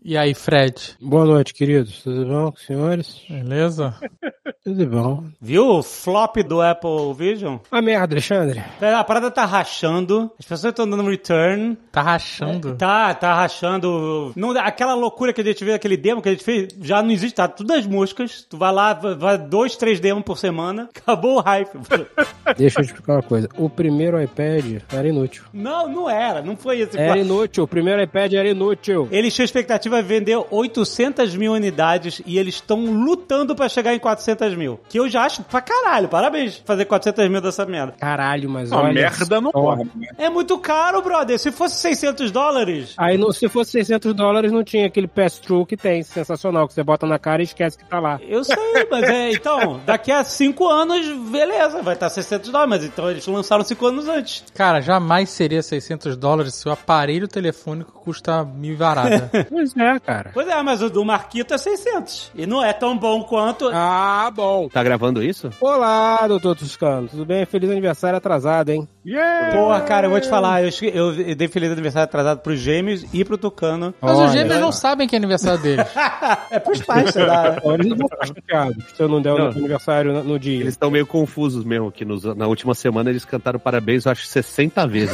E aí, Fred? Boa noite, queridos. Tudo bom, senhores? Beleza? Tudo bom. Viu o flop do Apple Vision? A merda, Alexandre. A parada tá rachando, as pessoas estão dando return. Tá rachando? Tá rachando. Não, aquela loucura que a gente fez, aquele demo que a gente fez, já não existe, tá tudo as moscas. Tu vai lá, vai 2, 3 demos por semana, acabou o hype. Deixa eu te explicar uma coisa. O primeiro iPad era inútil. Não era, não foi esse. Era inútil, o primeiro iPad era inútil. Eles tinham expectativa de vender 800 mil unidades e eles estão lutando pra chegar em 400 mil. Que eu já acho pra caralho. Parabéns fazer 400 mil dessa merda. Caralho, mas não, olha... merda não pode, né? É muito caro, brother. Se fosse $600... Aí, se fosse $600, não tinha aquele pass-through que tem, sensacional, que você bota na cara e esquece que tá lá. Eu sei, mas então, daqui a 5 anos, beleza, vai estar $600, mas então eles lançaram 5 anos antes. Cara, jamais seria $600 se o aparelho telefônico custa 1.000 varada. Pois é, cara. Pois é, mas o do Marquito é 600. E não é tão bom quanto... Ah, bom. Tá gravando isso? Olá, doutor Toscano. Tudo bem? Feliz aniversário atrasado, hein? Yeah! Porra, cara, eu vou te falar, eu dei feliz aniversário atrasado pros gêmeos e pro Tucano. Mas os gêmeos não sabem que é aniversário deles. É pros pais, sei lá. Eles não vão ficar chateados se eu não der o aniversário no dia. Eles estão meio confusos mesmo, que na última semana eles cantaram parabéns, eu acho, 60 vezes.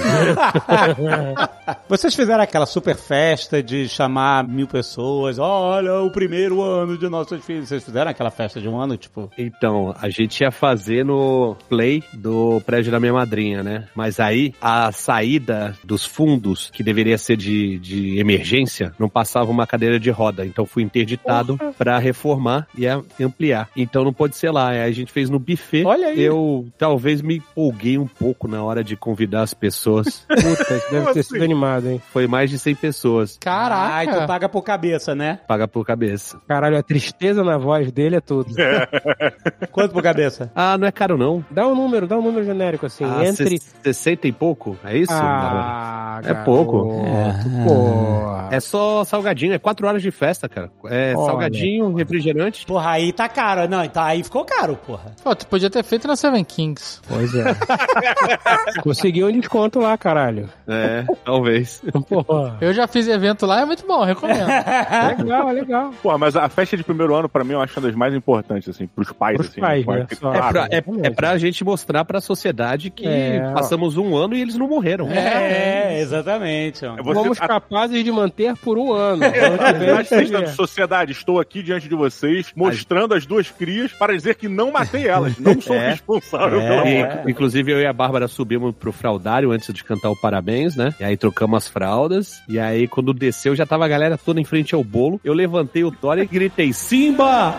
Vocês fizeram aquela super festa de chamar 1.000 pessoas, olha, o primeiro ano de nossos filhos. Vocês fizeram aquela festa de um ano, tipo? Então, a gente ia fazer no play do prédio da minha madrinha, né? Mas aí, a saída dos fundos, que deveria ser de emergência, não passava uma cadeira de roda. Então, fui interditado pra reformar e ampliar. Então, não pode ser lá. Aí a gente fez no buffet. Olha aí. Eu talvez me empolguei um pouco na hora de convidar as pessoas. Puta, isso deve ter sido animado, hein? Foi mais de 100 pessoas. Caraca! Aí tu paga por cabeça, né? Paga por cabeça. Caralho, a tristeza na voz dele é tudo. Quanto por cabeça? Ah, não é caro não. Dá um número genérico assim. Entre 60 e pouco? É isso? É pouco. É só salgadinho, é 4 horas de festa, cara. É salgadinho, refrigerante. Porra, aí tá caro. Não, então aí ficou caro, porra. Pô, tu podia ter feito na Seven Kings. Pois é. Conseguiu um desconto lá, caralho. É, talvez. Porra. Eu já fiz evento lá, é muito bom, recomendo. Legal. Pô, mas a festa de primeiro ano, pra mim, eu acho uma das mais importantes, assim, pros pais, assim. Pais, né? É pra gente mostrar pra sociedade que passamos um ano e eles não morreram. Exatamente. Fomos capazes de manter por um ano. Na sociedade, estou aqui diante de vocês, mostrando as duas crias para dizer que não matei elas, não sou responsável pela Inclusive, eu e a Bárbara subimos pro fraldário antes de cantar o parabéns, né? E aí trocamos as fraldas, e aí quando desceu, já tava a galera toda em frente ao bolo. Eu levantei o Dória e gritei, Simba!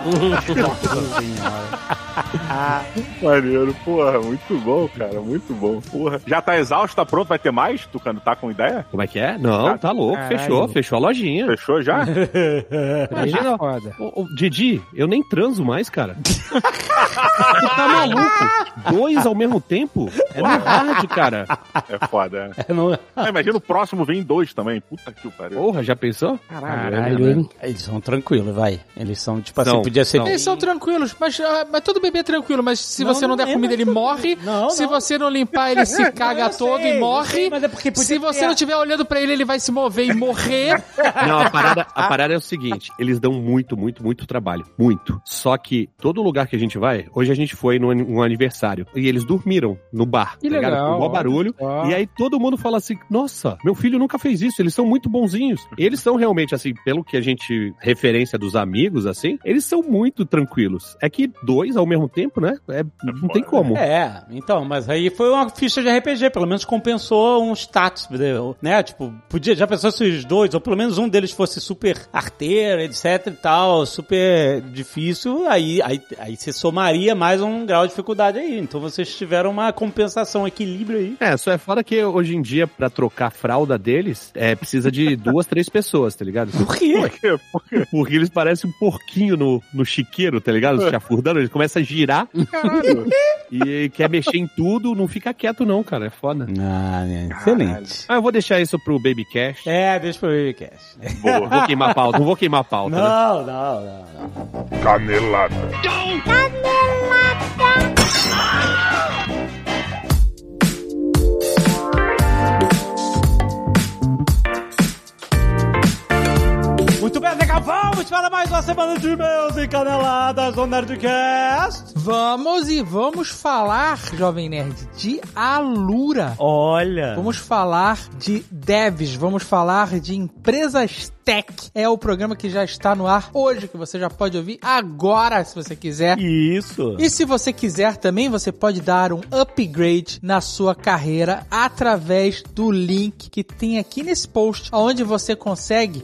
Maneiro, porra, muito bom, cara, muito bom, porra. Já tá exausto, tá pronto, vai ter mais? Tucano, tá com ideia? Como é que é? Não, tá louco, fechou a lojinha. Fechou já? Imagina foda. Didi, eu nem transo mais, cara. Tu tá maluco? 2 ao mesmo tempo? É verdade, cara. É foda, imagina o próximo vem 2 também, puta que pariu. Porra, já pensou? Caralho, hein? Eles são tranquilos, vai. Eles são, tipo assim, podia ser... Eles são tranquilos, mas todo bebê é tranquilo, mas se você não der comida, ele morre. Se você não limpar, ele se caga todo e morre. Mas é porque se você não estiver olhando pra ele, ele vai se mover e morrer. Não, a parada é o seguinte, eles dão muito trabalho, muito. Só que todo lugar que a gente vai, hoje a gente foi num aniversário, e eles dormiram no bar, que tá ligado? legal, com o maior barulho, e aí todo mundo fala assim, nossa, meu filho nunca fez isso, eles são muito bonzinhos. Eles são realmente, assim, pelo que a gente, referência dos amigos, assim, eles são muito tranquilos. É que 2 ao mesmo tempo, né? Não tem como. Então, mas aí foi uma ficha de RPG, pelo menos compensou um status, né? Tipo, já pensou se os 2, ou pelo menos um deles fosse super arteiro, etc e tal, super difícil, aí você somaria mais um grau de dificuldade aí. Então vocês tiveram uma compensação, um equilíbrio aí. Só é foda que hoje em dia, pra trocar a fralda deles, precisa de 2, 3 pessoas, tá ligado? Por quê? Porque eles parecem um porquinho no chiqueiro, tá ligado? Chafurdando, eles começam a girar. Caralho. E quer mexer em tudo, não fica quieto não, cara, é foda. Excelente. Eu vou deixar isso pro Baby Cash. Deixa pro Baby Cash. Boa. Não vou queimar a pauta. Não. Canelada. Muito bem, Zeca, vamos para mais uma semana de e-mails e caneladas do Nerdcast. Vamos falar, Jovem Nerd, de Alura. Olha. Vamos falar de devs, vamos falar de empresas tech. É o programa que já está no ar hoje, que você já pode ouvir agora, se você quiser. Isso. E se você quiser também, você pode dar um upgrade na sua carreira através do link que tem aqui nesse post, onde você consegue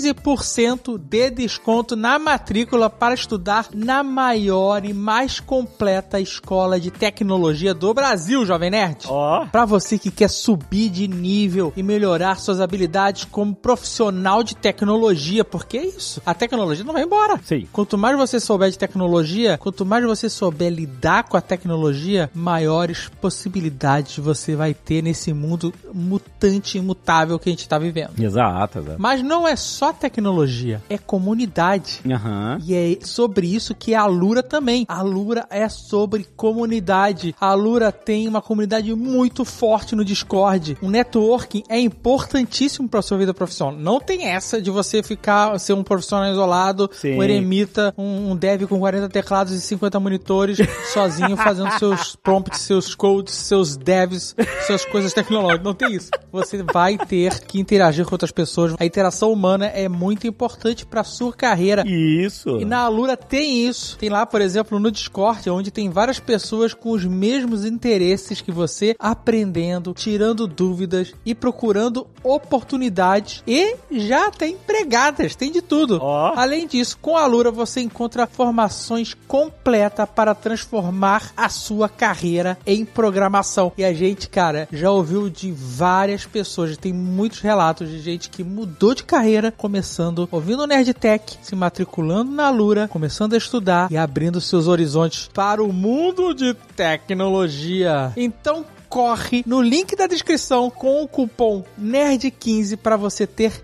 15% de desconto na matrícula para estudar na maior e mais completa escola de tecnologia do Brasil, Jovem Nerd. Ó. Para você que quer subir de nível e melhorar suas habilidades como profissional de tecnologia, porque é isso, a tecnologia não vai embora. Sim. Quanto mais você souber de tecnologia, quanto mais você souber lidar com a tecnologia, maiores possibilidades você vai ter nesse mundo mutante e imutável que a gente tá vivendo. Exato. Mas não é só tecnologia, é comunidade. Aham. E é sobre isso que a Alura também. A Alura é sobre comunidade. A Alura tem uma comunidade muito forte no Discord. O networking é importantíssimo para sua vida profissional. Não tem essa de você ser um profissional isolado, Sim. um eremita, um dev com 40 teclados e 50 monitores, sozinho fazendo seus prompts, seus codes, seus devs, suas coisas tecnológicas. Não tem isso. Você vai ter que interagir com outras pessoas. A interação humana é muito importante para sua carreira. Isso. E na Alura tem isso. Tem lá, por exemplo, no Discord, onde tem várias pessoas com os mesmos interesses que você, aprendendo, tirando dúvidas e procurando oportunidades e já tem empregadas, tem de tudo. Ó. Além disso, com a Alura você encontra formações completas para transformar a sua carreira em programação. E a gente, cara, já ouviu de várias pessoas, tem muitos relatos de gente que mudou de carreira, começando, ouvindo o Nerdtech, se matriculando na Alura, começando a estudar e abrindo seus horizontes para o mundo de tecnologia. Então, corre no link da descrição com o cupom NERD15 para você ter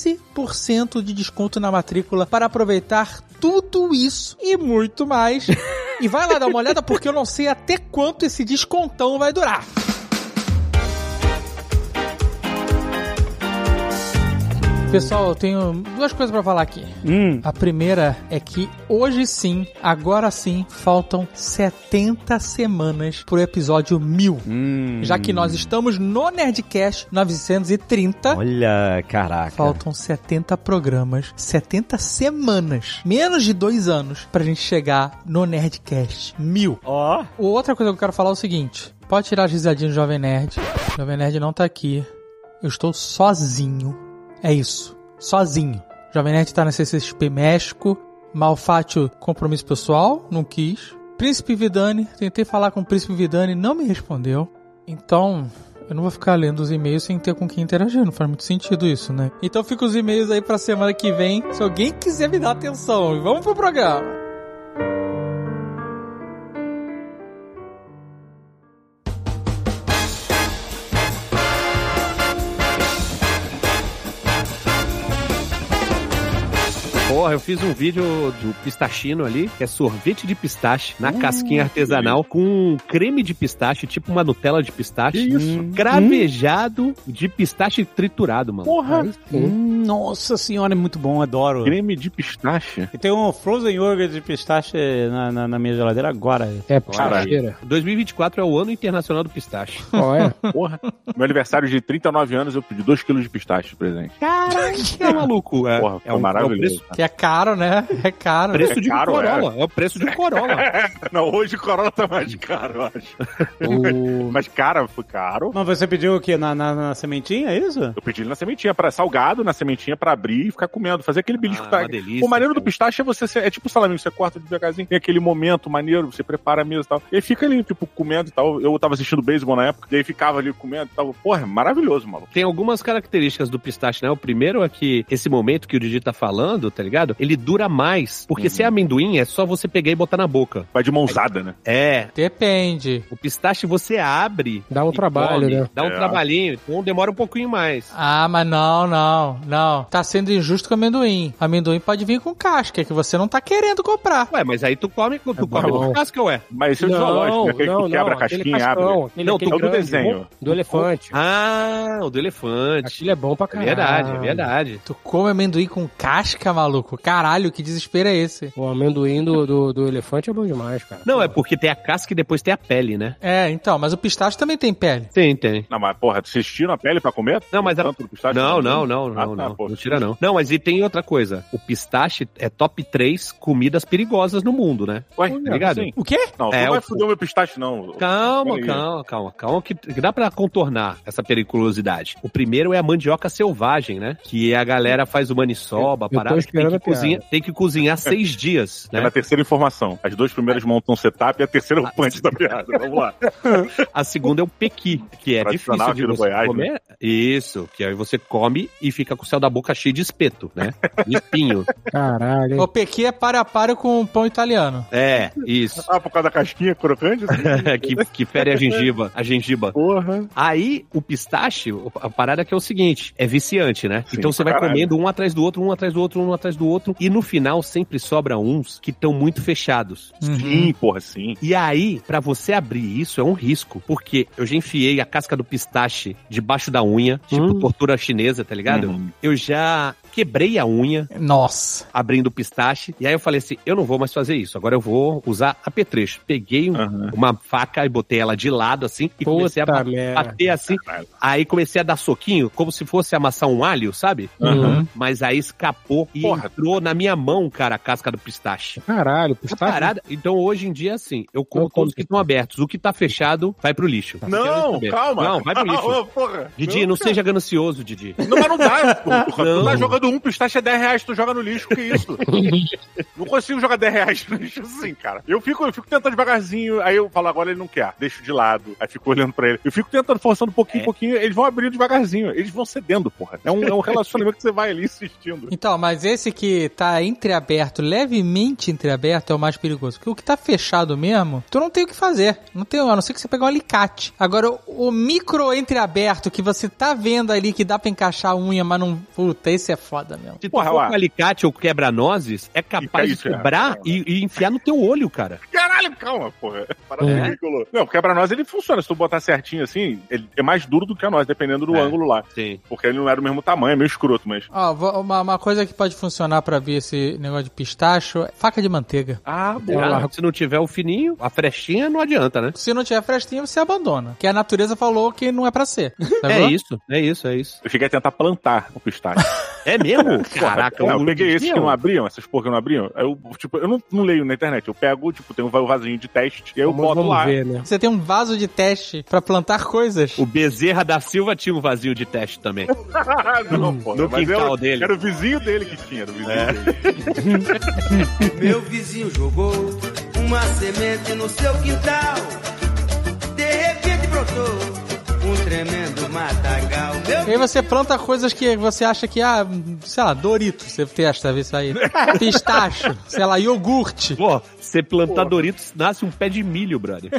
15% de desconto na matrícula para aproveitar tudo isso e muito mais. E vai lá dar uma olhada porque eu não sei até quanto esse descontão vai durar. Pessoal, eu tenho duas coisas pra falar aqui. A primeira é que hoje sim, agora sim, faltam 70 semanas pro episódio 1000. Já que nós estamos no Nerdcast 930. Olha, caraca. Faltam 70 programas, 70 semanas, menos de 2 anos pra gente chegar no Nerdcast 1000. Ó. Outra coisa que eu quero falar é o seguinte. Pode tirar as risadinhas do Jovem Nerd. O Jovem Nerd não tá aqui. Eu estou sozinho. É isso, sozinho. Jovem Nerd tá na CCXP México. Malfátio, compromisso pessoal, não quis. Príncipe Vidani, tentei falar com o Príncipe Vidani, não me respondeu. Então, eu não vou ficar lendo os e-mails sem ter com quem interagir, não faz muito sentido isso, né? Então fica os e-mails aí pra semana que vem, se alguém quiser me dar atenção. Vamos pro programa. Porra, eu fiz um vídeo do pistachino ali, que é sorvete de pistache na casquinha artesanal com creme de pistache, tipo uma Nutella de pistache, cravejado de pistache triturado, mano. Porra! Nossa senhora, é muito bom, adoro. Creme de pistache? E tem um frozen yogurt de pistache na minha geladeira agora. É, pistacheira. 2024 é o ano internacional do pistache. Olha. Porra! Meu aniversário de 39 anos, eu pedi 2 quilos de pistache de presente. Caraca, maluco. Porra, foi maravilhoso. Que é caro, né? É caro. Preço de caro, Corolla. É o preço de um Corolla. Não, hoje o Corolla tá mais caro, eu acho. Mas, cara, foi caro. Mas você pediu o quê? Na sementinha, é isso? Eu pedi ele na sementinha, salgado na sementinha pra abrir e ficar comendo. Fazer aquele belisco. Uma delícia, O maneiro do cara. pistache é tipo salaminho, você corta devagarzinho, tem aquele momento maneiro, você prepara a mesa e tal. E aí fica ali, tipo, comendo e tal. Eu tava assistindo beisebol na época, e aí ficava ali comendo e tal. Porra, maravilhoso, maluco. Tem algumas características do pistache, né? O primeiro é que esse momento que o Didi tá falando, tá ligado? ligado? Ele dura mais, porque se é amendoim, é só você pegar e botar na boca. Vai de mãozada, né? É. Depende. O pistache você abre. Dá um trabalho, come, né? Dá um trabalhinho, então demora um pouquinho mais. Ah, mas não. Tá sendo injusto com amendoim. Amendoim pode vir com casca, que você não tá querendo comprar. Ué, mas aí tu come com casca, ué. Mas isso é zoológico, né? Aquele que quebra a casquinha e abre. Não, é o do desenho. Do elefante. Ah, o do elefante. Aquilo é bom pra caralho. É verdade. Tu come amendoim com casca, maluco? Caralho, que desespero é esse? O amendoim do elefante é bom demais, cara. Não, é porque tem a casca e depois tem a pele, né? É, então, mas o pistache também tem pele. Tem. Não, mas porra, vocês tiram a pele pra comer? Não, mas Tanto do pistache? Não, Pô. não tira não. Não, mas e tem outra coisa. O pistache é top 3 comidas perigosas no mundo, né? Ué, tá ligado? Assim? O quê? Não, tu não vai fuder o meu pistache, não. Calma, que dá pra contornar essa periculosidade. O primeiro é a mandioca selvagem, né? Que a galera faz o maniçoba, parada, que tem que cozinhar 6 dias, né? É na terceira informação. As 2 primeiras montam um setup e a terceira é o punch da piada. Vamos lá. A segunda é o pequi, que é difícil de você Goiás, comer. Né? Isso, que aí você come e fica com o céu da boca cheio de espeto, né? De espinho. Caralho. O pequi é para com pão italiano. É, isso. Ah, por causa da casquinha crocante? que fere a gengiba. Porra. Aí, o pistache, a parada que é o seguinte, é viciante, né? Sim, então você vai comendo um atrás do outro, e no final sempre sobra uns que estão muito fechados. Sim, porra, sim. E aí, pra você abrir isso é um risco, porque eu já enfiei a casca do pistache debaixo da unha, tipo tortura chinesa, tá ligado? Eu já quebrei a unha. Nossa. Abrindo o pistache. E aí eu falei assim, eu não vou mais fazer isso. Agora eu vou usar apetrecho. Peguei uma faca e botei ela de lado, assim, e comecei a bater assim. Aí comecei a dar soquinho, como se fosse amassar um alho, sabe? Mas aí escapou e entrou na minha mão, cara, a casca do pistache. Caralho, pistache? Parada. Então hoje em dia, assim, eu como todos que estão abertos. O que tá fechado, vai pro lixo. Não, calma. Não, vai pro lixo. Didi, não seja ganancioso, Didi. Não, mas não dá, porra. Tu tá jogando um pistache é R$10, tu joga no lixo, que isso? Não consigo jogar R$10 no lixo assim, cara. Eu fico tentando devagarzinho, aí eu falo, agora ele não quer, deixo de lado, aí fico olhando pra ele. Eu fico tentando, forçando um pouquinho, eles vão abrindo devagarzinho, eles vão cedendo, porra. É um relacionamento que você vai ali insistindo. Então, mas esse que tá entreaberto, levemente entreaberto, é o mais perigoso. Porque o que tá fechado mesmo, tu não tem o que fazer. Não tem, a não ser que você pegar um alicate. Agora, o micro entreaberto que você tá vendo ali que dá pra encaixar a unha, mas não... Puta, esse é foda mesmo. Se tu for com alicate ou quebra-nozes, é capaz de quebrar e enfiar no teu olho, cara. Caralho, calma, porra. Parada ridícula. Não, o quebra-noz ele funciona. Se tu botar certinho assim, ele é mais duro do que a noz, dependendo do ângulo lá. Sim. Porque ele não é do mesmo tamanho, é meio escroto, mas... Uma coisa que pode funcionar pra ver esse negócio de pistacho, faca de manteiga. Ah, boa. Se não tiver o fininho, a frestinha não adianta, né? Se não tiver frestinha, você abandona. Que a natureza falou que não é pra ser. É isso. Eu cheguei a tentar plantar o pistache. É mesmo? Caraca, eu peguei esses que não abriam, essas porra que não abriam. Eu não leio na internet. Eu pego, tem um vasinho de teste e aí eu boto lá. Ver, né? Você tem um vaso de teste pra plantar coisas? O Bezerra da Silva tinha um vazio de teste também. Não, pô. No quintal dele. Era o vizinho dele que tinha. Dele. Meu vizinho jogou uma semente no seu quintal. De repente brotou um tremendo matagal. E aí você planta coisas que você acha que, sei lá, Doritos, você testa, vê isso aí. Pistacho, sei lá, iogurte. Pô, você plantar Doritos, nasce um pé de milho, brother.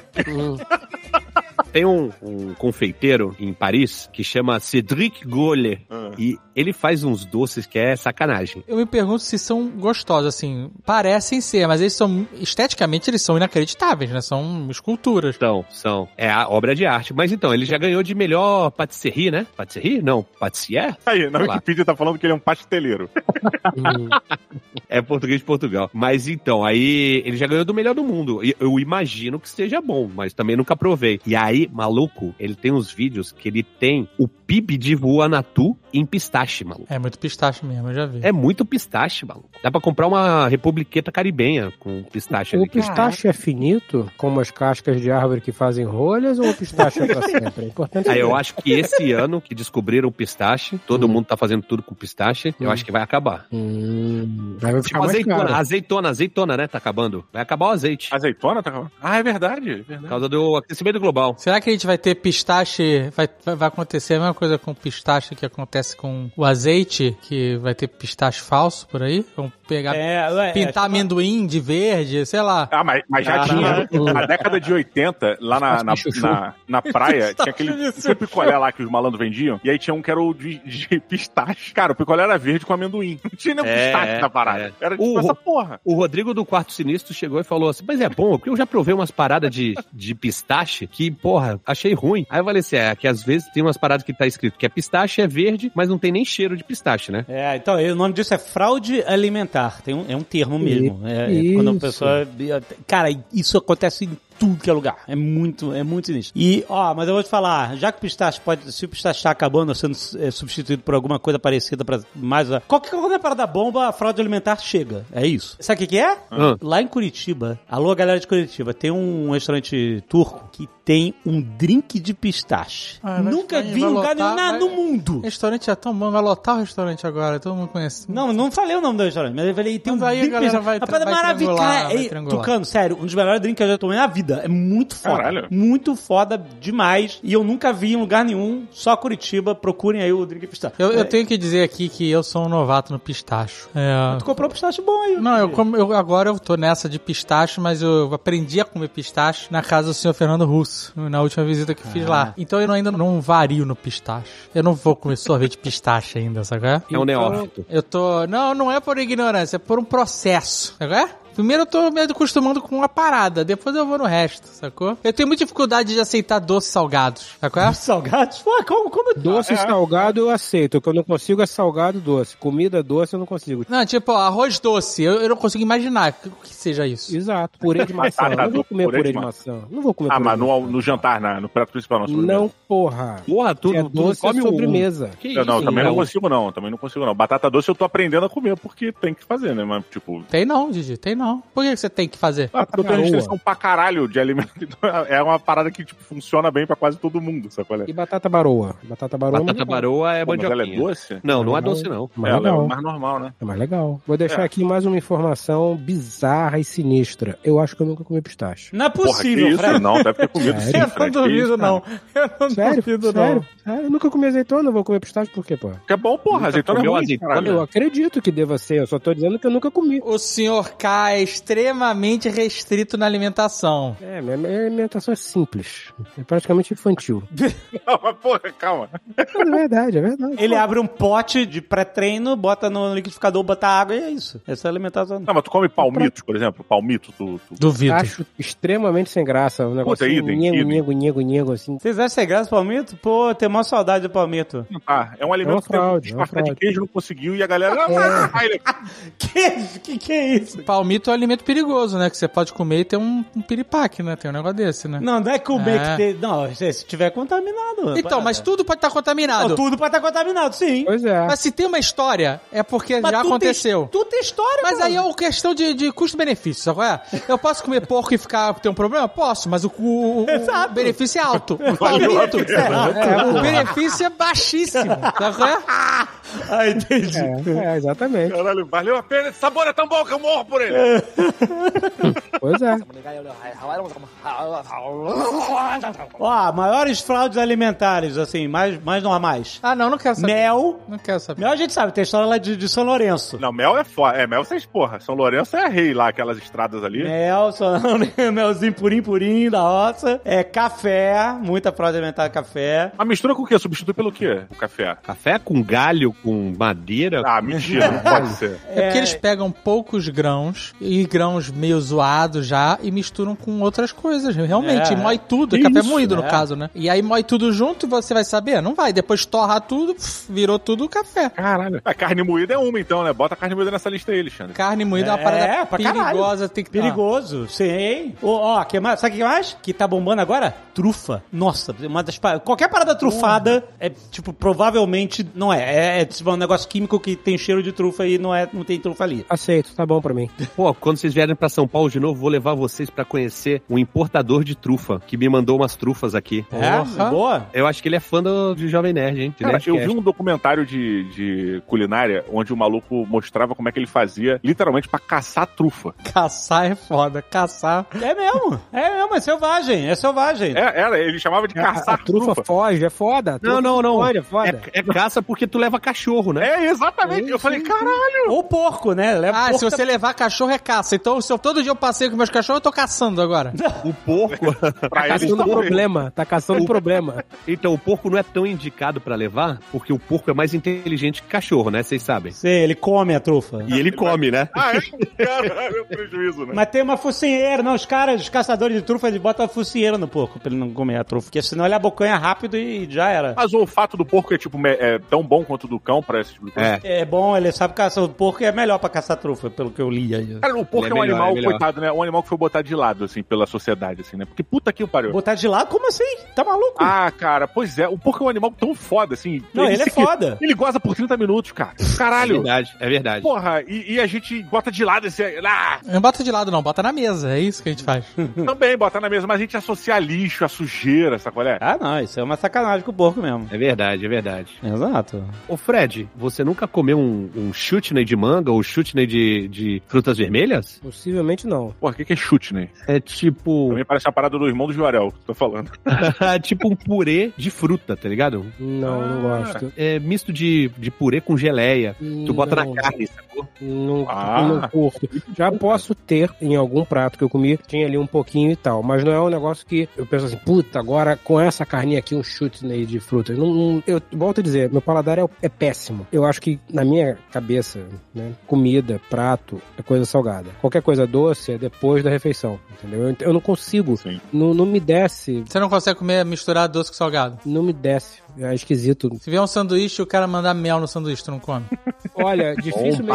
Tem um confeiteiro em Paris que chama Cédric Gaulle. E ele faz uns doces que é sacanagem. Eu me pergunto se são gostosos, assim. Parecem ser, mas eles são... Esteticamente, eles são inacreditáveis, né? São esculturas. São. É a obra de arte. Mas então, ele já ganhou de melhor patisserie, né? Patisserie? Não, patissier? Aí, na Wikipedia tá falando que ele é um pasteleiro. É português de Portugal. Mas então, aí ele já ganhou do melhor do mundo. Eu imagino que seja bom, mas também nunca provei. E aí, maluco, ele tem uns vídeos que ele tem o PIB de Vanuatu em pistache, maluco. É muito pistache mesmo, eu já vi. É muito pistache, maluco. Dá pra comprar uma republiqueta caribenha com pistache. O pistache é finito, como as cascas de árvore que fazem rolhas, ou o pistache é pra sempre? É importante saber. Eu acho que esse ano que descobriram o pistache, todo mundo tá fazendo tudo com pistache, eu acho que vai acabar. Vai vai ficar mais caro. Azeitona, né? Tá acabando. Vai acabar o azeite. Azeitona tá acabando? Ah, é verdade. Por causa do aquecimento global. Será que a gente vai ter pistache? Vai acontecer a mesma coisa com pistache que acontece com o azeite? Que vai ter pistache falso por aí? Vão pegar, pintar amendoim de verde, sei lá. Ah, mas já tinha. Na década de 80, lá na praia, tinha aquele picolé lá que os malandros vendiam. E aí tinha um que era o de pistache. Cara, o picolé era verde com amendoim. Não tinha nem pistache na parada. Era tipo essa porra. O Rodrigo do Quarto Sinistro chegou e falou assim, mas é bom, porque eu já provei umas paradas de pistache que, porra, achei ruim. Aí eu falei assim, que às vezes tem umas paradas que tá escrito que é pistache, é verde, mas não tem nem cheiro de pistache, né? Então, o nome disso é fraude alimentar. É um termo mesmo. Quando a pessoa... Cara, isso acontece em tudo que é lugar. É muito sinistro. E, mas eu vou te falar, já que se o pistache está acabando sendo substituído por alguma coisa parecida pra mais... Qualquer parada bomba, a fraude alimentar chega. É isso. Sabe o que é? Lá em Curitiba, alô galera de Curitiba, tem um restaurante turco que tem um drink de pistache. Nunca vi em lugar nenhum no mundo. O restaurante é tão bom, vai lotar o restaurante agora, todo mundo conhece. Não falei o nome do restaurante, mas eu falei, tem um aí drink a galera vai maravilhoso. Tucano, sério, um dos melhores drinks que eu já tomei na vida. É muito foda. Caralho. Muito foda demais. E eu nunca vi em lugar nenhum, só Curitiba. Procurem aí o drink de pistache. Eu tenho que dizer aqui que eu sou um novato no pistacho. Tu comprou pistache bom aí. Não, agora eu tô nessa de pistache, mas eu aprendi a comer pistache na casa do senhor Fernando Russo, na última visita que fiz lá. Então eu ainda não vario no pistache. Eu não vou comer sorvete de pistache ainda, sabe? É um neófito. Não é por ignorância, é por um processo, sabe? Primeiro eu tô me acostumando com uma parada, depois eu vou no resto, sacou? Eu tenho muita dificuldade de aceitar doces salgados, sacou? Doces salgados? Pô, como? Doce salgado eu aceito, o que eu não consigo é salgado doce. Comida doce eu não consigo. Não, tipo, arroz doce, eu não consigo imaginar que seja isso. Exato, purê de maçã, eu não vou comer purê de maçã. Não vou comer purê mas no jantar, no prato principal, não sobremesa. Não, porra. Porra, tudo é doce come sobremesa. Que isso? Também não consigo não. Batata doce eu tô aprendendo a comer, porque tem que fazer, né? Mas, tipo... Tem não, Didi, tem não. Por que você tem que fazer? Porque eu tenho restrição pra caralho de alimento. Então é uma parada que, tipo, funciona bem pra quase todo mundo, sabe qual é? E batata baroa? Batata baroa é mandioquinha. Mas ela é doce? Não é doce, não. Ela é mais normal, né? É mais legal. Vou deixar aqui mais uma informação bizarra e sinistra. Eu acho que eu nunca comi pistache. Não é possível, Fred. Não, deve ter comido sim, Eu não duvido, não. Eu não duvido, não. Eu nunca comi azeitona, vou comer pistache por quê, pô? Que é bom, porra. Azeitona é ruim, Eu acredito que deva ser, eu só tô dizendo que eu nunca comi. O senhor K é extremamente restrito na alimentação. Minha alimentação é simples. É praticamente infantil. Não, mas porra, calma. É verdade. Ele abre um pote de pré-treino, bota no liquidificador, bota água e é isso. Essa é a alimentação. Não, mas tu come palmitos, por exemplo? Palmito, tu... Duvido. Acho extremamente sem graça. Um negócio nego, assim. Vocês acham sem graça o palmito? Pô, tem uma saudade do palmito. É um alimento fraude, que de queijo não conseguiu e a galera... Que é isso? Palmito é um alimento perigoso, né? Que você pode comer e ter um piripaque, né? Tem um negócio desse, né? Não é comer que tem... Não, se tiver contaminado. Então, mas tudo pode estar contaminado. Não, tudo pode estar contaminado, sim. Pois é. Mas se tem uma história, é porque já aconteceu. Tudo tem história, mas aí é uma questão de custo-benefício, sabe qual é? Eu posso comer porco e ter um problema? Posso, mas o benefício é alto. O palmito, o benefício é baixíssimo, sabe qual é? Entendi. Exatamente. Caralho, valeu a pena. Esse sabor é tão bom que eu morro por ele. Pois é. Maiores fraudes alimentares, assim, mais normais. Não quero saber. Mel. Não quero saber. Mel a gente sabe, tem a história lá de São Lourenço. Não, mel é foda. Mel vocês, porra. São Lourenço é rei lá, aquelas estradas ali. Melzinho purinho da roça. Café, muita fraude alimentar café. A mistura com o quê? Substitui pelo quê? O café? Café com galho, com madeira? Mentira, não pode ser. É porque eles pegam poucos grãos, e grãos meio zoados já, e misturam com outras coisas, realmente. Moe tudo, café moído no caso, né? E aí moe tudo junto e você vai saber? Não vai. Depois torra tudo, virou tudo café. Caralho. A carne moída é uma, então, né? Bota a carne moída nessa lista aí, Alexandre. Carne moída é uma parada perigosa. Tem que perigoso, sim. Que mais? Sabe o que mais? Que tá bombando agora? Trufa. Nossa, uma das qualquer parada trufada é, tipo, provavelmente não é. tipo, um negócio químico que tem cheiro de trufa e não tem trufa ali. Aceito, tá bom pra mim. Pô, quando vocês vierem pra São Paulo de novo, vou levar vocês pra conhecer um importador de trufa, que me mandou umas trufas aqui. É? Boa? Eu acho que ele é fã de Jovem Nerd, hein? Cara, eu vi um documentário de culinária onde o maluco mostrava como é que ele fazia, literalmente, pra caçar trufa. Caçar é foda, caçar. É mesmo, é selvagem, é selvagem. Ele chamava de caçar A trufa foge, é foda. Não. Foge, é foda. É caça porque tu leva cachorro, né? Exatamente. Eu falei, caralho. Ou porco, né? Leva porco se você levar cachorro é caça. Então, se todo dia eu passei com meus cachorros, eu tô caçando agora. O porco... Pra Tá eles caçando também. problema, tá caçando problema. Então, o porco não é tão indicado pra levar, porque o porco é mais inteligente que cachorro, né? Vocês sabem. Sei, ele come a trufa. E ele come, né? Caralho, é um prejuízo, né? Mas tem uma focinheira, não, os caçadores de trufa, eles botam a focinheira no porco pra ele não comer a trufa, porque senão ele abocanha rápido e já era. Mas o olfato do porco é, tipo, tão bom quanto o do cão pra esse tipo de coisa? É bom, ele sabe caçar o porco e é melhor pra caçar trufa, pelo que eu li aí. Cara, o porco Ele é um melhor, animal, é melhor. coitado, né? Um animal que foi botado de lado, assim, pela sociedade, assim, né? Porque puta que o pariu. Botar de lado? Como assim? Tá maluco? Ah, cara, pois é. O porco é um animal tão foda, assim. Não, ele é foda. Ele goza por 30 minutos, cara. Caralho. É verdade. Porra, e a gente bota de lado esse... Não bota de lado não, bota na mesa. É isso que a gente faz. Também bota na mesa, mas a gente associa lixo, a sujeira, sabe qual é? Ah, não, isso é uma sacanagem com o porco mesmo. É verdade. Exato. Ô, Fred, você nunca comeu um chutney de manga ou chutney de frutas vermelhas? Possivelmente não. Porra, o que é chute, né? É tipo... Pra mim parece a parada do irmão do Joarel, que eu tô falando. tipo um purê de fruta, tá ligado? Não gosto. É misto de purê com geleia. Tu bota na carne, sacou? Não curto. Já posso ter em algum prato que eu comi, tinha ali um pouquinho e tal, mas não é um negócio que eu penso assim, puta, agora com essa carninha aqui, um chutney de frutas. Eu volto a dizer, meu paladar é péssimo. Eu acho que na minha cabeça, né, comida, prato, é coisa salgada. Qualquer coisa doce é depois da refeição, entendeu? Eu não consigo, não me desce. Você não consegue misturar doce com salgado? Não me desce. É esquisito. Se vier um sanduíche e o cara mandar mel no sanduíche, tu não come? Olha, dificilmente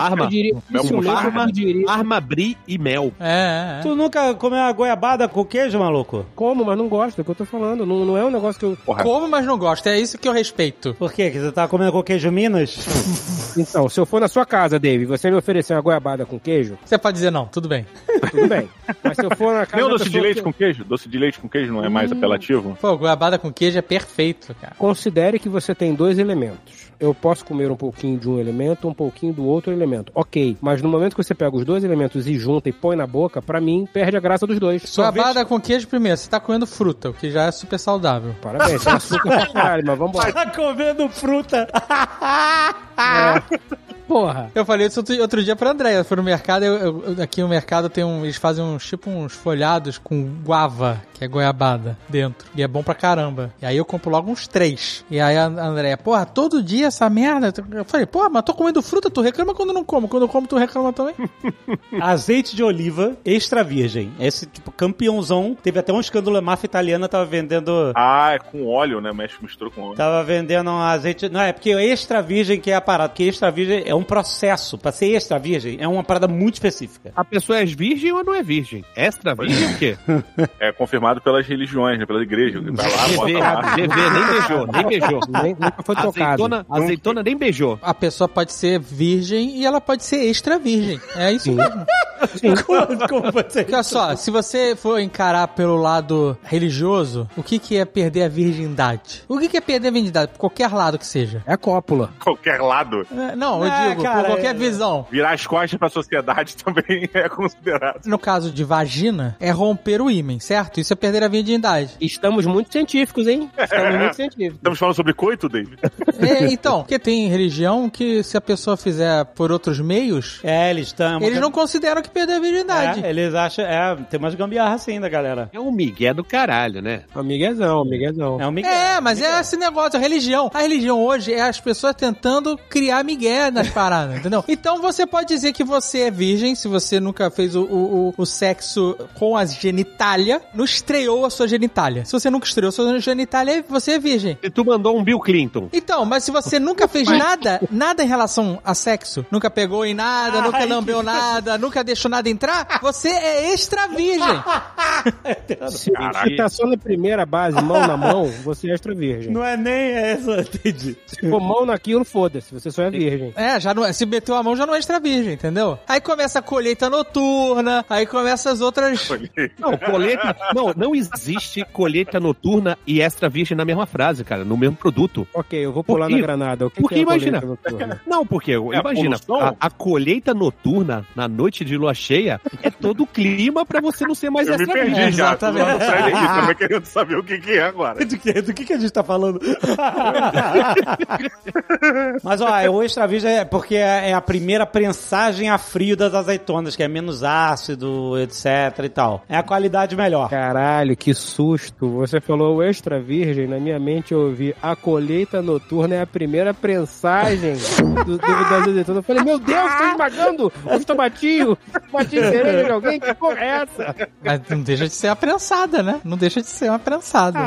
eu diria. Parma, brie e mel. É. Tu nunca comeu uma goiabada com queijo, maluco? Como, mas não gosto, é o que eu tô falando. Não é um negócio que eu... Porra. Como, mas não gosto. É isso que eu respeito. Por quê? Que você tá comendo com queijo Minas? Então, se eu for na sua casa, Dave, você me oferecer uma goiabada com queijo, Você pode dizer não, tudo bem. tudo bem. Mas se eu for na casa Nem o da doce de pessoa leite que... com queijo? Doce de leite com queijo não é mais apelativo? Pô, goiabada com queijo é perfeito, cara. Considere que você tem 2 elementos. Eu posso comer um pouquinho de um elemento, um pouquinho do outro elemento. Ok, mas no momento que você pega os 2 elementos e junta e põe na boca, pra mim, perde a graça dos 2. Goiabada com queijo primeiro, você tá comendo fruta, o que já é super saudável. Parabéns, tem açúcar pra caralho, mas vambora. Tá comendo fruta. Porra. Eu falei isso outro dia pra Andréia. Eu fui no mercado, aqui no mercado tem eles fazem uns folhados com guava, que é goiabada, dentro. E é bom pra caramba. E aí eu compro logo uns 3. E aí a Andréia, porra, todo dia essa merda? Eu falei, porra, mas tô comendo fruta, tu reclama quando não como. Quando eu como, tu reclama também. Azeite de oliva extra virgem. Esse, tipo, campeãozão. Teve até um escândalo, a máfia italiana tava vendendo... Ah, é com óleo, né? Misturou com óleo. Tava vendendo um azeite... Não, é porque o extra virgem que é a parada. Porque extra virgem é um processo. Pra ser extra virgem, é uma parada muito específica. A pessoa é virgem ou não é virgem? Extra virgem o quê? É confirmado pelas religiões, né? Pela igreja. Vai lá, bota lá. nem beijou. Nunca foi tocado. Azeitona nem beijou. A pessoa pode ser virgem e ela pode ser extra virgem. É isso mesmo. Como pode ser? Porque, olha só, se você for encarar pelo lado religioso, o que é perder a virgindade? O que é perder a virgindade? Por qualquer lado que seja. É a cópula. Qualquer lado. Não, eu digo, cara, por qualquer visão. Virar as costas pra sociedade também é considerado. No caso de vagina, é romper o ímen, certo? Isso é perder a virgindade. Estamos muito científicos, hein? Estamos muito científicos. Estamos falando sobre coito, David? Então, porque tem religião que se a pessoa fizer por outros meios, Eles estão... eles não consideram que perder a virgindade. eles acham... tem umas gambiarra assim da galera. É um migué do caralho, né? É um miguezão. É um migué. Mas é esse negócio, a religião. A religião hoje é as pessoas tentando criar migué nas paradas, entendeu? Então você pode dizer que você é virgem, se você nunca fez o sexo com a genitália, não estreou a sua genitália. Se você nunca estreou a sua genitália, você é virgem. E tu mandou um Bill Clinton. Então, mas se você nunca fez nada em relação a sexo, nunca pegou em nada, nunca lambeu nada, nunca deixou nada entrar, você é extra virgem. Se tá só na primeira base, mão na mão, você é extra virgem. Não é nem essa, entendi. Se for mão naquilo, foda-se, você só é virgem. Já não é, se meteu a mão já não é extra virgem, entendeu? Aí começa a colheita noturna, aí começa as outras... Não existe colheita noturna e extra virgem na mesma frase, cara, no mesmo produto. Ok, eu vou pular na granada. O que porque é imagina. Não, porque imagina, a colheita noturna na noite de lua cheia é todo o clima pra você não ser mais eu extra me perdi virgem. já, tô lá no Fred aqui, tava querendo saber o que é agora. Do que a gente tá falando? Mas, ó, o extra virgem é porque é a primeira prensagem a frio das azeitonas, que é menos ácido, etc e tal. É a qualidade melhor. Caralho, que susto. Você falou o extra virgem, na minha mente eu ouvi a colheita noturna é a primeira prensagem das azeitonas. Eu falei, meu Deus, tô esmagando os tomatinhos. Tomatinho cereja de alguém? Que porra é essa? Mas não deixa de ser uma prensada, né? Não deixa de ser uma prensada.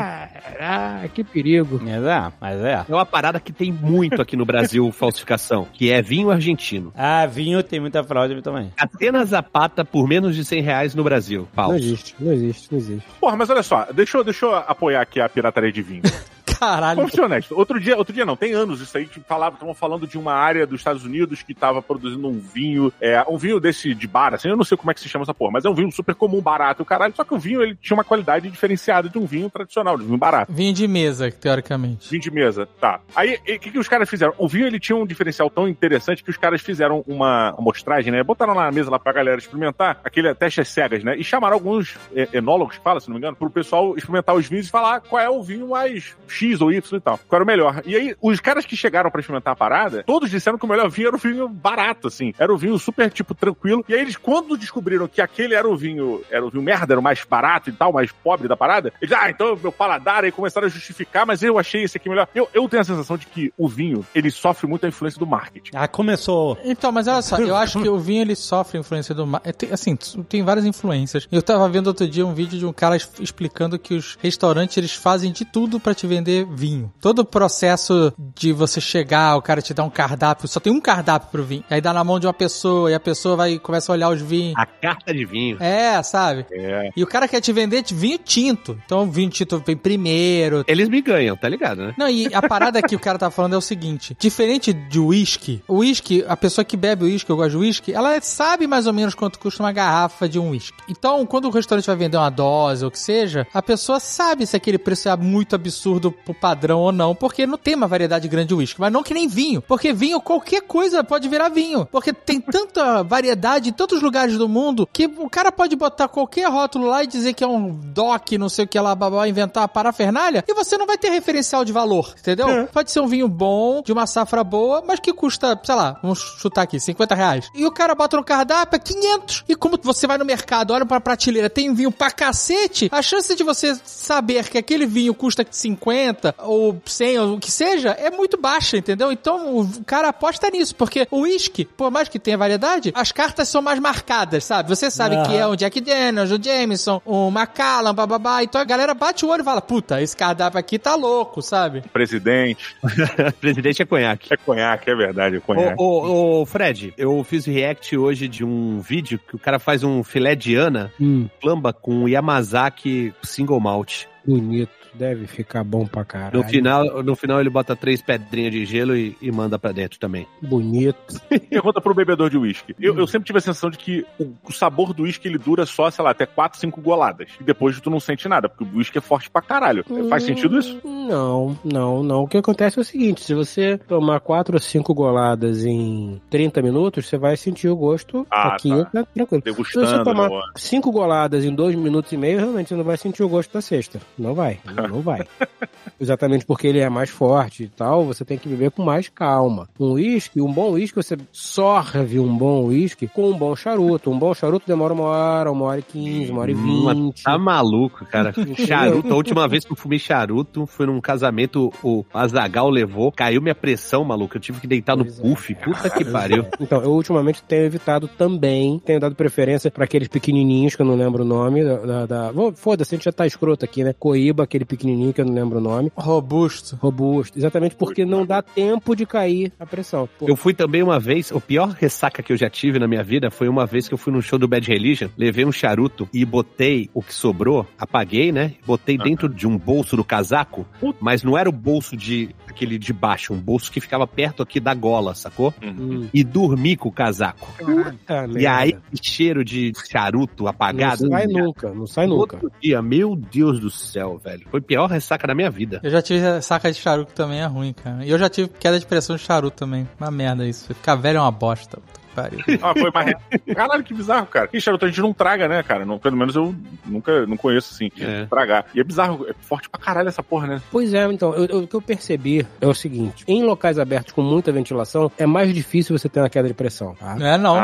Que perigo. Mas é. É uma parada que tem muito aqui no Brasil, falsificação, que é vinho argentino. Vinho tem muita fraude também. Catena Zapata por menos de R$100 no Brasil. Falso. Não existe. Porra, mas olha só, deixa eu apoiar aqui a pirataria de vinho. Caralho. Vamos ser honestos. Outro dia não, tem anos isso aí que estavam falando de uma área dos Estados Unidos que tava produzindo um vinho desse de bar, assim, eu não sei como é que se chama essa porra, mas é um vinho super comum, barato, caralho, só que o vinho, ele tinha uma qualidade diferenciada de um vinho tradicional, de um vinho barato. Vinho de mesa, teoricamente. Vinho de mesa, tá. Aí, o que os caras fizeram? O vinho, ele tinha um diferencial tão interessante que os caras fizeram uma amostragem, né, botaram lá na mesa lá pra galera experimentar, aquele teste às cegas, né, e chamaram alguns enólogos, que fala, se não me engano, pro pessoal experimentar os vinhos e falar qual é o vinho mais X ou Y e tal, qual era o melhor. E aí, os caras que chegaram pra experimentar a parada, todos disseram que o melhor vinho era o vinho barato, assim. Era o vinho super, tipo, tranquilo. E aí, eles, quando descobriram que aquele era o vinho merda, era o mais barato e tal, mais pobre da parada, eles, então, meu paladar, aí começaram a justificar, mas eu achei esse aqui melhor. Eu tenho a sensação de que o vinho, ele sofre muito a influência do marketing. Começou. Então, mas olha só, eu acho que o vinho, ele sofre a influência do marketing. Assim, tem várias influências. Eu tava vendo outro dia um vídeo de um cara explicando que os restaurantes, eles fazem de tudo pra te vender vinho. Todo o processo de você chegar, o cara te dá um cardápio, só tem um cardápio pro vinho. Aí dá na mão de uma pessoa, e a pessoa começa a olhar os vinhos. A carta de vinho. Sabe? E o cara quer te vender de vinho tinto. Então o vinho tinto vem primeiro. Eles me ganham, tá ligado, né? Não, e a parada que o cara tá falando é o seguinte, diferente de uísque, a pessoa que bebe uísque, eu gosto de uísque, ela sabe mais ou menos quanto custa uma garrafa de um uísque. Então, quando o restaurante vai vender uma dose ou o que seja, a pessoa sabe se aquele preço é muito absurdo pro padrão ou não, porque não tem uma variedade grande de uísque, mas não que nem vinho, porque vinho, qualquer coisa pode virar vinho, porque tem tanta variedade em tantos lugares do mundo, que o cara pode botar qualquer rótulo lá e dizer que é um DOC, não sei o que lá, inventar a parafernália, e você não vai ter referencial de valor, entendeu? Pode ser um vinho bom, de uma safra boa, mas que custa, sei lá, vamos chutar aqui, R$50. E o cara bota no cardápio, é 500. E como você vai no mercado, olha pra prateleira, tem vinho pra cacete, a chance de você saber que aquele vinho custa 50 ou 100 ou o que seja, é muito baixa, entendeu? Então o cara aposta nisso, porque o whisky, por mais que tenha variedade, as cartas são mais marcadas, sabe? Você sabe que é um Jack Daniels, um Jameson, um Macallan, bababá, então a galera bate o olho e fala, puta, esse cardápio aqui tá louco, sabe? Presidente. Presidente é conhaque. É conhaque, é verdade, é conhaque. Ô, Fred, eu fiz react hoje de um vídeo que o cara faz um filé de Ana, plamba com Yamazaki single malt. Bonito. Deve ficar bom pra caralho. No final ele bota 3 pedrinhas de gelo e manda pra dentro também. Bonito. Pergunta pro bebedor de uísque. Eu sempre tive a sensação de que o sabor do uísque, ele dura só, sei lá, até 4, 5 goladas. E depois tu não sente nada, porque o uísque é forte pra caralho. Faz sentido isso? Não. O que acontece é o seguinte, se você tomar 4 ou 5 goladas em 30 minutos, você vai sentir o gosto aqui, tá tranquilo. Degustando, se você tomar 5 goladas em 2 minutos e meio, realmente você não vai sentir o gosto da sexta. Não vai. Não vai. Exatamente porque ele é mais forte e tal, você tem que beber com mais calma. Um bom uísque, você sorve um bom uísque com um bom charuto. Um bom charuto demora 1 hora e 15, 1 hora e 20. Tá maluco, cara. Charuto, a última vez que eu fumei charuto foi num casamento, o Azaghal levou, caiu minha pressão, maluco. Eu tive que deitar no puff. Puta que pariu. Então, eu ultimamente tenho evitado também, tenho dado preferência pra aqueles pequenininhos, que eu não lembro o nome, foda-se, a gente já tá escroto aqui, né? Coíba, aquele pequenininho que eu não lembro o nome. Robusto, exatamente porque não dá tempo de cair a pressão. Pô. Eu fui também uma vez, o pior ressaca que eu já tive na minha vida foi uma vez que eu fui no show do Bad Religion, levei um charuto e botei o que sobrou, apaguei, né? Botei dentro de um bolso do casaco, mas não era o bolso aquele de baixo, um bolso que ficava perto aqui da gola, sacou? E dormi com o casaco. E aí, cheiro de charuto apagado. Não sai nunca. Outro dia, meu Deus do céu, velho. Foi a pior ressaca da minha vida. Eu já tive saca de charuto também, é ruim, cara. E eu já tive queda de pressão de charuto também. Uma merda isso. Ficar velho é uma bosta. Pariu. Foi mais... Caralho, que bizarro, cara. E charuto a gente não traga, né, cara? Não, pelo menos eu não conheço, assim, tragar. E é bizarro, é forte pra caralho essa porra, né? Pois é, então, o que eu percebi é o seguinte, em locais abertos com muita ventilação, é mais difícil você ter uma queda de pressão, tá? Não é não.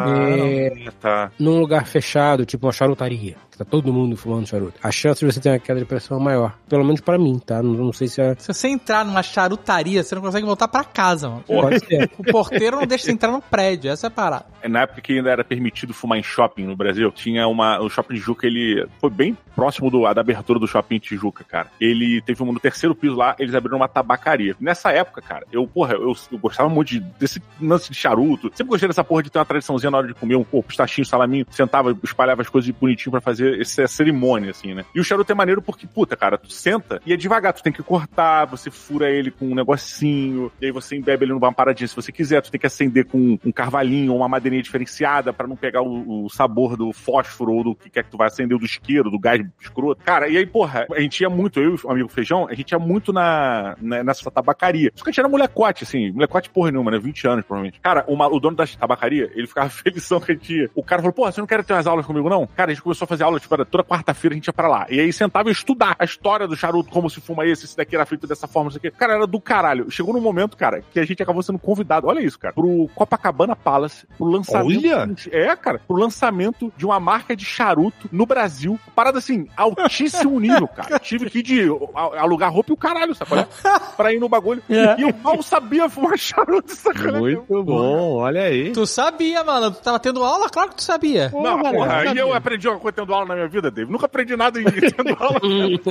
Tá. Num lugar fechado, tipo uma charutaria, que tá todo mundo fumando charuto, a chance de você ter uma queda de pressão é maior. Pelo menos pra mim, tá? Não sei se é... Se você entrar numa charutaria, você não consegue voltar pra casa, mano. Pode ser. O porteiro não deixa você entrar no prédio, essa é a parada. Na época que ainda era permitido fumar em shopping no Brasil, tinha o Shopping Tijuca, ele foi bem próximo da abertura do Shopping Tijuca, cara. Ele teve no terceiro piso lá, eles abriram uma tabacaria. Nessa época, cara, eu gostava muito desse lance de charuto, sempre gostei dessa porra de ter uma tradiçãozinha na hora de comer um pistachinho, salaminho, sentava, espalhava as coisas bonitinho pra fazer essa cerimônia, assim, né? E o charuto é maneiro porque, puta, cara, tu senta e é devagar, tu tem que cortar, você fura ele com um negocinho, e aí você embebe ele numa paradinha, se você quiser, tu tem que acender com um carvalhinho ou uma madeirinha diferenciada pra não pegar o sabor do fósforo ou do que quer que tu vai acender, do isqueiro, do gás escroto. Cara, e aí, porra, a gente ia muito, eu e o amigo Feijão, a gente ia muito nessa tabacaria. Só que a gente era molecote, assim, molecote porra nenhuma, né? 20 anos, provavelmente. Cara, o dono da tabacaria, ele ficava felizão que a gente ia. O cara falou, porra, você não quer ter umas aulas comigo, não? Cara, a gente começou a fazer aula, tipo, toda quarta-feira a gente ia pra lá. E aí sentava e estudar a história do charuto, como se fuma esse daqui era feito dessa forma, não sei o quê. Cara, era do caralho. Chegou num momento, cara, que a gente acabou sendo convidado, olha isso, cara, pro Copacabana Palace, pro lançamento... Olha! Cara, pro lançamento de uma marca de charuto no Brasil. Parada assim, altíssimo nível, cara. Tive que ir de alugar roupa e o caralho, sabe? Pra ir no bagulho. E eu mal sabia fumar charuto, sacanagem. Muito bom, olha aí. Tu sabia, mano. Tu tava tendo aula? Claro que tu sabia. Não, porra, e eu aprendi uma coisa tendo aula na minha vida, Dave. Nunca aprendi nada em tendo aula.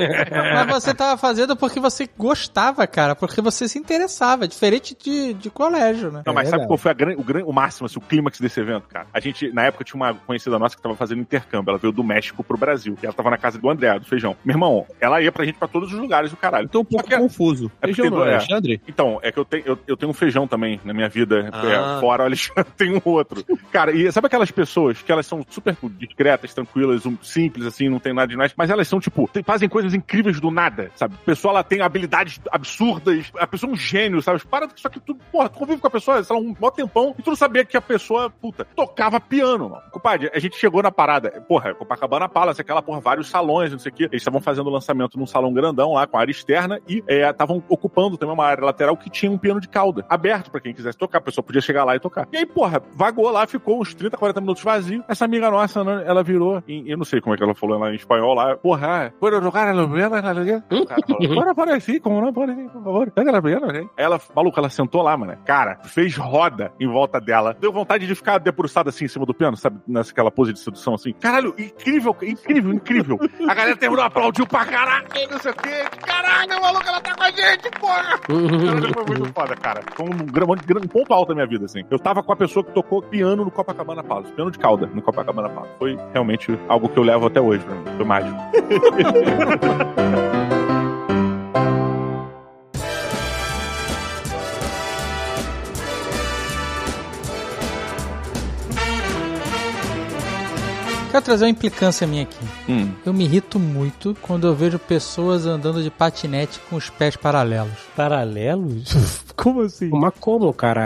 Mas você tava fazendo porque você gostava, cara. Porque você se interessava. Diferente de colégio, né? Não, mas sabe qual foi o máximo, assim, o clímax desse evento, cara? A gente, na época, tinha uma conhecida nossa que tava fazendo intercâmbio. Ela veio do México pro Brasil. E ela tava na casa do André, do Feijão. Meu irmão, ela ia pra gente pra todos os lugares do caralho. Tô um pouco confuso. Feijão não é Alexandre? Então, é que eu tenho um Feijão também na minha vida. Fora o Alexandre, tem um outro. Cara, e sabe aquelas pessoas que elas são super discretas, tranquilas, simples, assim, não tem nada de mais, mas elas são, tipo, fazem coisas incríveis do nada, sabe? A pessoa, ela tem habilidades absurdas, a pessoa é um gênio, sabe? Só que tu, porra, tu convive com a pessoa, sei lá, um maior tempão, e tu não sabia que a pessoa, puta, tocava piano, mano. Compadre, a gente chegou na parada, porra, Copacabana Palace, aquela, porra, vários salões, não sei o quê. Eles estavam fazendo o lançamento num salão grandão lá, com a área externa, e estavam ocupando também uma área lateral que tinha um piano de cauda, aberto pra quem quisesse tocar, a pessoa podia chegar lá e tocar. E aí, porra, vagou lá, ficou uns 30, 40 minutos vazio. Essa amiga nossa, ela virou, eu não sei como é que ela falou lá em espanhol lá, porra, pode tocar a piano, agora apareci, como não pode, por favor, pega a piano, hein? Ela, maluca, ela sentou lá, mano, cara, fez roda em volta dela, deu vontade de ficar debruçada assim em cima do piano, sabe, naquela pose de sedução assim. Caralho, incrível. A galera terminou, aplaudiu pra caralho, não sei o quê. Caralho, maluco, ela tá com a gente, porra! Caralho, foi muito foda, cara. Foi um ponto alto da minha vida, assim. Eu tava com a pessoa que tocou piano no Copacabana Palace, piano de cauda no Copacabana Palace. Foi realmente algo que eu levo até hoje pra mim. Foi mágico. Quero trazer uma implicância minha aqui. Eu me irrito muito quando eu vejo pessoas andando de patinete com os pés paralelos. Paralelos? Como assim? Mas como, caralho?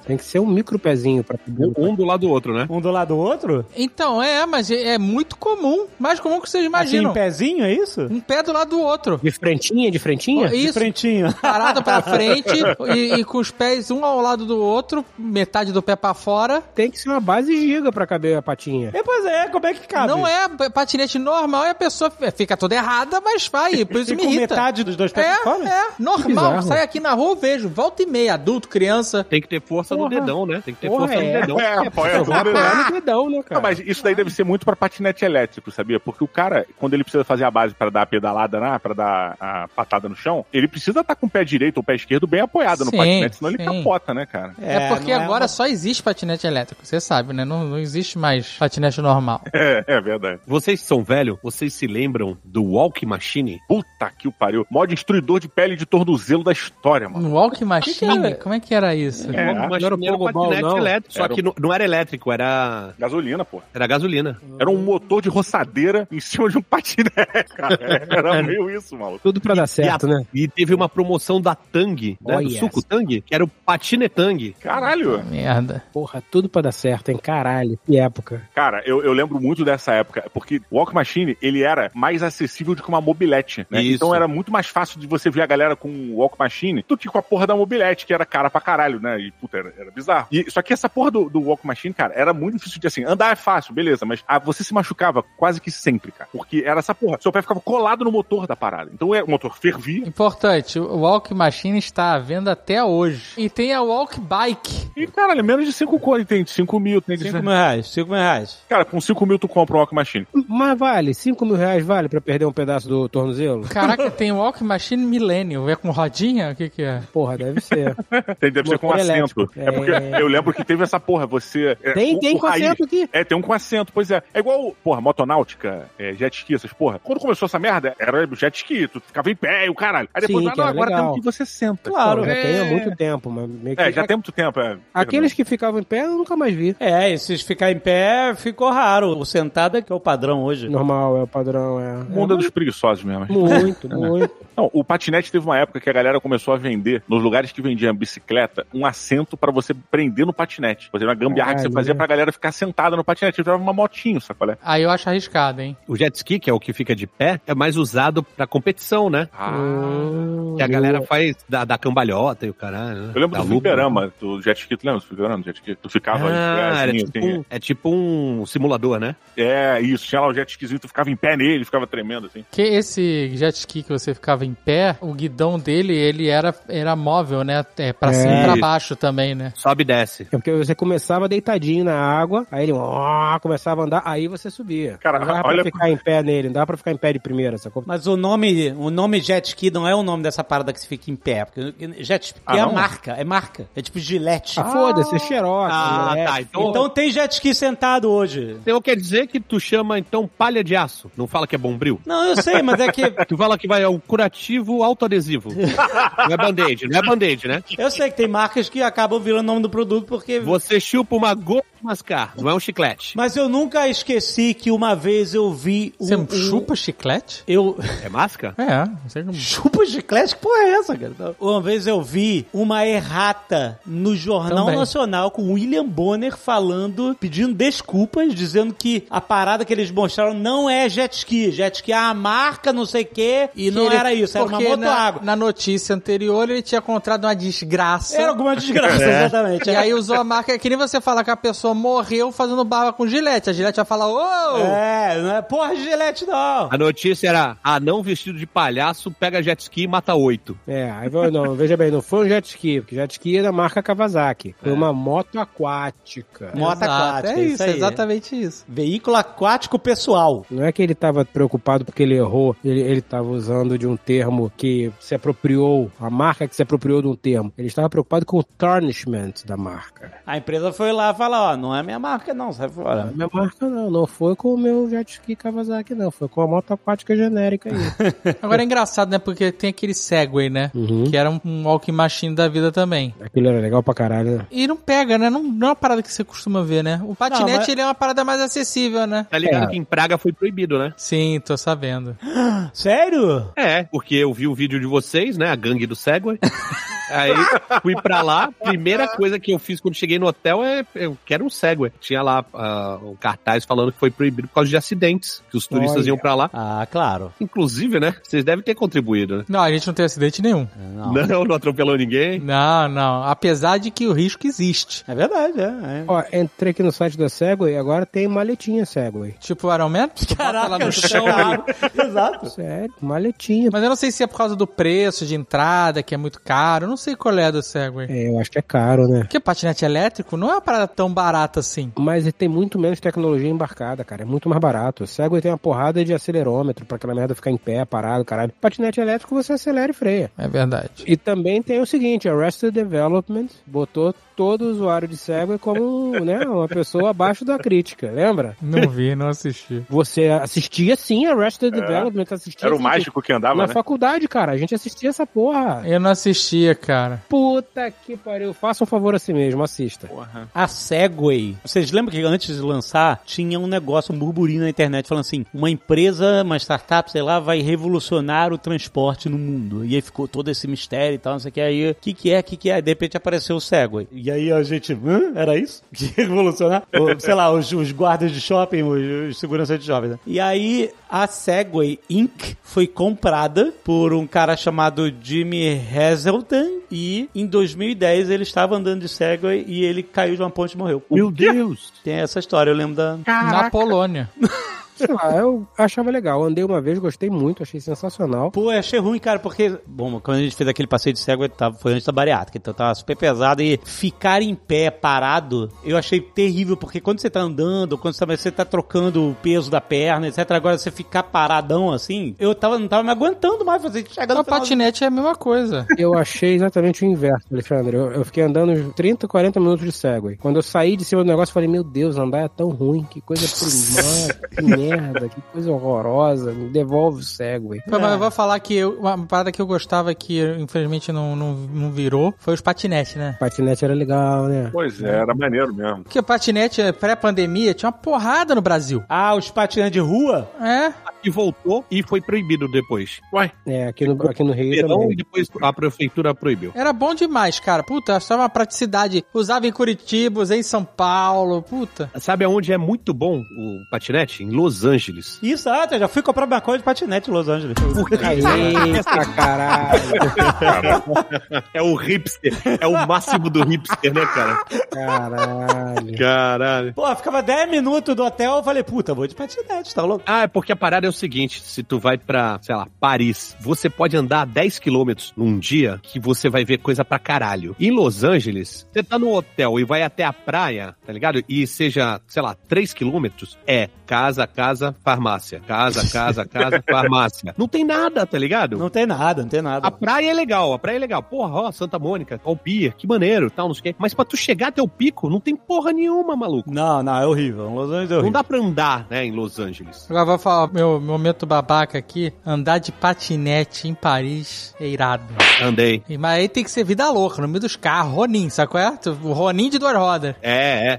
Tem que ser um micro pezinho pra Um do lado do outro, né? Um do lado do outro? Então, mas é muito comum. Mais comum que vocês imaginam. Assim, em pezinho, é isso? Um pé do lado do outro. De frentinha? Isso. De frentinho. Parado pra frente e com os pés um ao lado do outro, metade do pé pra fora. Tem que ser uma base giga pra caber a patinha. Pois é, como é que cabe? Não é patinete normal e a pessoa fica toda errada, mas vai, por isso me irrita. Metade dos dois pés pra fora? Normal. Sai aqui na rua, eu vejo. Volta e meia, adulto, criança. Tem que ter força no dedão, né? Tem que ter força no dedão. Apoia tudo. Apoiar no dedão, né, cara? Não, mas isso daí deve ser muito pra patinete elétrico, sabia? Porque o cara, quando ele precisa fazer a base pra dar a pedalada, né? Pra dar a patada no chão, ele precisa estar com o pé direito ou o pé esquerdo bem apoiado no patinete, senão ele capota, né, cara? É porque agora só existe patinete elétrico, você sabe, né? Não existe mais patinete normal. É verdade. Vocês que são velhos, vocês se lembram do Walk Machine? Puta que o pariu. Maior destruidor de pele de tornozelo da história, mano. Walk Machine? Como é que era isso? Walk Machine era um patinete elétrico, só que não era elétrico, era... Gasolina, pô. Era gasolina. Era um motor de roçadeira em cima de um patinete, cara. Era meio isso, maluco. Tudo pra dar certo, né? E teve uma promoção da Tang, né? Do suco Tang, que era o Patinetang. Caralho. Merda. Porra, tudo pra dar certo, hein? Caralho, que época. Cara, eu lembro muito dessa época, porque o Walk Machine, ele era mais acessível do que uma mobilete, né? Isso. Então era muito mais fácil de você ver a galera com o Walk Machine do que com a porra da mobilete, que era cara pra caralho, né? E, puta, era bizarro. Só que essa porra do Walk Machine, cara, era muito difícil de, assim, andar é fácil, beleza, mas você se machucava quase que sempre, cara. Porque era essa porra. Seu pé ficava colado no motor da parada. Então o motor fervia. Importante, o Walk Machine está à venda até hoje. E tem a Walk Bike. E, caralho, menos de 5 conto, tem 5 mil. Tem 5 mil reais, 5 mil reais. Cara, com 5 mil tu compra um Walk Machine. Mas vale, 5 mil reais vale pra perder um pedaço do tornozelo? Caraca, tem Walk Machine Millennium. É com rodinha? O que é? Porra, deve ser. Deve ser com Motor assento. elétrico. É porque eu lembro que teve essa porra, você... Tem com assento aqui. Tem um com assento, pois é. É igual, porra, motonáutica, jet ski, essas porra. Quando começou essa merda, era jet ski, tu ficava em pé e o caralho. Aí depois, Sim, não, agora legal. tem que você senta. Claro, já tem há muito tempo, mas meio que... já tem muito tempo, Aqueles que ficavam em pé, eu nunca mais vi. E se ficar em pé, ficou raro. O sentado é que é o padrão hoje. Normal, é o padrão, O mundo é dos preguiçosos mesmo. Muito. Não, o patinete teve uma época que a galera começou a vender, nos lugares que vendiam bicicleta, um assento pra você prender no patinete. Fazer uma gambiarra que você fazia pra galera ficar sentada no patinete. Eu uma motinho, sabe qual é? Aí eu acho arriscado, hein? O jet ski, que é o que fica de pé, é mais usado pra competição, né? Que a galera faz da cambalhota e o caralho, né? Eu lembro do fliperama, do jet ski. Tu lembra do fliperama do jet ski? Tu ficava é tipo um simulador, né? É, isso. Tinha lá o jet skizinho, tu ficava em pé nele, ficava tremendo, assim. Que esse jet ski que você ficava em pé, o guidão dele, ele era móvel, né? Pra cima e pra baixo também, né? Sobe e desce. É porque você começava deitadinho na água, aí ele começava a andar, aí você subia. Cara, não dava pra ficar em pé nele, não dava pra ficar em pé de primeira, sacou? Mas o nome jet ski não é o nome dessa parada que se fica em pé, porque jet ski é marca, é tipo Gillette. Foda-se, é Xerox. Tá, então tem jet ski sentado hoje. Então quer dizer que tu chama, então, palha de aço, não fala que é bombril? Não, eu sei, mas é que... Tu fala que vai ao curativo autoadesivo. Não é band-aid, né? Eu sei que tem marcas que acabam virando o nome do produto porque... Você chupa uma gota de mascar, não é um chiclete. Mas eu nunca esqueci que uma vez eu vi Você chupa chiclete? É masca? Não sei como... Chupa chiclete? Que porra é essa, cara? Uma vez eu vi uma errata no Jornal Nacional com William Bonner falando, pedindo desculpas, dizendo que a parada que eles mostraram não é jet ski. Jet ski é a marca, não sei o quê, e não era isso, era uma motoágua. Na notícia anterior ele tinha encontrado uma desgraça. Era alguma desgraça, exatamente. E aí usou a marca, que nem você fala que a pessoa morreu fazendo barba com Gillette. A Gillette ia falar, não é porra de Gillette, não. A notícia era, anão vestido de palhaço pega jet ski e mata 8. Aí não, veja bem, não foi um jet ski, porque jet ski é da marca Kawasaki. Foi uma moto aquática. Moto aquática, é isso, exatamente isso. Veículo aquático pessoal. Não é que ele tava preocupado porque ele errou, ele tava usando de um termo que se apropriou, a marca que se apropriou de um termo. Ele estava preocupado com o tarnishment da marca. A empresa foi lá falar, não é minha marca não, sai fora. Não é minha marca não foi com o meu jet ski Kawasaki não, foi com a moto aquática genérica aí. Agora é engraçado, né, porque tem aquele Segway, né, que era um walking machine da vida também. Aquilo era legal pra caralho, né? E não pega, né, não é uma parada que você costuma ver, né. O patinete, ele é uma parada mais acessível, né. Tá ligado que em Praga foi proibido, né? Sim, tô sabendo. Sério? Porque eu vi o vídeo de vocês, né, a gangue do Segway. Aí fui pra lá, primeira coisa que eu fiz quando cheguei no hotel eu quero um Segway. Tinha lá um cartaz falando que foi proibido por causa de acidentes, que os turistas iam pra lá. Ah, claro. Inclusive, né? Vocês devem ter contribuído, né? Não, a gente não tem acidente nenhum. Não atropelou ninguém. Não. Apesar de que o risco existe. É verdade, é. Ó, entrei aqui no site da Segway e agora tem maletinha Segway. Tipo o Iron Man? Caraca, exato. Sério, maletinha. Mas eu não sei se é por causa do preço de entrada, que é muito caro. Eu não sei qual é do Segway. É, eu acho que é caro, né? Porque patinete elétrico não é uma parada tão barata assim. Mas tem muito menos tecnologia embarcada, cara. É muito mais barato. O Segway tem uma porrada de acelerômetro pra aquela merda ficar em pé, parado, caralho. Patinete elétrico você acelera e freia. É verdade. E também tem o seguinte, a Arrested Development botou todo usuário de Segway como, né, uma pessoa abaixo da crítica, lembra? Não vi, não assisti. Você assistia sim a Arrested Development, assistia. Era o mágico que andava, na né? faculdade, cara. A gente assistia essa porra. Eu não assistia, cara. Puta que pariu. Faça um favor a si mesmo, assista. Porra. A Segway. Vocês lembram que antes de lançar, tinha um negócio, um burburinho na internet, falando assim, uma empresa, uma startup, sei lá, vai revolucionar o transporte no mundo. E aí ficou todo esse mistério e tal, não sei o que. Aí, o que é? Aí, de repente, apareceu o Segway. E aí a gente, era isso? Que ia revolucionar? Ou, sei lá, os guardas de shopping, os seguranças de shopping. Né? E aí, a Segway Inc. foi comprada por um cara chamado Jimmy Hazelton e em 2010 ele estava andando de Segway e ele caiu de uma ponte e morreu. Meu Deus! Tem essa história, eu lembro da... Na Polônia. Sei lá, eu achava legal. Andei uma vez, gostei muito, achei sensacional. Pô, eu achei ruim, cara, porque... Bom, quando a gente fez aquele passeio de Segway, foi antes da bariátrica, então tava super pesado. E ficar em pé, parado, eu achei terrível, porque quando você tá andando, quando você tá trocando o peso da perna, etc. Agora, você ficar paradão assim, eu não tava me aguentando mais fazer. O patinete é a mesma coisa. Eu achei exatamente o inverso, Alexandre. Eu fiquei andando uns 30, 40 minutos de Segway. Quando eu saí de cima do negócio, eu falei, meu Deus, andar é tão ruim, que coisa primária, que merda, que coisa horrorosa, me devolve o Segway. Mas eu vou falar que uma parada que eu gostava que infelizmente não virou foi os patinetes, né? Patinete era legal, né? Pois é, era maneiro mesmo. Porque o patinete pré-pandemia tinha uma porrada no Brasil. Ah, os patinetes de rua? É. E voltou e foi proibido depois. Ué? É, aqui no Rio Verão, também. e depois a prefeitura proibiu. Era bom demais, cara. Puta, achava uma praticidade. Usava em Curitiba, usei em São Paulo. Puta. Sabe aonde é muito bom o patinete? Em Los Angeles. Exato, eu já fui comprar minha coisa de patinete em Los Angeles. Eita, caralho. É o hipster. É o máximo do hipster, né, cara? Caralho. Caralho. Pô, ficava 10 minutos do hotel, eu falei, puta, vou de patinete, tá louco? Ah, é porque a parada é o seguinte, se tu vai pra, sei lá, Paris, você pode andar 10 quilômetros num dia que você vai ver coisa pra caralho. Em Los Angeles, você tá no hotel e vai até a praia, tá ligado? E seja, sei lá, 3 quilômetros, casa, farmácia. Casa, farmácia. Não tem nada, tá ligado? Não tem nada. A praia é legal. Porra, ó, Santa Mônica, ó, o Pier, que maneiro, tal, não sei o quê. Mas pra tu chegar até o pico, não tem porra nenhuma, maluco. Não, é horrível. Los Angeles é horrível. Não dá pra andar, né, em Los Angeles. Agora vou falar meu momento babaca aqui. Andar de patinete em Paris é irado. Andei. Mas aí tem que ser vida louca, no meio dos carros. Ronin, sabe qual é? O Ronin de 2 rodas. É.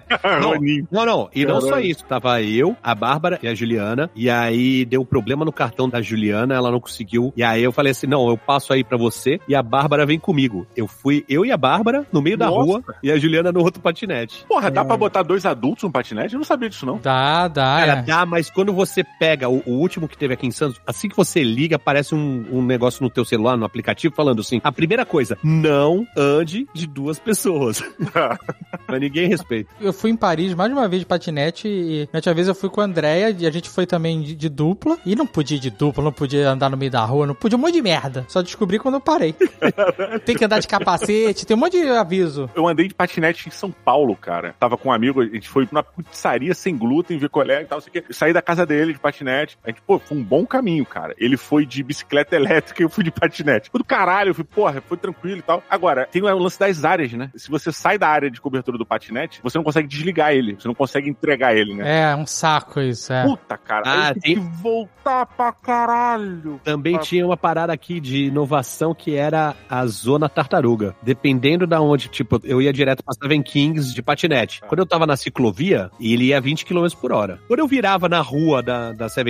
Não. E não só isso. Tava eu, a Bárbara e a Juliana. E aí deu problema no cartão da Juliana, ela não conseguiu. E aí eu falei assim, não, eu passo aí pra você e a Bárbara vem comigo. Eu e a Bárbara no meio da rua e a Juliana no outro patinete. Porra, dá pra botar 2 adultos no patinete? Eu não sabia disso, não. Dá. Cara, dá, mas quando você pega o último que teve aqui em Santos, assim que você liga, aparece um negócio no teu celular, no aplicativo, falando assim, a primeira coisa, não ande de 2 pessoas. Mas ninguém respeita. Eu fui em Paris mais de uma vez de patinete e na outra vez eu fui com a Andrea e a gente foi também de dupla. E não podia ir de dupla, não podia andar no meio da rua, não podia um monte de merda. Só descobri quando eu parei. Tem que andar de capacete, tem um monte de aviso. Eu andei de patinete em São Paulo, cara. Tava com um amigo, a gente foi numa pizzaria sem glúten, ver colega e tal, sei o quê. Saí da casa dele de patinete. A gente, foi um bom caminho, cara. Ele foi de bicicleta elétrica e eu fui de patinete. Foi do caralho, eu fui, foi tranquilo e tal. Agora, tem o lance das áreas, né? Se você sai da área de cobertura do patinete, você não consegue desligar ele, você não consegue entregar ele, né? É, um saco isso, Puta, cara. Aí tem que voltar pra caralho. Também tinha uma parada aqui de inovação que era a zona tartaruga. Dependendo da onde, tipo, eu ia direto pra Seven Kings de patinete. Quando eu tava na ciclovia, ele ia 20 km por hora. Quando eu virava na rua da Seven Kings,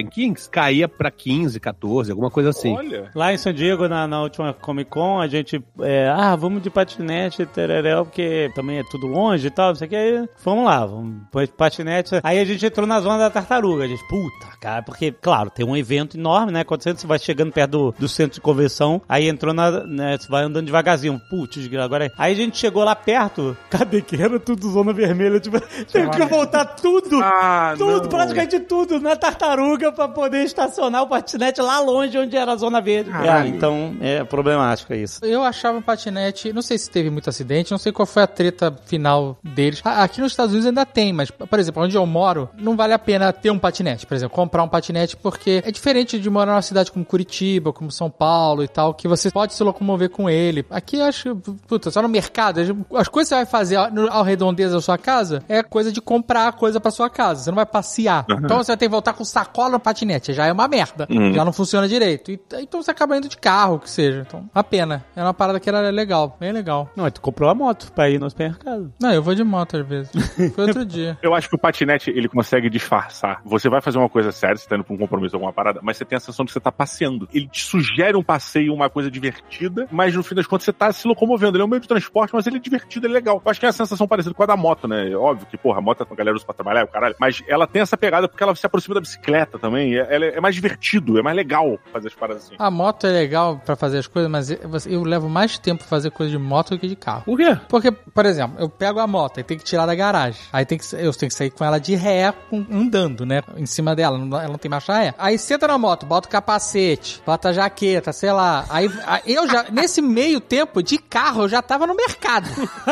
10, caía pra 15, 14, alguma coisa assim. Olha. Lá em San Diego, na última Comic Con, a gente, vamos de patinete, tereréu, porque também é tudo longe e tal, não sei o que, aí, vamos lá, vamos de patinete. Aí a gente entrou na zona da tartaruga, a gente, puta, cara, porque, claro, tem um evento enorme, né, acontecendo, você vai chegando perto do centro de convenção, aí entrou né, você vai andando devagarzinho, putz, agora aí a gente chegou lá perto, cadê que era tudo zona vermelha, tipo, teve que voltar tudo, praticamente tudo, na tartaruga pra poder estacionar o patinete lá longe, onde era a zona verde. Então, é problemático isso. Eu achava o patinete, não sei se teve muito acidente, não sei qual foi a treta final deles. Aqui nos Estados Unidos ainda tem, mas, por exemplo, onde eu moro, não vale a pena ter um patinete, por exemplo, comprar um patinete, porque é diferente de morar numa cidade como Curitiba, como São Paulo e tal, que você pode se locomover com ele. Aqui, eu acho, só no mercado, as coisas que você vai fazer ao redondeza da sua casa é coisa de comprar coisa pra sua casa, você não vai passear. Então você vai ter que voltar com sacola no patinete, já é uma merda, já não funciona direito. Então você acaba indo de carro, que seja. Então, uma pena. Era uma parada que era legal, bem legal. Não, tu comprou a moto pra ir no supermercado. Não, eu vou de moto às vezes. Foi outro dia. Eu acho que o patinete, ele consegue disfarçar. Você vai fazer uma coisa séria, você tá indo pra um compromisso, alguma parada, mas você tem a sensação de que você tá passeando. Ele te sugere um passeio, uma coisa divertida, mas no fim das contas você tá se locomovendo. Ele é um meio de transporte, mas ele é divertido, ele é legal. Eu acho que é uma sensação parecida com a da moto, né? Óbvio que, a moto a galera usa pra trabalhar, o caralho, mas ela tem essa pegada porque ela se aproxima da bicicleta também. Ela é mais divertido, é mais legal fazer as paradas assim. A moto é legal pra fazer as coisas, mas eu levo mais tempo pra fazer coisa de moto do que de carro. Por quê? Porque, por exemplo, eu pego a moto e tenho que tirar da garagem. Aí eu tenho que sair com ela de ré, andando, né? Em cima dela, ela não tem marcha ré. Aí senta na moto, bota o capacete, bota a jaqueta, sei lá. Aí eu já, nesse meio tempo de carro, eu já tava no mercado.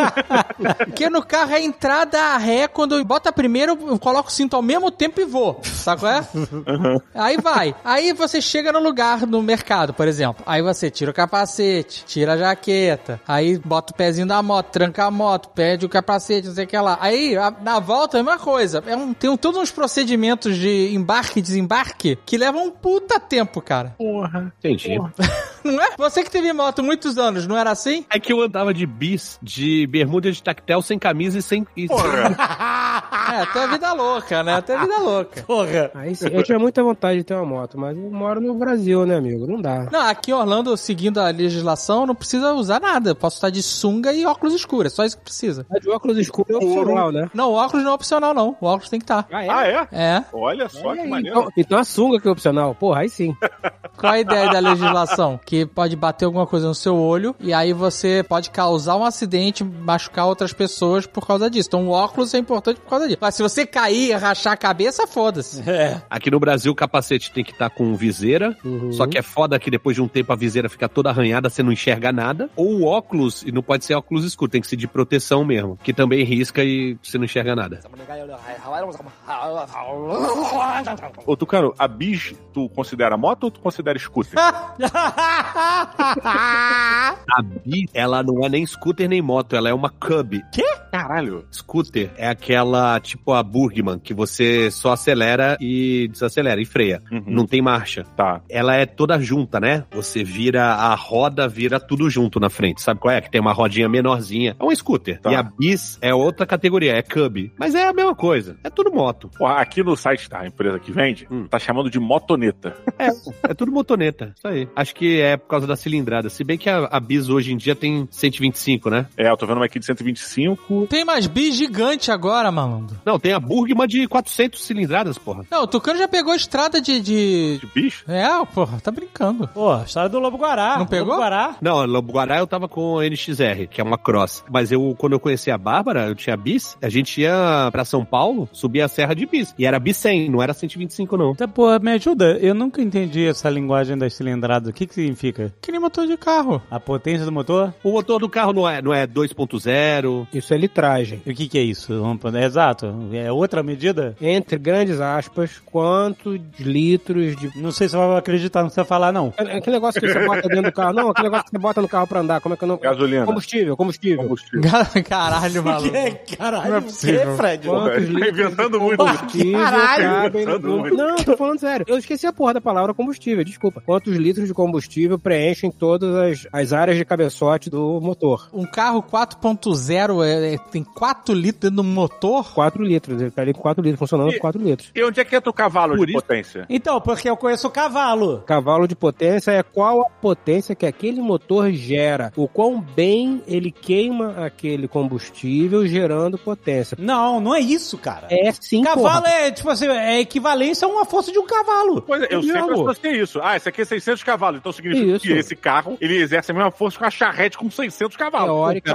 Porque no carro é entrada a ré, quando eu boto a primeira, eu coloco o cinto ao mesmo tempo e vou. Sabe qual é? Aí vai. Aí você chega no lugar, no mercado, por exemplo. Aí você tira o capacete, tira a jaqueta, aí bota o pezinho da moto, tranca a moto, pede o capacete, não sei o que lá. Aí, na volta, é a mesma coisa. Tem todos uns procedimentos de embarque e desembarque que levam um puta tempo, cara. Porra. Entendi. Porra. Não é? Você que teve moto muitos anos, não era assim? É que eu andava de bis, de bermuda de tactel, sem camisa e sem... Até a vida louca, né? Até a vida louca. Porra. Aí sim, eu tinha muita vontade de ter uma moto, mas eu moro no Brasil, né, amigo? Não dá. Não, aqui em Orlando, seguindo a legislação, não precisa usar nada. Eu posso estar de sunga e óculos escuros. É só isso que precisa. Mas o óculos escuro é opcional, né? Não, o óculos não é opcional, não. O óculos tem que estar. Ah, é? É. Olha só que maneiro. Então a sunga que é opcional. Porra, aí sim. Qual a ideia da legislação? Que pode bater alguma coisa no seu olho e aí você pode causar um acidente, machucar outras pessoas por causa disso. Então o óculos é importante por causa disso. Mas se você cair, rachar a cabeça, foda-se. Aqui no Brasil o capacete tem que estar com viseira, só que é foda que depois de um tempo a viseira fica toda arranhada, você não enxerga nada. Ou o óculos, e não pode ser óculos escuro, tem que ser de proteção mesmo, que também risca e você não enxerga nada. Ô, Tucano, a bis, tu considera moto ou tu considera scooter? A bis, ela não é nem scooter nem moto, ela é uma Cub. Quê? Caralho. Scooter é aquela, tipo a Burgman, que você só acelera e desacelera e freia. Não tem marcha. Tá. Ela é toda junta, né? Você vira a roda, vira tudo junto na frente. Sabe qual é? Que tem uma rodinha menorzinha. É um scooter. Tá. E a bis é outra categoria, é Cub. Mas é a mesma coisa. É tudo moto. Pô, aqui no site da empresa que vende, tá chamando de motoneta. É tudo motoneta. Isso aí. Acho que é por causa da cilindrada. Se bem que a bis hoje em dia tem 125, né? Eu tô vendo uma aqui de 125. Tem mais bis gigante agora, malandro. Não, tem a Burgman de 400 cilindradas, porra. Não, o Tucano já pegou estrada de... De bicho? Porra, tá brincando. Pô, história do Lobo Guará. Não pegou? Lobo Guará. Não, Lobo Guará eu tava com o NXR, que é uma cross. Mas quando eu conheci a Bárbara, eu tinha bis, a gente ia pra São Paulo, subia a serra de bis. E era bis 100, não era 125 não. Então, pô, me ajuda. Eu nunca entendi essa linguagem das cilindradas. O que significa? Que nem motor de carro. A potência do motor? O motor do carro não é 2.0. Isso é litragem. E o que é isso? Exato. É outra medida? Entre grandes aspas, quantos litros de... Não sei se você vai acreditar no que você vai falar, não. Aquele negócio que você bota dentro do carro. Não, aquele negócio que você bota no carro pra andar. Como é que eu não... Gasolina. Combustível. Caralho, maluco. Caralho, Não é possível. Fred? Quantos Tá inventando muito. combustível cabem no... Não, tô falando sério. Eu esqueci a porra da palavra combustível, desculpa. Quantos litros de combustível combustível preenchem todas as áreas de cabeçote do motor. Um carro 4.0 tem 4 litros dentro do motor? 4 litros, ele tá ali com 4 litros, funcionando com 4 litros. E onde é que entra o cavalo de potência? Então, porque eu conheço o cavalo. Cavalo de potência é qual a potência que aquele motor gera, o quão bem ele queima aquele combustível gerando potência. Não é isso, cara. É sim, Cavalo porra. é, tipo assim, é equivalência a uma força de um cavalo. Pois é, eu sempre associei isso. Esse aqui é 600 cavalos, então significa que esse carro, ele exerce a mesma força que uma charrete com 600 cavalos.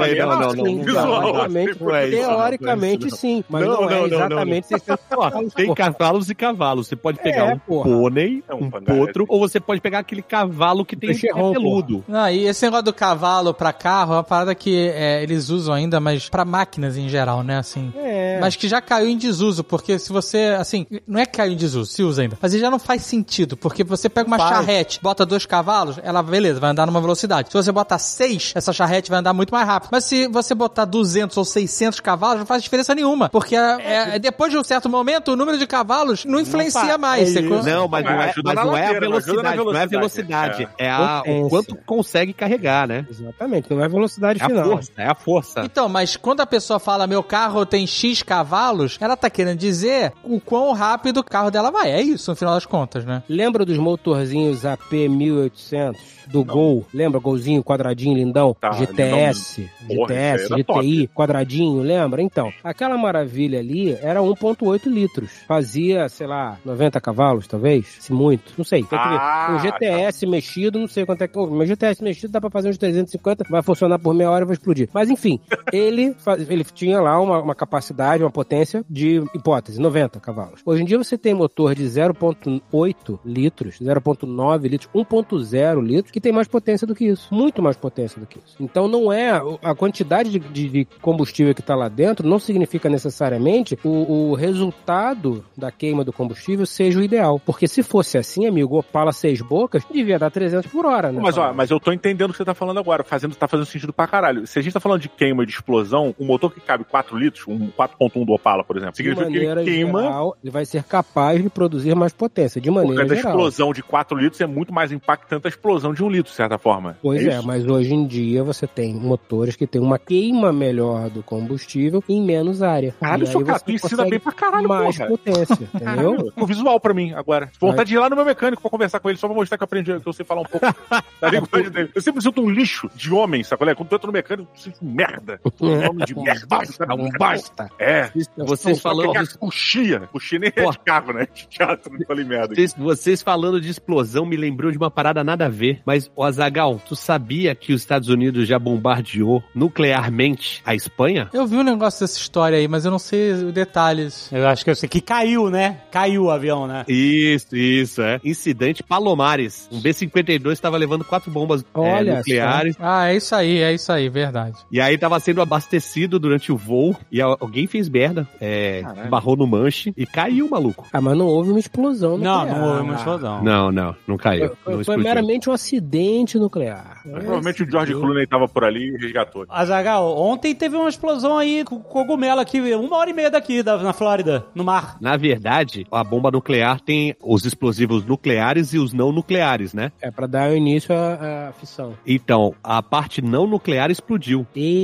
Teoricamente sim, mas não é exatamente 600 cavalos. Tem cavalos e cavalos. Você pode pegar um pônei, um potro, ou você pode pegar aquele cavalo que tem peludo. Não, e esse negócio do cavalo pra carro é uma parada que eles usam ainda, mas pra máquinas em geral, né, assim. Mas que já caiu em desuso, porque se você, assim, não é que caiu em desuso, se usa ainda, mas ele já não faz sentido, porque você pega uma charrete, bota 2 cavalos, ela, beleza, vai andar numa velocidade. Se você botar 6, essa charrete vai andar muito mais rápido. Mas se você botar 200 ou 600 cavalos, não faz diferença nenhuma, porque depois de um certo momento, o número de cavalos não influencia mais. Não, mas não é a velocidade, não é a velocidade, o quanto consegue carregar, né? Exatamente, não é a velocidade final. É a força. Então, mas quando a pessoa fala meu carro tem X cavalos, ela tá querendo dizer o quão rápido o carro dela vai. É isso, no final das contas, né? Lembra dos motorzinhos AP 1800? Do Gol, lembra? Golzinho, quadradinho, lindão, GTS, GTI, quadradinho, lembra? Então, aquela maravilha ali era 1.8 litros. Fazia, sei lá, 90 cavalos, talvez, se muito, não sei. Tem que ver. Um GTS mexido, não sei quanto é que... Meu GTS mexido dá pra fazer uns 350, vai funcionar por meia hora e vai explodir. Mas, enfim, ele tinha lá uma capacidade, uma potência de, hipótese, 90 cavalos. Hoje em dia você tem motor de 0.8 litros, 0.9 litros, 1.0 litros, que tem mais potência do que isso. Muito mais potência do que isso. Então não é... A quantidade de combustível que está lá dentro não significa necessariamente o resultado da queima do combustível seja o ideal. Porque se fosse assim, amigo, Opala 6 bocas, devia dar 300 por hora, né? Mas eu tô entendendo o que você tá falando agora. Tá fazendo sentido pra caralho. Se a gente tá falando de queima e de explosão, um motor que cabe 4 litros, um 4.1 do Opala, por exemplo, significa que ele queima... Geral, ele vai ser capaz de produzir mais potência, de maneira geral. Porque a explosão de 4 litros é muito mais impactante a explosão de 1 litro, de certa forma. Pois mas hoje em dia você tem motores que tem uma queima melhor do combustível em menos área. Caralho, seu cara, tu ensina bem pra caralho, mais potência, entendeu? O visual pra mim, agora. Vontade de ir lá no meu mecânico pra conversar com ele, só pra mostrar que eu aprendi, que eu sei falar um pouco da linguagem dele. Eu sempre sinto um lixo de homem, sabe? Quando tu entra no mecânico, tu sinto merda. Um homem de merda. Basta. Vocês falando de... Coxia nem é de carro, né? De teatro, não falei merda. Vocês falando de explosão me lembrou de uma parada nada a ver, mas, Azaghal, tu sabia que os Estados Unidos já bombardeou nuclearmente a Espanha? Eu vi um negócio dessa história aí, mas eu não sei os detalhes. Eu acho que eu sei que caiu, né? Caiu o avião, né? Isso, é. Incidente Palomares. Um B-52 estava levando 4 bombas nucleares. É isso aí, verdade. E aí tava sendo abastecido durante o voo e alguém fez merda, barrou no manche e caiu, maluco. Mas não houve uma explosão nuclear. Não houve uma explosão. Não caiu. Foi meramente um acidente nuclear. Provavelmente o George Clooney tava por ali e resgatou. Azaghal, ontem teve uma explosão aí com cogumelo aqui, 1h30 daqui na Flórida, no mar. Na verdade, a bomba nuclear tem os explosivos nucleares e os não nucleares, né? É pra dar início à fissão. Então, a parte não nuclear explodiu.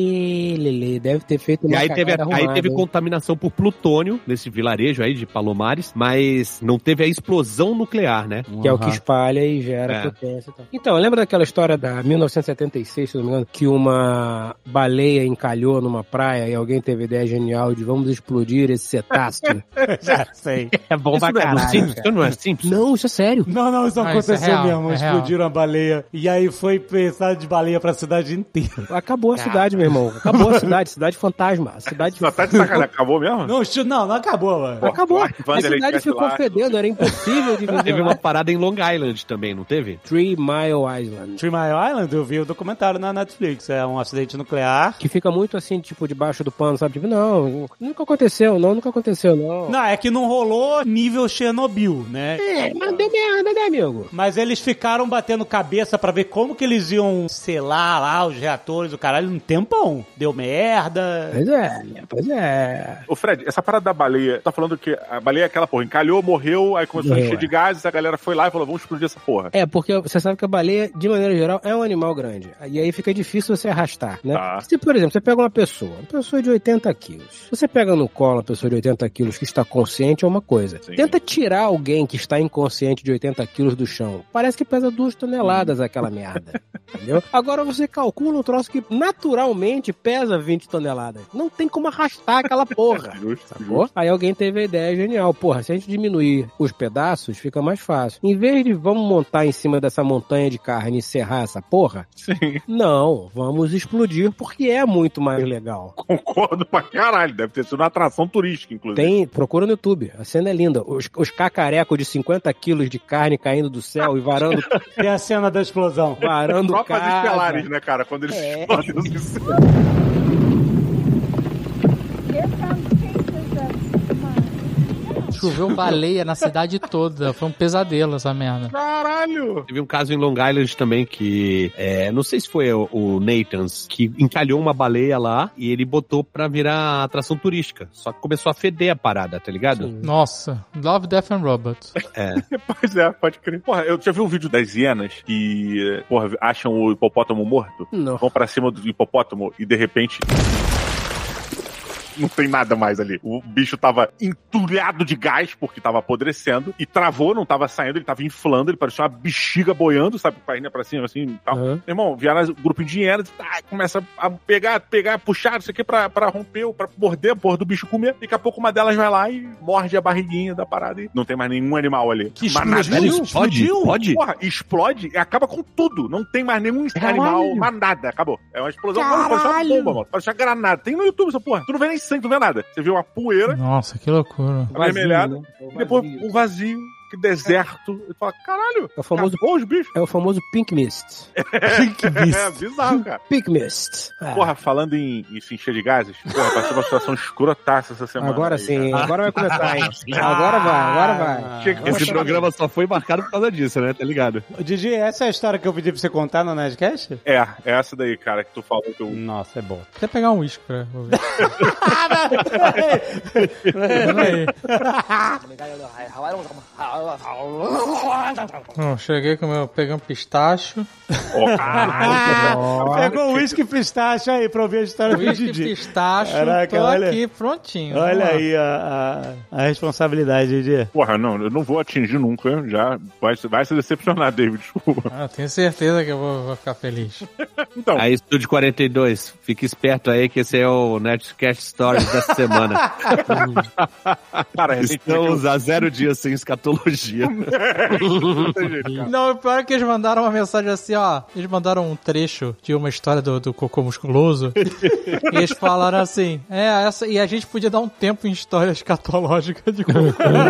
Lelê, deve ter feito uma aí teve contaminação por plutônio nesse vilarejo aí de Palomares, mas não teve a explosão nuclear, né? Que é o que espalha e gera potência e tal. Então, lembra daquela história da 1976, se não me engano, que uma baleia encalhou numa praia e alguém teve a ideia genial de vamos explodir esse cetáceo? Já sei. É bom pra caralho. Isso não é simples? Não, isso é sério. Não, isso aconteceu isso é real, mesmo. Explodiram a baleia. E aí foi pensado de baleia pra cidade inteira. Acabou a cidade, meu irmão. Acabou a cidade fantasma. A cidade... Só tá de sacanagem. Acabou mesmo? Não acabou, mano. Acabou. A cidade ficou fedendo, era impossível de viver. Teve uma parada em Long Island também, não teve? 3 Mile Island. 3 Mile Island, eu vi o documentário na Netflix. É um acidente nuclear. Que fica muito assim, tipo, debaixo do pano, sabe? Tipo, nunca aconteceu, não. Não, é que não rolou nível Chernobyl, né? Mas deu merda, né, amigo? Mas eles ficaram batendo cabeça pra ver como que eles iam selar lá os reatores, o caralho, um tempão. Deu merda. Pois é. Ô Fred, essa parada da baleia, tá falando que a baleia é aquela porra, encalhou, morreu, aí começou a encher de gases, a galera foi lá e falou, vamos explodir essa porra. Porque você sabe que a baleia, de maneira geral, é um animal grande. E aí fica difícil você arrastar, né? Tá. Se, por exemplo, você pega uma pessoa de 80 quilos. Você pega no colo uma pessoa de 80 quilos que está consciente é uma coisa. Sim. Tenta tirar alguém que está inconsciente de 80 quilos do chão. Parece que pesa 2 toneladas aquela merda. Entendeu? Agora você calcula um troço que naturalmente pesa 20 toneladas. Não tem como arrastar aquela porra. Sacou? Aí alguém teve a ideia genial. Porra, se a gente diminuir os pedaços, fica mais fácil. Em vez de vamos montar em cima dessa montanha de carne e serrar essa porra, Sim. não, vamos explodir porque é muito mais legal. Concordo pra caralho. Deve ter sido uma atração turística, inclusive. Procura no YouTube. A cena é linda. Os cacarecos de 50 quilos de carne caindo do céu e varando, Tem a cena da explosão. varando Tropas casa. estelares, né, cara? Quando eles explodem no céu. Choveu baleia na cidade toda. Foi um pesadelo essa merda. Caralho! Teve um caso em Long Island também que, não sei se foi o Nathan's, que encalhou uma baleia lá e ele botou pra virar atração turística. Só que começou a feder a parada, tá ligado? Nossa, Love, Death and Robots. Pois é, pode crer. Porra, eu já vi um vídeo das hienas que, porra, acham o hipopótamo morto, Não. vão pra cima do hipopótamo e de repente não tem nada mais ali. O bicho tava entulhado de gás, porque tava apodrecendo, e travou, não tava saindo, ele tava inflando, ele parecia uma bexiga boiando, sabe, com a perninha pra cima, assim, e tal. Uhum. Irmão, vieram um grupo de hienas, começa a pegar, puxar, isso aqui pra romper, pra morder a porra do bicho comer, daqui a pouco uma delas vai lá e morde a barriguinha da parada e não tem mais nenhum animal ali. Que Mas nada. explodiu? Pode? Porra, explode e acaba com tudo. Não tem mais nenhum animal, mais nada. Acabou. É uma explosão. Mano, parece uma bomba, mano. Parece uma granada. Tem no YouTube essa porra. Tu não vê nem sangue, tu não vê nada. Você vê uma poeira Nossa, que loucura. avermelhada, né? e depois um vazio, que deserto. E fala, caralho, É o famoso, acabou os bichos. é o famoso Pink Mist. É bizarro, cara. Pink Mist. Porra, falando em se encher de gases, porra, passou uma situação escrotaça essa semana. Agora aí, sim, cara. agora vai começar, hein? Agora vai. Chega- Esse programa só foi marcado por causa disso, né? Tá ligado? Didi, essa é a história que eu pedi pra você contar no Nerdcast? É essa daí, cara, que tu falou que eu... Nossa, é bom. Até pegar um uísque pra ouvir. Peraí. Não, cheguei com o meu... Peguei um pistacho. Ó, caralho. Pegou o uísque pistache aí pra ouvir a história do Uísque Didi. pistacho. Caraca, tô olha. aqui prontinho. Olha Vamos lá. aí a responsabilidade, Didi. Porra, não, eu não vou atingir nunca, já vai se decepcionar, David, desculpa. Ah, tenho certeza que eu vou ficar feliz. Então, Aí, Estúdio 42, fique esperto aí que esse é o Nerdcast Stories dessa semana. cara, Estamos há 0 dias sem escatologia. não tem jeito, cara. Não, o pior é que eles mandaram uma mensagem assim, ó. Eles mandaram um trecho de uma história do cocô musculoso. E eles falaram assim: essa. E a gente podia dar um tempo em história escatológica de cocô.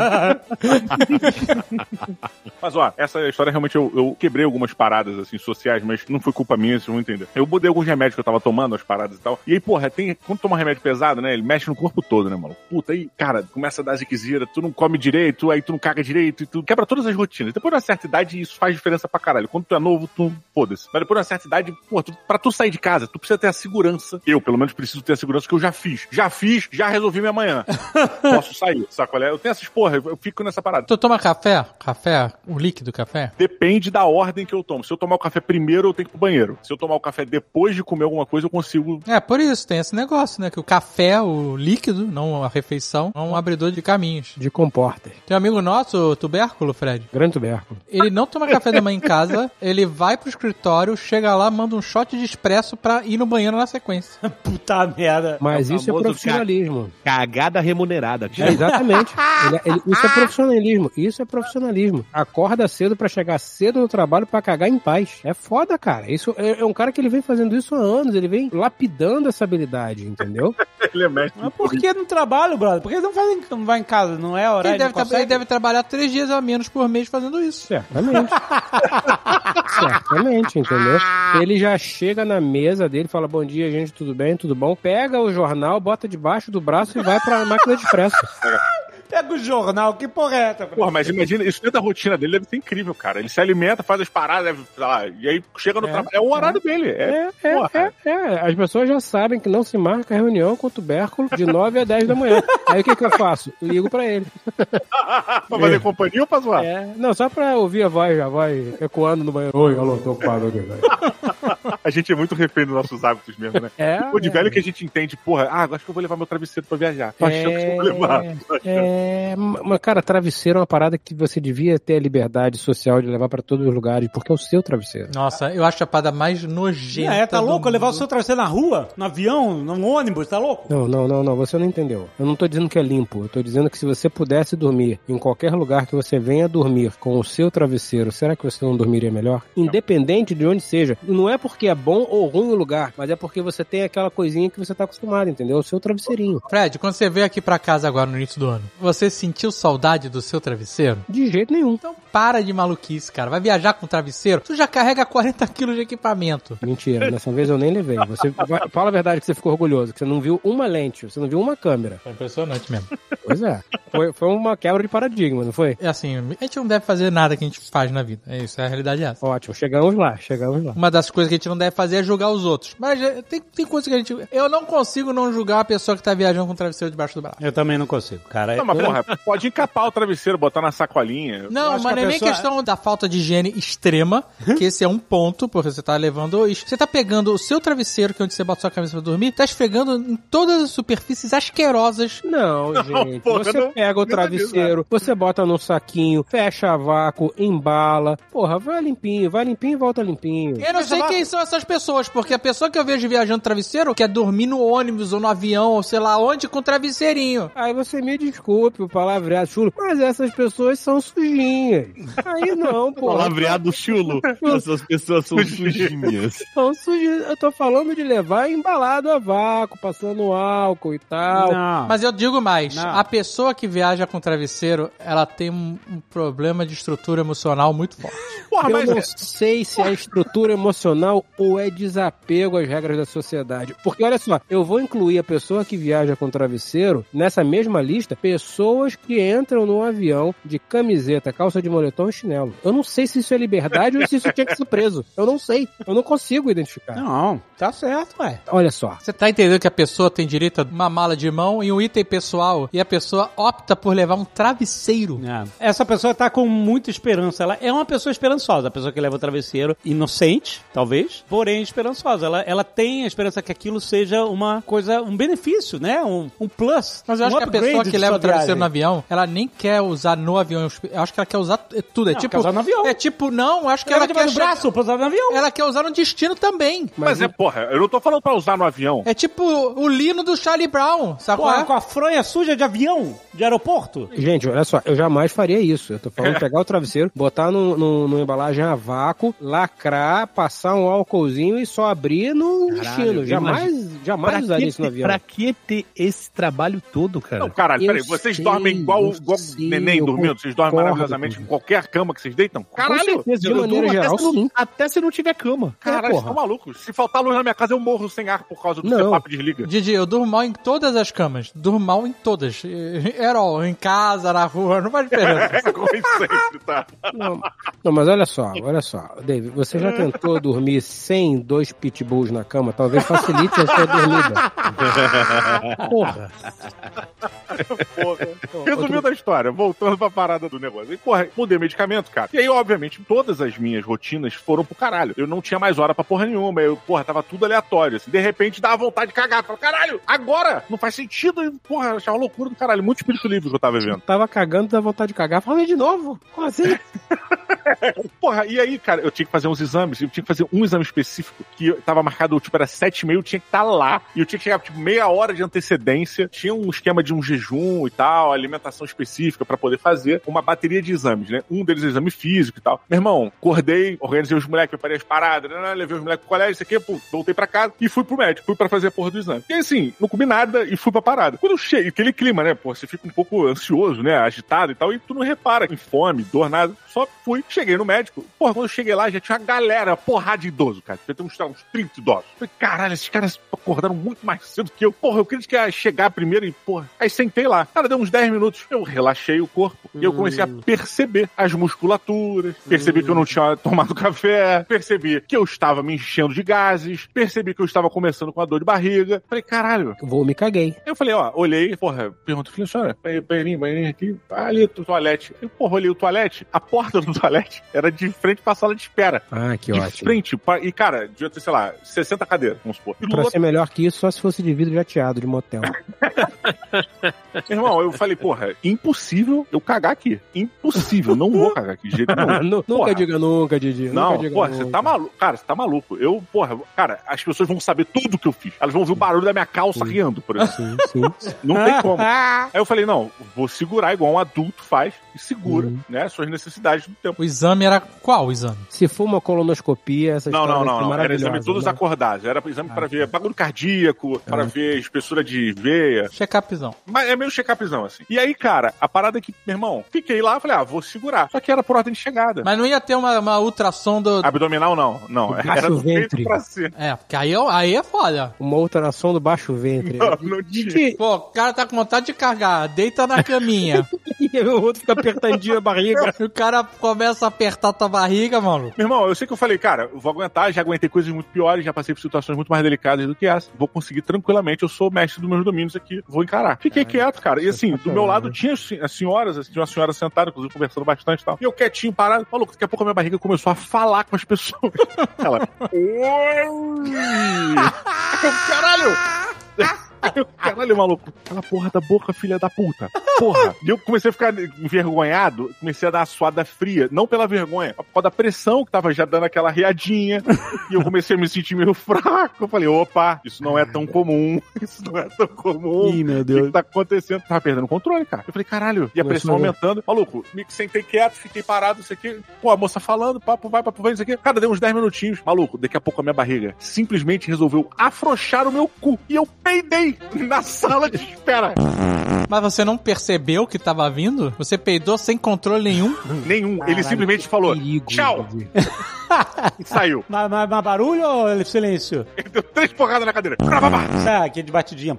Mas ó, essa história realmente eu quebrei algumas paradas assim sociais, mas não foi culpa minha, vocês vão entender. Eu mudei alguns remédios que eu tava tomando, as paradas e tal. E aí, porra, quando toma remédio pesado, né? Ele mexe no corpo todo, né, mano? Puta, aí, cara, começa a dar ziquezira, tu não come direito, aí tu não caga direito, e tu quebra todas as rotinas. Depois de uma certa idade, isso faz diferença pra caralho. Quando tu é novo, tu foda-se. Mas depois de uma certa idade, porra, pra tu sair de casa, tu precisa ter a segurança. Eu, pelo menos, preciso ter a segurança que eu já fiz. Já resolvi minha manhã. Posso sair, sabe qual é? Eu tenho essas porra, eu fico nessa parada. Tu toma café? Café? O líquido café? Depende da ordem que eu tomo. Se eu tomar o café primeiro, eu tenho que ir pro banheiro. Se eu tomar o café depois de comer alguma coisa, eu consigo... É, por isso, tem esse negócio, né? Que o café, o líquido, não a refeição, é um abridor de caminhos. De comporter. Tem um amigo nosso, o Tubérculo, Fred. Grande tubérculo. Ele não toma café da manhã em casa, ele vai pro escritório, chega lá, manda um shot de expresso pra ir no banheiro na sequência. Puta merda. Mas É o isso é famoso profissionalismo. Cagada remunerada. É, exatamente. Isso é profissionalismo. Isso é profissionalismo. Acorda cedo pra chegar cedo no trabalho pra cagar em paz. É foda, cara. Isso é um cara que ele vem fazendo isso há anos. Ele vem lapidando essa habilidade, entendeu? Ele é mestre. Mas por que no trabalho, brother? Por que não vai em casa? Não é horário? Ele deve trabalhar 3 dias a menos por mês fazendo isso. Certamente. Certamente, entendeu? Ele já chega na mesa dele, fala: bom dia, gente, tudo bem, tudo bom? Pega o jornal, bota debaixo do braço e vai pra máquina de expresso. Pega o jornal, que porra é essa? Porra, mas imagina, isso dentro da rotina dele deve ser incrível, cara. Ele se alimenta, faz as paradas, deve, sei lá, e aí chega no trabalho. É o horário dele. As pessoas já sabem que não se marca reunião com o tubérculo de 9 a 10 da manhã. Aí o que eu faço? Ligo pra ele. Pra fazer companhia ou pra zoar? Não, só pra ouvir a voz, já vai ecoando no banheiro. Oi, alô, tô ocupado aqui, velho. A gente é muito refém dos nossos hábitos mesmo, né? Pô, de velho que a gente entende, porra, acho que eu vou levar meu travesseiro pra viajar. Tô achando que eu vou levar. Mas, cara, travesseiro é uma parada que você devia ter a liberdade social de levar pra todos os lugares, porque é o seu travesseiro. Nossa, eu acho a parada mais nojenta. Tá louco? Levar o seu travesseiro na rua? No avião? No ônibus? Tá louco? Não, você não entendeu. Eu não tô dizendo que é limpo, eu tô dizendo que se você pudesse dormir em qualquer lugar que você venha dormir com o seu travesseiro, será que você não dormiria melhor? Independente de onde seja. Não é porque é bom ou ruim o lugar, mas é porque você tem aquela coisinha que você tá acostumado, entendeu? O seu travesseirinho. Fred, quando você veio aqui pra casa agora no início do ano, você sentiu saudade do seu travesseiro? De jeito nenhum. Então para de maluquice, cara. Vai viajar com travesseiro, tu já carrega 40 quilos de equipamento. Mentira, dessa vez eu nem levei. Fala a verdade que você ficou orgulhoso, que você não viu uma lente, você não viu uma câmera. Foi impressionante mesmo. Pois é. Foi uma quebra de paradigma, não foi? É assim, a gente não deve fazer nada que a gente faz na vida. É isso, a realidade é essa. Ótimo, chegamos lá. Uma das coisas que a gente não deve fazer é julgar os outros. Mas tem coisa que a gente... Eu não consigo não julgar a pessoa que tá viajando com o travesseiro debaixo do braço. Eu também não consigo, cara. Não, mas porra, pode encapar o travesseiro, botar na sacolinha. Não, mas não é nem questão da falta de higiene extrema, que esse é um ponto, porque você tá levando... Você tá pegando o seu travesseiro, que é onde você bota sua cabeça pra dormir, tá esfregando em todas as superfícies asquerosas. Não, gente. Porra, você pega o travesseiro, você bota num saquinho, fecha a vácuo, embala. Porra, vai limpinho e volta limpinho. Eu não sei quem são essas pessoas, porque a pessoa que eu vejo viajando travesseiro quer dormir no ônibus ou no avião, ou sei lá onde, com travesseirinho. Aí você me desculpe o palavreado chulo, mas essas pessoas são sujinhas. Aí não, pô. Palavreado chulo. Essas pessoas são sujinhas. São sujinhas. Eu tô falando de levar embalado a vácuo, passando álcool e tal. Não. Mas eu digo mais, a pessoa que viaja com travesseiro, ela tem um problema de estrutura emocional muito forte. Porra, eu não sei se é estrutura emocional ou é desapego às regras da sociedade. Porque, olha só, eu vou incluir a pessoa que viaja com travesseiro nessa mesma lista, pessoas que entram no avião de camiseta, calça de moletom e chinelo. Eu não sei se isso é liberdade ou se isso tinha que ser preso. Eu não sei. Eu não consigo identificar. Não, tá certo, ué. Olha só. Você tá entendendo que a pessoa tem direito a uma mala de mão e um item pessoal e a pessoa opta por levar um travesseiro? Essa pessoa tá com muita esperança. Ela é uma pessoa esperançosa. A pessoa que leva o travesseiro, inocente, talvez, porém esperançosa. Ela tem a esperança que aquilo seja uma coisa, um benefício, né? Um plus. Mas eu acho que a pessoa que leva o travesseiro no avião, ela nem quer usar no avião. Eu acho que ela quer usar tudo. É tipo, quer usar no avião. É tipo, não, acho que ela quer no braço pra usar no avião. Ela quer usar no destino também. Mas porra, eu não tô falando pra usar no avião. É tipo o lino do Charlie Brown, sabe? Porra, com a fronha suja de avião, de aeroporto. Gente, olha só, eu jamais faria isso. Eu tô falando de pegar o travesseiro, botar numa embalagem a vácuo, lacrar, passar um álcoolzinho e só abrir no destino. Jamais usaria isso no avião. Pra que ter esse trabalho todo, cara? Não, caralho, peraí, vocês dormem igual neném dormindo? Vocês dormem maravilhosamente em qualquer cama que vocês deitam? Caralho! De maneira geral, sim. Até se não tiver cama. Caralho, vocês estão malucos. Se faltar luz na minha casa, eu morro sem ar por causa do seu papo desliga. Didi, eu durmo mal em todas as camas. Durmo mal em todas. Herói, em casa, na rua, não faz diferença. É como sempre, tá? Não, mas olha só, David, você já tentou dormir sem 2 pitbulls na cama? Talvez facilite a sua dormida. Porra. Resumindo a história, voltando pra parada do negócio. E, porra, mudei medicamento, cara. E aí, obviamente, todas as minhas rotinas foram pro caralho. Eu não tinha mais hora pra porra nenhuma. Tava tudo aleatório, assim. De repente, dava vontade de cagar. Falei, caralho, agora! Não faz sentido. Porra, eu achava uma loucura do caralho. Muito espírito livre que eu tava vendo. Tava cagando, dava vontade de cagar. Falei de novo. Como assim? Porra, e aí, cara, eu tinha que fazer uns exames. Eu tinha que fazer um exame específico que tava marcado, tipo, era 7h30, eu tinha que estar lá. E eu tinha que chegar, tipo, meia hora de antecedência. Tinha um esquema de um jejum e tal, alimentação específica pra poder fazer uma bateria de exames, né? Um deles é exame físico e tal. Meu irmão, acordei, organizei os moleques, preparei as paradas, né? Levei os moleques pro colégio, isso aqui, pô, voltei pra casa e fui pro médico. Fui pra fazer a porra do exame. E assim, não comi nada e fui pra parada. Quando eu cheguei, aquele clima, né? Pô, você fica um pouco ansioso, né? Agitado e tal, e tu não repara em fome, dor, nada. Só fui, cheguei no médico. Porra, quando eu cheguei lá, já tinha uma galera, porrada de idoso, cara. Já tem uns 30 idosos. Falei, caralho, esses caras acordaram muito mais cedo que eu. Porra, eu queria que ia chegar primeiro e, porra. Aí sentei lá. Cara, deu uns 10 minutos. Eu relaxei o corpo. E eu comecei a perceber as musculaturas. Percebi que eu não tinha tomado café. Percebi que eu estava me enchendo de gases. Percebi que eu estava começando com a dor de barriga. Falei, caralho. Vou me caguei. Eu falei, ó, olhei, porra, pergunto, falei, senhora, banheirinho aqui, ali, o toalete. Eu, porra, olhei o toalete, a porta do toalete era de frente pra sala de espera. Ah, que de ótimo. De frente, e cara, devia ter, sei lá, 60 cadeiras, vamos supor. E pra ser melhor que isso, só se fosse de vidro jateado, de motel. Irmão, eu falei, porra, impossível eu cagar aqui. Impossível, não vou cagar aqui de jeito nenhum. Nunca diga nunca, Didi. Não, porra, você tá maluco. Cara, você tá maluco. Eu, porra, cara, as pessoas vão saber tudo que eu fiz. Elas vão ouvir o barulho da minha calça rindo, por exemplo. Sim. Não tem como. Aí eu falei, não, vou segurar igual um adulto faz e segura, né, suas necessidades do tempo. O exame era qual o exame? Se for uma colonoscopia, essa história Não. Era exame todos acordados. Era exame pra ver bagulho cardíaco, pra ver espessura de veia. Check-upzão. Mas é meio check-upzão, assim. E aí, cara, a parada é que, meu irmão, fiquei lá, falei, vou segurar. Só que era por ordem de chegada. Mas não ia ter uma ultrassom do... Abdominal, não. Era do peito pra cima. É, porque aí é foda. Uma ultrassom do baixo ventre. Não tinha. Pô, o cara tá com vontade de cagar, deita na caminha. E o outro fica apertandinho a barriga. O cara começa a apertar tua barriga, mano. Meu irmão, eu sei que eu falei, cara, eu vou aguentar, já aguentei coisas muito piores, já passei por situações muito mais delicadas do que essa. Vou conseguir tranquilamente, eu sou mestre dos meus domínios aqui, vou encarar. Fiquei quieto, cara. E assim, do meu lado tinha as senhoras, assim, tinha uma senhora sentada, inclusive conversando bastante e tal. E eu quietinho, parado, maluco, daqui a pouco a minha barriga começou a falar com as pessoas. Ela, oi! Caralho! Caralho, maluco. Aquela porra da boca, filha da puta. Porra. E eu comecei a ficar envergonhado, comecei a dar uma suada fria. Não pela vergonha, mas por causa da pressão que tava já dando aquela riadinha. E eu comecei a me sentir meio fraco. Eu falei, opa, isso não é tão comum. Isso não é tão comum. Ih, meu Deus. O que tá acontecendo? Tava perdendo o controle, cara. Eu falei, caralho. E a pressão aumentando. Maluco, me sentei quieto, fiquei parado, isso aqui. Pô, a moça falando, papo vai, isso aqui. Cara, deu uns 10 minutinhos. Maluco, daqui a pouco a minha barriga simplesmente resolveu afrouxar o meu cu. E eu peidei na sala de espera. Mas você não percebeu que tava vindo? Você peidou sem controle nenhum? Nenhum. Caralho, ele simplesmente falou, perigo, tchau. E saiu. Mas barulho ou silêncio? Ele deu 3 porradas na cadeira. Que de batidinha.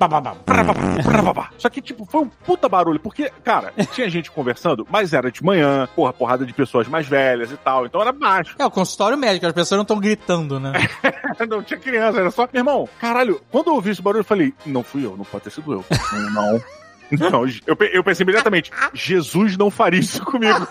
Só que, tipo, foi um puta barulho. Porque, cara, tinha gente conversando, mas era de manhã, porrada de pessoas mais velhas e tal. Então era baixo. É, o consultório médico. As pessoas não estão gritando, né? Não tinha criança, era só... Meu irmão, caralho, quando eu ouvi esse barulho, eu falei, não fui eu, não pode ter sido eu. Não. Não, eu pensei imediatamente, Jesus não faria isso comigo.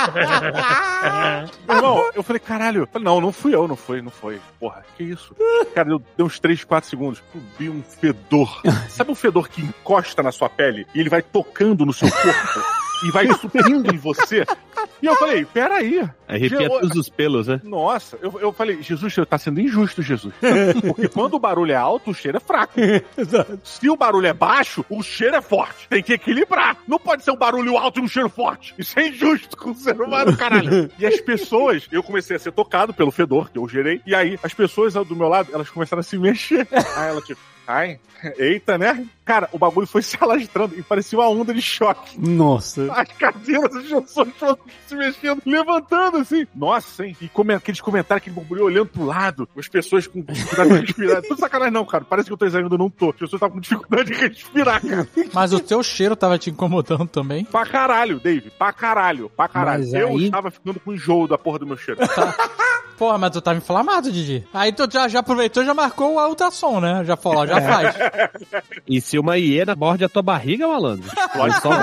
Meu irmão, eu falei, caralho. Eu falei, não fui eu, não foi. Porra, que isso? Cara, deu uns 3, 4 segundos. Eu vi um fedor. Sabe um fedor que encosta na sua pele e ele vai tocando no seu corpo? E vai subindo em você. E eu falei, peraí. Arrepia todos os pelos, né? Nossa, eu falei, Jesus, você tá sendo injusto, Jesus. Porque quando o barulho é alto, o cheiro é fraco. Se o barulho é baixo, o cheiro é forte. Tem que equilibrar. Não pode ser um barulho alto e um cheiro forte. Isso é injusto com o ser humano, caralho. E as pessoas, eu comecei a ser tocado pelo fedor, que eu gerei. E aí, as pessoas do meu lado, elas começaram a se mexer. Aí ela tipo, ai, eita, né? Cara, o bagulho foi se alastrando e parecia uma onda de choque. Nossa. As cadeiras, as pessoas foram se mexendo, levantando assim. Nossa, hein? E aqueles comentários, aquele burburinho olhando pro lado, as pessoas com dificuldade de respirar. Tudo sacanagem não, cara. Parece que eu tô exagerando, não tô. As pessoas estavam com dificuldade de respirar, cara. Mas o teu cheiro tava te incomodando também? Pra caralho, Dave. Pra caralho. Mas eu aí... estava ficando com enjoo da porra do meu cheiro. Porra, mas tu tava inflamado, Didi. Aí tu já aproveitou e já marcou o ultrassom, né? Já falou, já faz. E se uma hiena morde a tua barriga, malandro? Pode só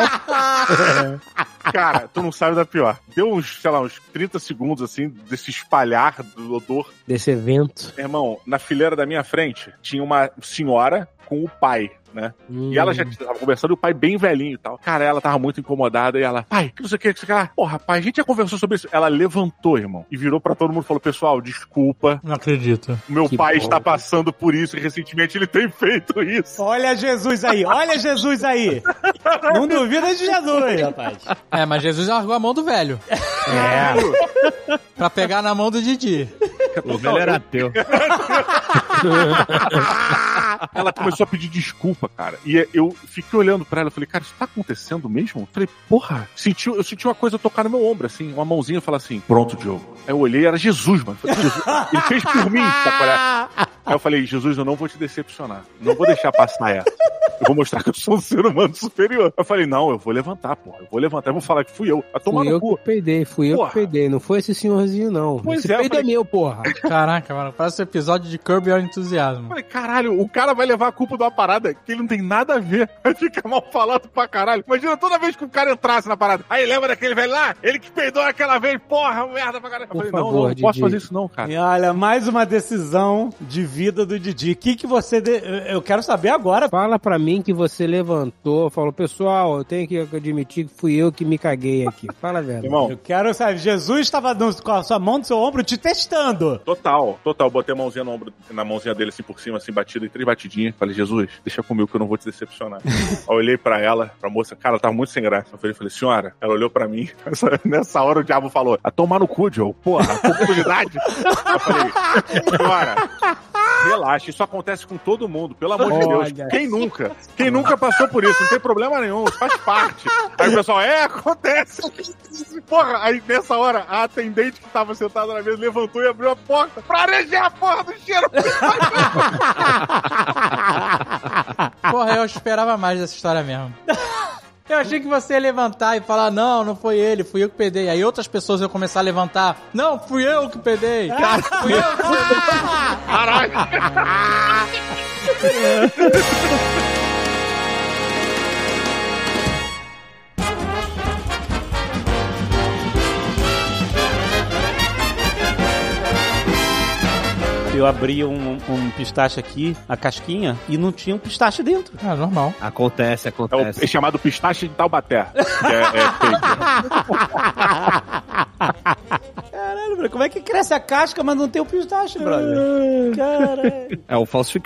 Cara, tu não sabe da pior. Deu uns, sei lá, uns 30 segundos, assim, desse espalhar do odor. Desse evento. Irmão, na fileira da minha frente, tinha uma senhora com o pai, né? E ela já tava conversando, e o pai bem velhinho e tal. Cara, ela tava muito incomodada, e ela, pai, que não sei o que, que você quer? Porra, pai, a gente já conversou sobre isso. Ela levantou, irmão, e virou pra todo mundo e falou, pessoal, desculpa. Não acredito. Meu pai está passando por isso, e recentemente ele tem feito isso. Olha Jesus aí. Não duvida de Jesus, rapaz. É, mas Jesus largou a mão do velho. Pra pegar na mão do Didi. O velho era ateu. Ela começou a pedir desculpa, cara. E eu fiquei olhando pra ela, eu falei, cara, isso tá acontecendo mesmo? Eu falei, porra, eu senti uma coisa tocar no meu ombro, assim, uma mãozinha, falar assim, pronto, Diogo. Aí eu olhei, era Jesus, mano. Falei, Jesus. Ele fez por mim, tá? Aí eu falei, Jesus, eu não vou te decepcionar. Não vou deixar passar essa. Eu vou mostrar que eu sou um ser humano superior. Eu falei, não, eu vou levantar, porra. Eu vou levantar, eu vou falar que fui eu. Vai tomar no cu. Fui eu que peidei. Não foi esse senhorzinho, não. Pois esse peido é meu, porra. Caraca, mano, parece um episódio de Curb Your Enthusiasm. Eu falei, caralho, o cara vai levar a culpa de uma parada que ele não tem nada a ver. Vai ficar mal falado pra caralho. Imagina toda vez que o cara entrasse na parada. Aí lembra daquele velho lá? Ele que peidou aquela vez, porra, merda pra caralho. Eu falei, não posso fazer isso não, cara. E olha, mais uma decisão de vida do Didi. O que você... Eu quero saber agora. Fala pra mim que você levantou, falou, pessoal, eu tenho que admitir que fui eu que me caguei aqui. Fala, velho. Irmão, eu quero saber, Jesus estava com a sua mão no seu ombro te testando. Total. Botei a mãozinha no ombro, na mãozinha dele assim por cima, assim, batida em 3 batidinhas. Falei, Jesus, deixa comigo que eu não vou te decepcionar. Aí eu olhei pra ela, pra moça, cara, ela tava muito sem graça. Eu falei, senhora, ela olhou pra mim, nessa hora o diabo falou, a tomar no cu, Joe, porra, oportunidade. Eu falei, senhora, relaxa, isso acontece com todo mundo, pelo amor de Deus. Quem nunca passou por isso? Não tem problema nenhum, faz parte. Aí o pessoal, acontece. Porra, aí nessa hora, a atendente que tava sentada na mesa levantou e abriu a porta pra arejar a porra do cheiro. Porra, eu esperava mais dessa história mesmo. Eu achei que você ia levantar e falar, não foi ele, fui eu que pedei. Aí outras pessoas iam começar a levantar, não, fui eu que pedei. Fui eu que pedei. Caralho. Eu abri um pistache aqui, a casquinha, e não tinha um pistache dentro. Ah, normal. Acontece. É chamado pistache de Taubaté. Fake. Caralho, brother, como é que cresce a casca, mas não tem o pistache, brother? Caralho. O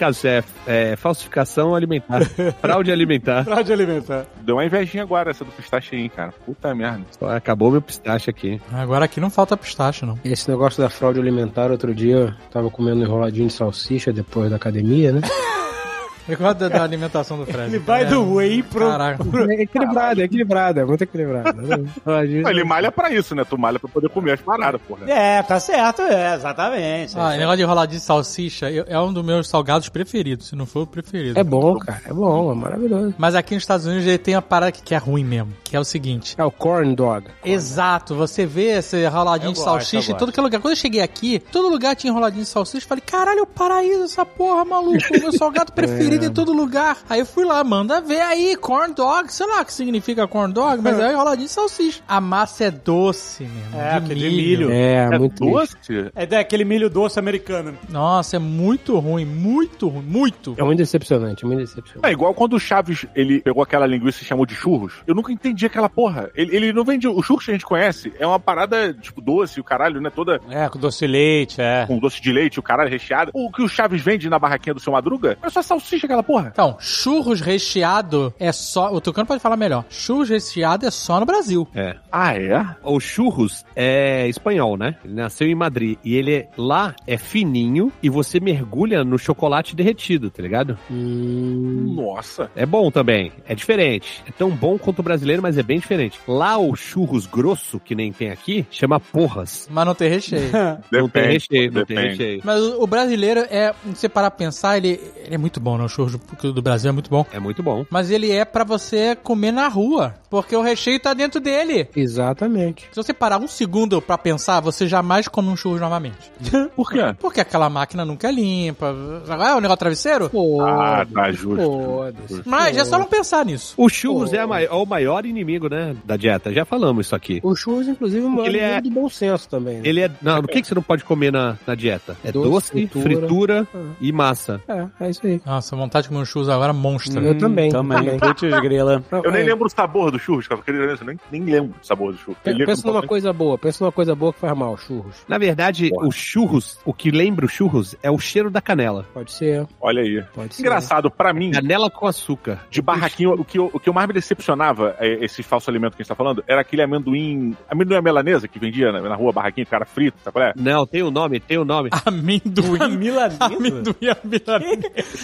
falsificação alimentar. Fraude alimentar. Fraude alimentar. Deu uma invejinha agora essa do pistache aí, cara. Puta merda. Acabou meu pistache aqui. Agora aqui não falta pistache, não. Esse negócio da fraude alimentar, outro dia eu tava comendo enroladinho de salsicha depois da academia, né? Eu gosto da alimentação do Fred. Ele vai do whey pro... Caraca. É equilibrado, é muito equilibrado. Ele malha pra isso, né? Tu malha pra poder comer as paradas, porra. Tá certo, exatamente. Negócio de enroladinho de salsicha é um dos meus salgados preferidos, se não for o preferido. É bom, cara, é bom, é maravilhoso. Mas aqui nos Estados Unidos ele tem uma parada que é ruim mesmo, que é o seguinte. É o corn dog. Exato, você vê esse enroladinho de salsicha em todo que lugar. Quando eu cheguei aqui, todo lugar tinha enroladinho de salsicha, eu falei, caralho, é o paraíso essa porra, maluco, o meu salgado preferido em todo lugar. Aí eu fui lá, manda ver aí, corn dog, sei lá o que significa corn dog, mas é enroladinho de salsicha. A massa é doce mesmo, de milho. É muito doce? É daquele milho doce americano. Nossa, é muito ruim, muito. É muito decepcionante, É igual quando o Chaves, ele pegou aquela linguiça e chamou de churros. Eu nunca entendi aquela porra. Ele não vende... O churros que a gente conhece é uma parada, tipo, doce, o caralho, né? Toda... Com doce de leite, com doce de leite, o caralho recheado. O que o Chaves vende na barraquinha do Seu Madruga é só salsicha aquela porra. Então, churros recheado é só... O Tucano pode falar melhor. Churros recheado é só no Brasil. É. Ah, é? O churros é espanhol, né? Ele nasceu em Madrid. E lá é fininho e você mergulha no chocolate derretido, tá ligado? Nossa. É bom também. É diferente. É tão bom quanto o brasileiro, mas é bem diferente. Lá o churros grosso, que nem tem aqui, chama porras. Mas não tem recheio. Não tem recheio. Mas o brasileiro se você parar pra pensar, ele é muito bom, né? O churros do Brasil é muito bom. É muito bom. Mas ele é pra você comer na rua, porque o recheio tá dentro dele. Exatamente. Se você parar um segundo pra pensar, você jamais come um churros novamente. Por quê? Porque aquela máquina nunca é limpa. Agora é o negócio travesseiro? Tá justo. Mas é só não pensar nisso. O churros é o maior inimigo, né, da dieta. Já falamos isso aqui. O churros, inclusive, é um inimigo do bom senso também. Né? Ele é... Não, o que você não pode comer na dieta? É doce, fritura e massa. É isso aí. Nossa, vontade de comer um churros agora monstro. Eu também. Putz, grila. Eu nem lembro o sabor do churros, cara. Eu nem lembro o sabor do churros. Pensa numa coisa boa. Pensa numa coisa boa que faz mal, churros. Na verdade, o churros, o que lembra o churros é o cheiro da canela. Pode ser. Olha aí. Pode ser. Engraçado, pra mim... Canela com açúcar. De barraquinho, o que eu mais me decepcionava, esse falso alimento que a gente tá falando, era aquele amendoim à melanesa que vendia na rua, barraquinho, cara frito, sabe qual é? Não, tem o nome. Amendoim. A milanesa? Amendoim à milanesa. Não,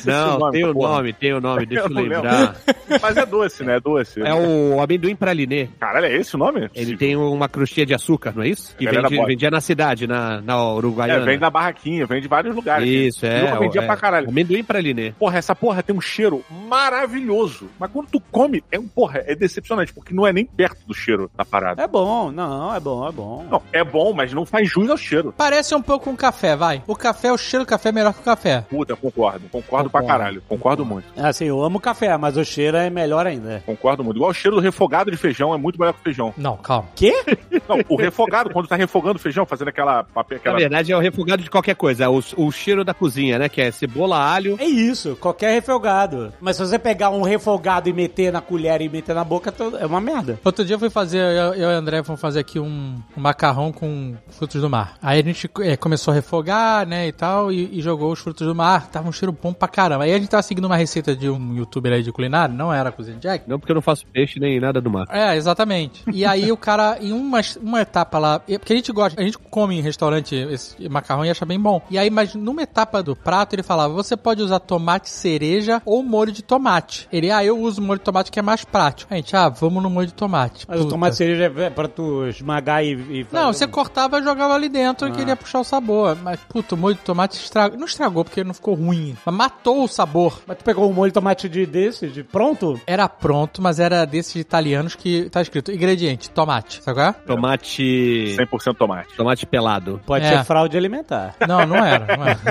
Tem o nome, deixa eu lembrar. Mas é doce, né? É doce. É o amendoim pralinê. Caralho, é esse o nome? Ele tem uma crostinha de açúcar, não é isso? Que vendia na cidade, na Uruguaiana. Vende na barraquinha, vende de vários lugares. Isso, Eu vendia pra caralho. Amendoim pralinê. Porra, essa porra tem um cheiro maravilhoso. Mas quando tu come, é decepcionante, porque não é nem perto do cheiro da parada. É bom, não, é bom. Não, é bom, mas não faz jus ao cheiro. Parece um pouco um café, vai. O cheiro do café é melhor que o café. Puta, concordo pra caralho. Concordo muito. Assim, eu amo café, mas o cheiro é melhor ainda. Concordo muito. Igual o cheiro do refogado de feijão é muito melhor que o feijão. Não, calma. Quê? Não, o refogado, quando tá refogando o feijão, fazendo aquela... Na verdade, é o refogado de qualquer coisa. É o cheiro da cozinha, né? Que é cebola, alho. É isso, qualquer refogado. Mas se você pegar um refogado e meter na colher e meter na boca, é uma merda. Outro dia eu fui fazer, eu e o André fomos fazer aqui um macarrão com frutos do mar. Aí a gente começou a refogar, né, e tal, e jogou os frutos do mar. Tava um cheiro bom pra caramba. Aí a gente tava seguindo uma receita de um youtuber aí de culinária, não era a Cozinha Jack. Não, porque eu não faço peixe nem nada do mar. É, exatamente. E aí o cara, em uma etapa lá, porque a gente come em restaurante esse macarrão e acha bem bom. E aí, mas numa etapa do prato, ele falava, você pode usar tomate cereja ou molho de tomate. Eu uso molho de tomate que é mais prático. A gente, vamos no molho de tomate. Mas o tomate cereja é pra tu esmagar e fazer... Não, você cortava e jogava ali dentro e queria puxar o sabor. Mas, puta, o molho de tomate não estragou porque não ficou ruim. Mas matou o sabor. Mas tu pegou um molho de tomate de pronto? Era pronto, mas era desses italianos que tá escrito ingrediente, tomate. Sabe qual é? Tomate... 100% tomate. Tomate pelado. Pode ser fraude alimentar. Não era.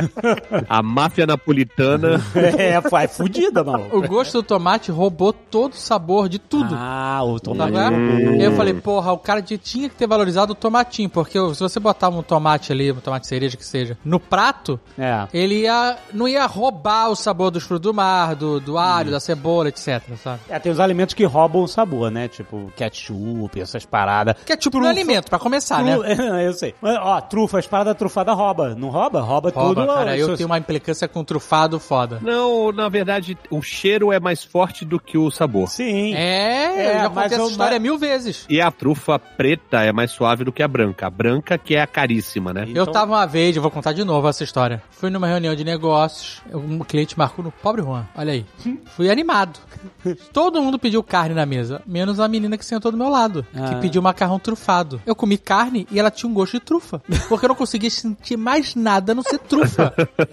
A máfia napolitana... É fudida, maluco. O gosto do tomate roubou todo o sabor de tudo. O tomate. Eu falei, porra, o cara tinha que ter valorizado o tomatinho, porque se você botar um tomate ali, um tomate cereja que seja, no prato, ele não ia roubar o sabor dos frutos do mar, do alho, da cebola, etc, sabe? Tem os alimentos que roubam o sabor, né? Tipo ketchup, essas paradas. Ketchup não é alimento, pra começar, né? Eu sei. Mas, trufa, as paradas trufada rouba. Não rouba? Rouba tudo. Cara, eu tenho uma implicância com trufado foda. Não, na verdade, o cheiro é mais forte do que o sabor. Sim. Eu já contei essa história 1000 vezes. E a trufa preta é mais suave do que a branca. A branca que é a caríssima, né? Eu tava uma vez, eu vou contar de novo essa história. Fui numa reunião de negócios, um cliente marcou no pobre Juan, olha aí. Fui animado. Todo mundo pediu carne na mesa, menos a menina que sentou do meu lado, que pediu macarrão trufado. Eu comi carne e ela tinha um gosto de trufa, porque eu não conseguia sentir mais nada a não ser trufa.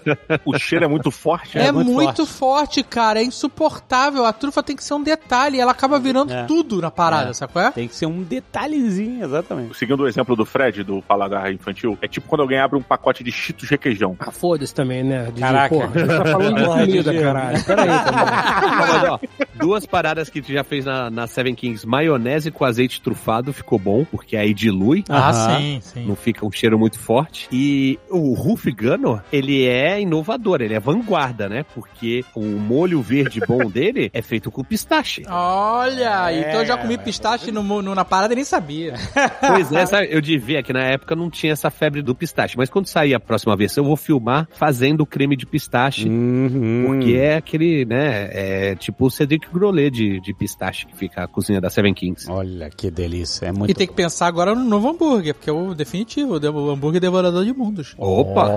O cheiro é muito forte, né? É muito forte, cara, é insuportável. A trufa tem que ser um detalhe, ela acaba virando tudo na parada, sabe qual é? Tem que ser um detalhezinho, exatamente. Seguindo o exemplo do Fred, do paladar infantil, é tipo quando alguém abre um pacote de Cheetos requeijão. Foda-se também, né? Caraca. Porra, você tá falando de comida, caralho. Peraí, Mas, ó, duas paradas que tu já fez na Seven Kings. Maionese com azeite trufado ficou bom, porque aí dilui. Sim. Não fica um cheiro muito forte. E o Ruff Gunner, ele é inovador, ele é vanguarda, né? Porque o molho verde bom dele é feito com pistache. Olha, então eu já comi pistache na parada e nem sabia. Pois é, sabe, eu devia que na época não tinha essa febre do pistache, mas quando sair a próxima versão eu vou filmar fazendo o creme de pistache, porque é aquele, né, é tipo o Cedric Grolet de pistache que fica a cozinha da Seven Kings. Olha que delícia, é muito. E tem que pensar agora no novo hambúrguer, porque é o definitivo, o hambúrguer devorador de mundos. Opa!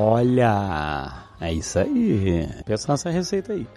Olha! É isso aí. Pensa nessa receita aí.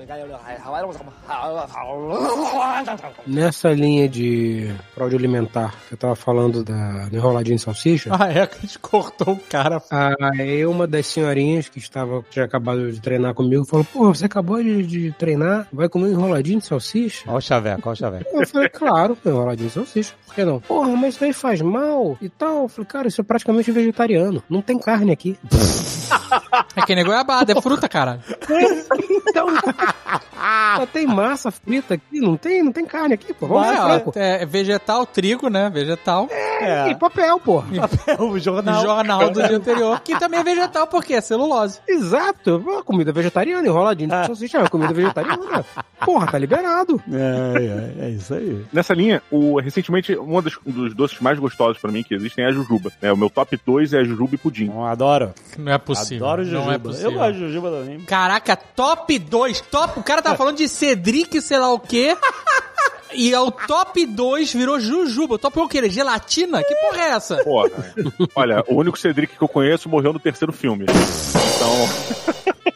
Nessa linha de fraude alimentar, que eu tava falando do enroladinho de salsicha. Que a gente cortou o cara. Aí uma das senhorinhas que tinha acabado de treinar comigo falou, você acabou de treinar, vai comer um enroladinho de salsicha? Olha o chaveco. Eu falei, claro, enroladinho de salsicha. Por que não? Mas isso aí faz mal e tal. Eu falei, cara, isso é praticamente vegetariano. Não tem carne aqui. É que nem goiabada, é fruta, cara. Então, só tem massa frita aqui, não tem carne aqui, pô. Vamos é vegetal, trigo, né? Vegetal. E papel, pô. O jornal do dia anterior, que também é vegetal, porque é celulose. Exato. Comida vegetariana, enroladinho de salsicha, comida vegetariana. Porra, tá liberado. É isso aí. Nessa linha, recentemente, um dos doces mais gostosos pra mim que existem é a jujuba. O meu top 2 é a jujuba e pudim. Adoro. Não é possível. Adoro jujuba. Não é possível. Eu gosto de jujuba também. Caraca, top 2. O cara tá falando de Cedric, sei lá o quê. E o top 2 virou jujuba. O top 1 é o quê? Gelatina? Que porra é essa? Porra. Olha, o único Cedric que eu conheço morreu no terceiro filme. Então...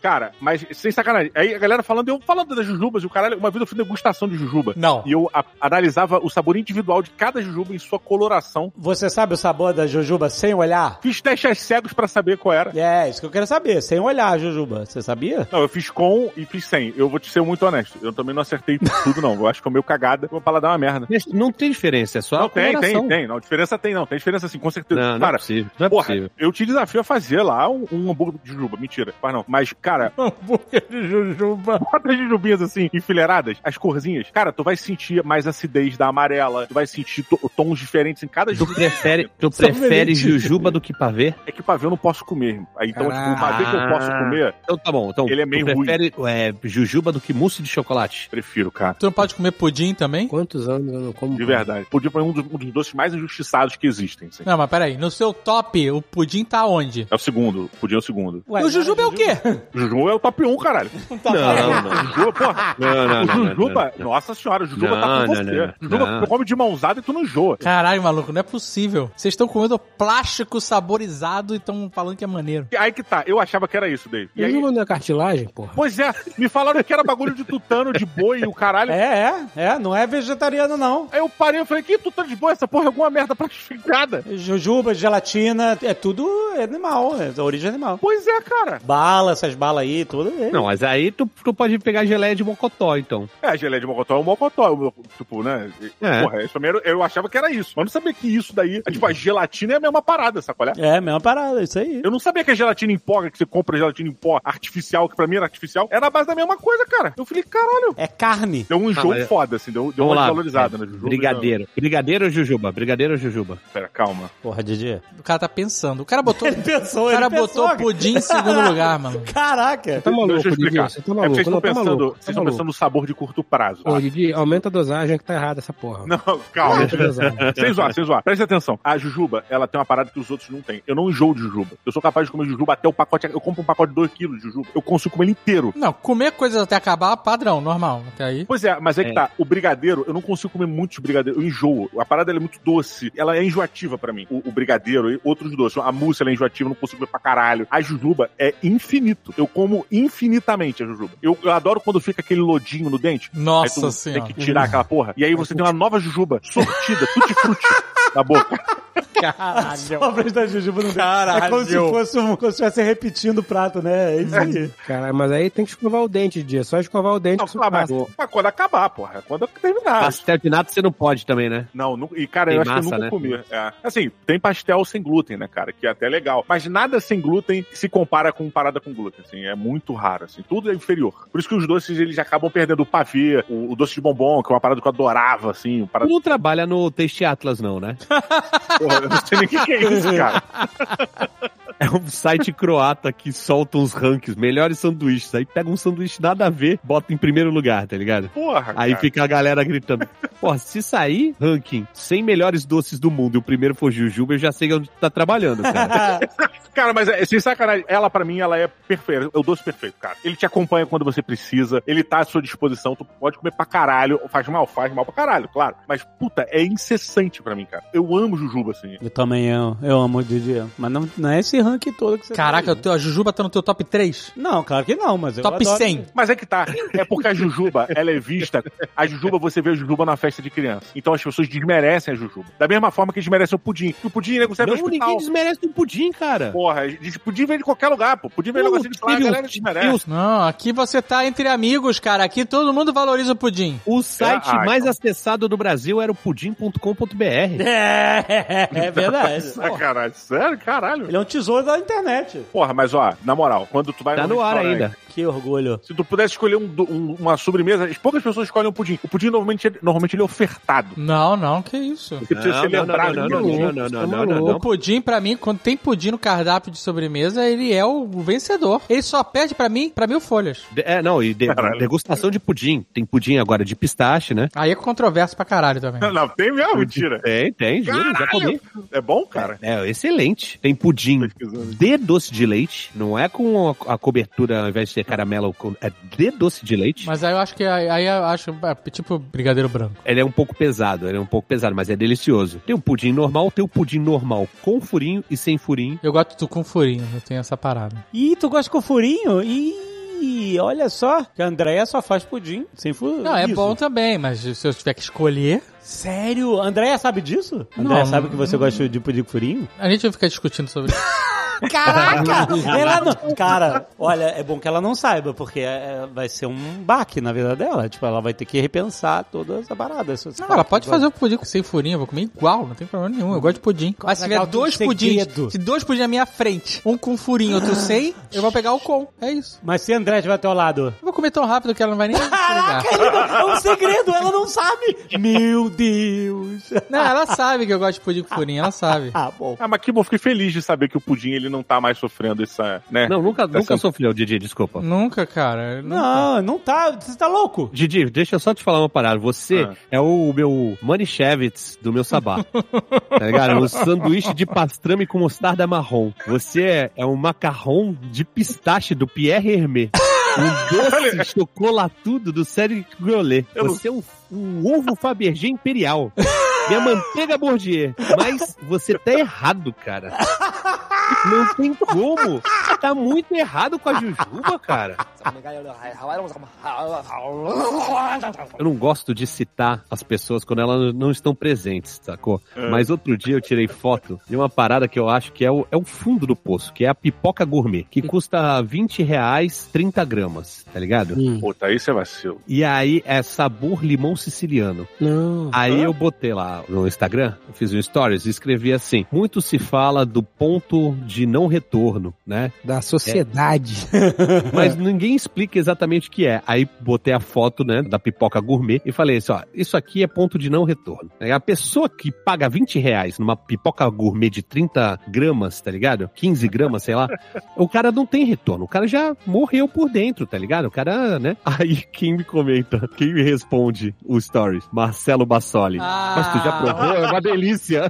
Cara, mas sem sacanagem. Aí a galera eu falando das jujubas, e o caralho, uma vez eu fiz degustação de jujuba. Não. E eu analisava o sabor individual de cada jujuba em sua coloração. Você sabe o sabor da jujuba sem olhar? Fiz testes cegos pra saber qual era. É, isso que eu quero saber, sem olhar a jujuba. Você sabia? Não, eu fiz com e fiz sem. Eu vou te ser muito honesto. Eu também não acertei tudo, não. Eu acho que o meu cagada, o meu paladar é uma merda. Não tem diferença, é só Não, a coloração. tem. Não, diferença tem, não. Tem diferença sim, com certeza. Não, não cara, é possível. Não é porra, possível. eu te desafio a fazer lá um hambúrguer de jujuba. Mentira, faz não. Mas, cara, Hambúrguer de jujuba. bota as jujubinhas assim, enfileiradas, as corzinhas. Cara, tu vai sentir mais acidez da amarela, tu vai sentir tons diferentes em cada Tu jujuba. prefere jujuba do que pavê? É que pavê eu não posso comer. Aí, então, tipo, o pavê que eu posso comer, Então tá bom. Então, ele é meio ruim. prefere jujuba do que mousse de chocolate? Prefiro, cara. Tu não pode comer pudim também? Quantos anos eu não como? De verdade. Pudim é um dos doces mais injustiçados que existem. Assim. Não, mas peraí. No seu top, o pudim tá onde? É o segundo. Pudim é o segundo. O jujuba é o quê? O jujuba é o top 1, caralho. Não. Jujuba, porra. Não. O jujuba, nossa senhora, o jujuba tá com você. Jujuba, tu come de mãozada e tu não enjoa. Caralho, maluco, não é possível. Vocês estão comendo plástico saborizado e estão falando que é maneiro. Aí que tá, eu achava que era isso, Dave. E aí, Jujuba não é cartilagem, porra? pois é, me falaram que era bagulho de tutano, de boi e o caralho. Não é vegetariano, não. Aí eu parei e falei, que tutano de boi? Essa porra é alguma merda plastificada. Jujuba, gelatina, é tudo animal, é origem animal. Pois é, cara. Bala, essas balas aí, tudo. Não, mas aí tu pode pegar geleia de mocotó, então. É, a geleia de mocotó é um mocotó. Tipo, né? É. Porra, isso também eu achava que era isso. Mas não sabia que isso daí... Tipo, a gelatina é a mesma parada, sabe qual é? É, mesma parada, isso aí. Eu não sabia que a gelatina em pó, que você compra gelatina em pó artificial, que pra mim era artificial, era na base da mesma coisa, cara. Eu falei, caralho. É carne. Deu um enjoo mas- foda, assim. Deu uma desvalorizada na jujuba. Brigadeiro. Brigadeiro ou jujuba? Brigadeiro ou jujuba? Pera, calma. Porra, Didi. O cara tá pensando. O cara botou, Ele pensou, o cara botou o pudim em segundo lugar, mano. Caraca. Tá maluco, Deixa eu Didi? explicar. Você tá É maluco? porque vocês Não, estão tá pensando, maluco. vocês estão pensando no sabor de curto prazo. Ô, Tá? Didi, aumenta a dosagem que tá errada essa porra. Não, calma. Aumenta a dosagem. Sem zoar. Presta atenção. A jujuba, ela tem uma parada que os outros não têm. Eu não enjoo de jujuba. Eu sou capaz de comer jujuba até o pacote. Eu compro um pacote de 2 kg de jujuba. Eu consigo comer ele inteiro. Não, comer coisas até acabar, padrão, normal. Até aí. Pois é, mas é que tá. O brigadeiro, eu não consigo comer muitos brigadeiros. Eu enjoo. A parada ela é muito doce. Ela é enjoativa pra mim. O brigadeiro e outros doces. A mousse ela é enjoativa, eu não consigo comer pra caralho. A jujuba é infinito. Eu como infinitamente a jujuba. Eu adoro quando fica aquele lodinho no dente. Nossa Aí tu senhora. tem que tirar aquela porra. E aí você tem uma nova jujuba sortida, tutti-frutti na boca. As sobras da jujuba não Caralho. É como se fosse como se estivesse repetindo o prato, né? É isso aí. Cara, mas aí tem que escovar o dente, Didi. É só escovar o dente Não, que isso mas passa. quando acabar, porra. Quando terminar. Pastel de nata você não pode também, né? Não, e cara, Tem eu acho que eu massa, nunca né? comi. É. Assim, tem pastel sem glúten, né, cara? Que é até legal. Mas nada sem glúten se compara com parada com glúten, assim. É muito raro, assim. Tudo é inferior. Por isso que os doces, eles acabam perdendo o pavê, o doce de bombom, que é uma parada que eu adorava, assim. Uma Tu parada... não trabalha no Taste Atlas, não, né? Porra, eu não sei nem o que é isso, cara. É um site croata que solta uns rankings, melhores sanduíches. Aí pega um sanduíche nada a ver, bota em primeiro lugar, tá ligado? Porra, Aí cara. fica a galera gritando. Pô, se sair ranking 100 melhores doces do mundo e o primeiro for jujuba, eu já sei onde tu tá trabalhando, cara. Cara, mas sem sacanagem, ela pra mim, ela é perfeita. É o doce perfeito, cara. Ele te acompanha quando você precisa, ele tá à sua disposição, tu pode comer pra caralho. Faz mal pra caralho, claro. Mas, puta, é incessante pra mim, cara. Eu amo jujuba, assim. Eu também eu amo o Didi. Mas não é esse ranking todo que você Caraca, tá aí. a jujuba tá no teu top 3? Não, claro que não, mas eu Top adoro. 100. Mas é que tá. É porque a jujuba, ela é vista... A jujuba, você vê a jujuba na festa de criança. Então as pessoas desmerecem a jujuba. Da mesma forma que desmerecem o pudim. E o pudim, né, você vai no Não, hospital. ninguém desmerece um pudim, cara. Porra, pudim vem de qualquer lugar, pô. Pudim vem de negócio de lá, a galera desmerece. Não, aqui você tá entre amigos, cara. Aqui todo mundo valoriza o pudim. O site mais acessado do Brasil era o pudim.com.br. É verdade. Sacanagem, sério? Caralho. Ele é um tesouro da internet. Porra, mas ó, na moral, quando tu vai Tá no ar restaurante, ainda. Que orgulho. Se tu pudesse escolher uma sobremesa, poucas pessoas escolhem um pudim. O pudim normalmente ele é ofertado. Não, que isso. Você precisa ser lembrado. O pudim, pra mim, quando tem pudim no cardápio de sobremesa, ele é o vencedor. Ele só perde pra mim o folhas. Caralho. Degustação de pudim. Tem pudim agora de pistache, né? Aí é controverso pra caralho também. Não, tem mesmo? Mentira. Tem, juro, já comi. É bom, cara? É excelente. Tem pudim de doce de leite, não é com a cobertura, ao invés de ser caramelo, é de doce de leite. Mas aí eu acho que aí eu acho tipo brigadeiro branco. Ele é um pouco pesado, mas é delicioso. Tem o pudim normal com furinho e sem furinho. Eu gosto do com furinho, eu tenho essa parada. Ih, tu gosta com furinho? Ih, Ih, olha só, que a Andréia só faz pudim sem furinho. Não, é bom também, mas se eu tiver que escolher... Sério? A Andréia sabe disso? A Andréia sabe que você gosta de pudim com furinho? A gente vai ficar discutindo sobre isso. Caraca! Ela não... Cara, olha, é bom que ela não saiba, porque vai ser um baque na vida dela. Tipo, ela vai ter que repensar toda essa parada. Não, ela pode fazer o pudim sem furinho, eu vou comer igual, não tem problema nenhum. Eu gosto de pudim. Mas se tiver dois pudins, se 2 pudins na minha frente, um com furinho, outro sem, eu vou pegar o com. É isso. Mas se a André estiver ao teu lado... Eu vou comer tão rápido que ela não vai nem pegar. É um segredo, ela não sabe. Meu Deus. Não, ela sabe que eu gosto de pudim com furinho, ela sabe. Ah, bom. Ah, mas que bom, fiquei feliz de saber que o pudim, ele não tá mais sofrendo essa, né? Não, nunca sofreu, Didi, desculpa. Nunca, cara. Não tá. Você tá louco? Didi, deixa eu só te falar uma parada. Você é o meu Manischewitz do meu sabá. Tá ligado? O sanduíche de pastrame com mostarda marrom. Você é um macarrão de pistache do Pierre Hermé. Um doce chocolatudo do Cédric Grolet. Você é um ovo Fabergé imperial. Minha manteiga Bourdieu. Mas você tá errado, cara. Não tem como. Tá muito errado com a jujuba, cara. Eu não gosto de citar as pessoas quando elas não estão presentes, sacou? Mas outro dia eu tirei foto de uma parada que eu acho que é o fundo do poço, que é a pipoca gourmet, que custa R$20, 30 gramas, tá ligado? Puta, aí você vacilo. E aí é sabor limão siciliano. Não. Aí eu botei lá no Instagram, eu fiz um stories e escrevi assim: muito se fala do ponto de não retorno, né? Da sociedade. Mas ninguém explica exatamente o que é. Aí botei a foto, né, da pipoca gourmet e falei assim, ó, isso aqui é ponto de não retorno. A pessoa que paga R$20 numa pipoca gourmet de 30 gramas, tá ligado? 15 gramas, sei lá, o cara não tem retorno. O cara já morreu por dentro, tá ligado? O cara, né? Aí quem me comenta, quem me responde o stories? Marcelo Bassoli. Mas tu já provou? É uma delícia.